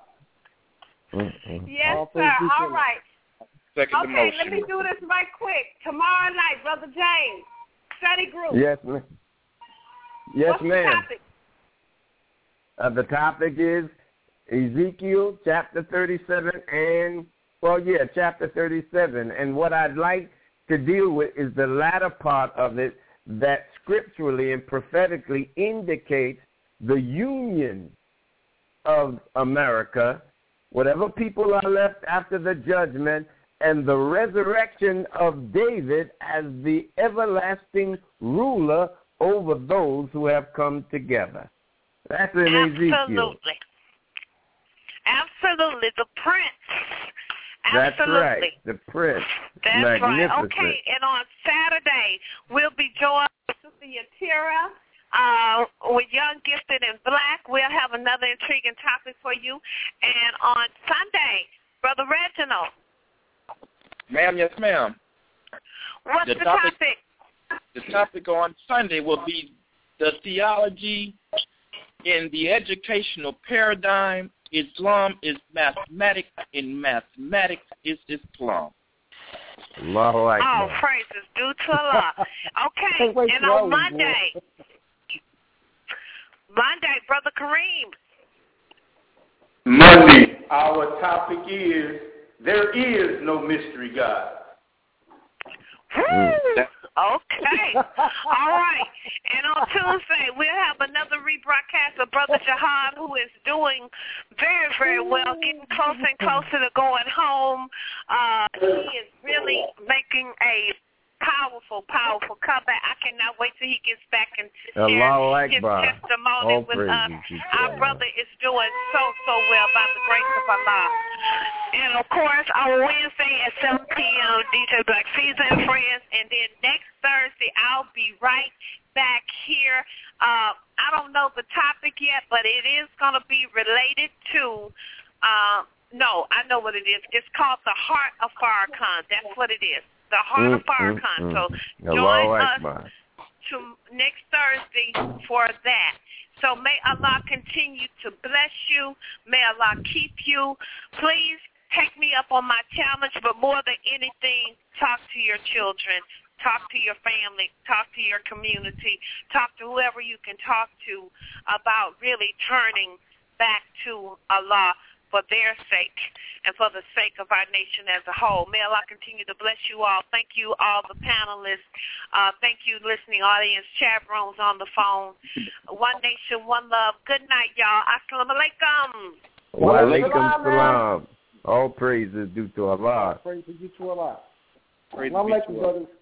Yes, all sir. All right. Second okay, let me do this right quick. Tomorrow night, Brother James, study group. Yes, ma'am. Yes, What's ma'am. The topic? The topic is Ezekiel chapter 37 and, chapter 37. And what I'd like to deal with is the latter part of it that scripturally and prophetically indicates the union of America, whatever people are left after the judgment, and the resurrection of David as the everlasting ruler over those who have come together. That's in Ezekiel. Absolutely. The Prince. That's Absolutely. right. The Prince. That's Magnificent. right. Okay, and on Saturday, we'll be joined with Sister Yatira with Young, Gifted, and Black. We'll have another intriguing topic for you. And on Sunday, Brother Reginald. Ma'am, yes, ma'am. What's the topic? The topic on Sunday will be the theology in the educational paradigm. Islam is mathematics, and mathematics is Islam. Allahu Akbar. Oh, praises due to Allah. Okay, and on Monday, Brother Kareem. Monday, our topic is, there is no mystery God. Okay. All right. And on Tuesday, we'll have another rebroadcast of Brother Jihad, who is doing very, very well, getting closer and closer to going home. He is really making a powerful comeback. I cannot wait till he gets back and share his testimony with us. Our brother is doing so well by the grace of Allah. And, of course, on Wednesday at 7 p.m., DJ Black Caesar and Friends. And then next Thursday, I'll be right back here. I don't know the topic yet, but it is going to be related to, no, I know what it is. It's called the Heart of Farrakhan. That's what it is. The Heart of Farrakhan. So join us to next Thursday for that. So may Allah continue to bless you. May Allah keep you. Please take me up on my challenge, but more than anything, talk to your children. Talk to your family. Talk to your community. Talk to whoever you can talk to about really turning back to Allah for their sake and for the sake of our nation as a whole. May Allah continue to bless you all. Thank you, all the panelists. Thank you, listening audience, chat rooms on the phone. One nation, one love. Good night, y'all. Assalamu alaikum. Wa alaikum salam. All praises due to Allah. Praise due to Allah. Praise Assalamu alaikum, brothers.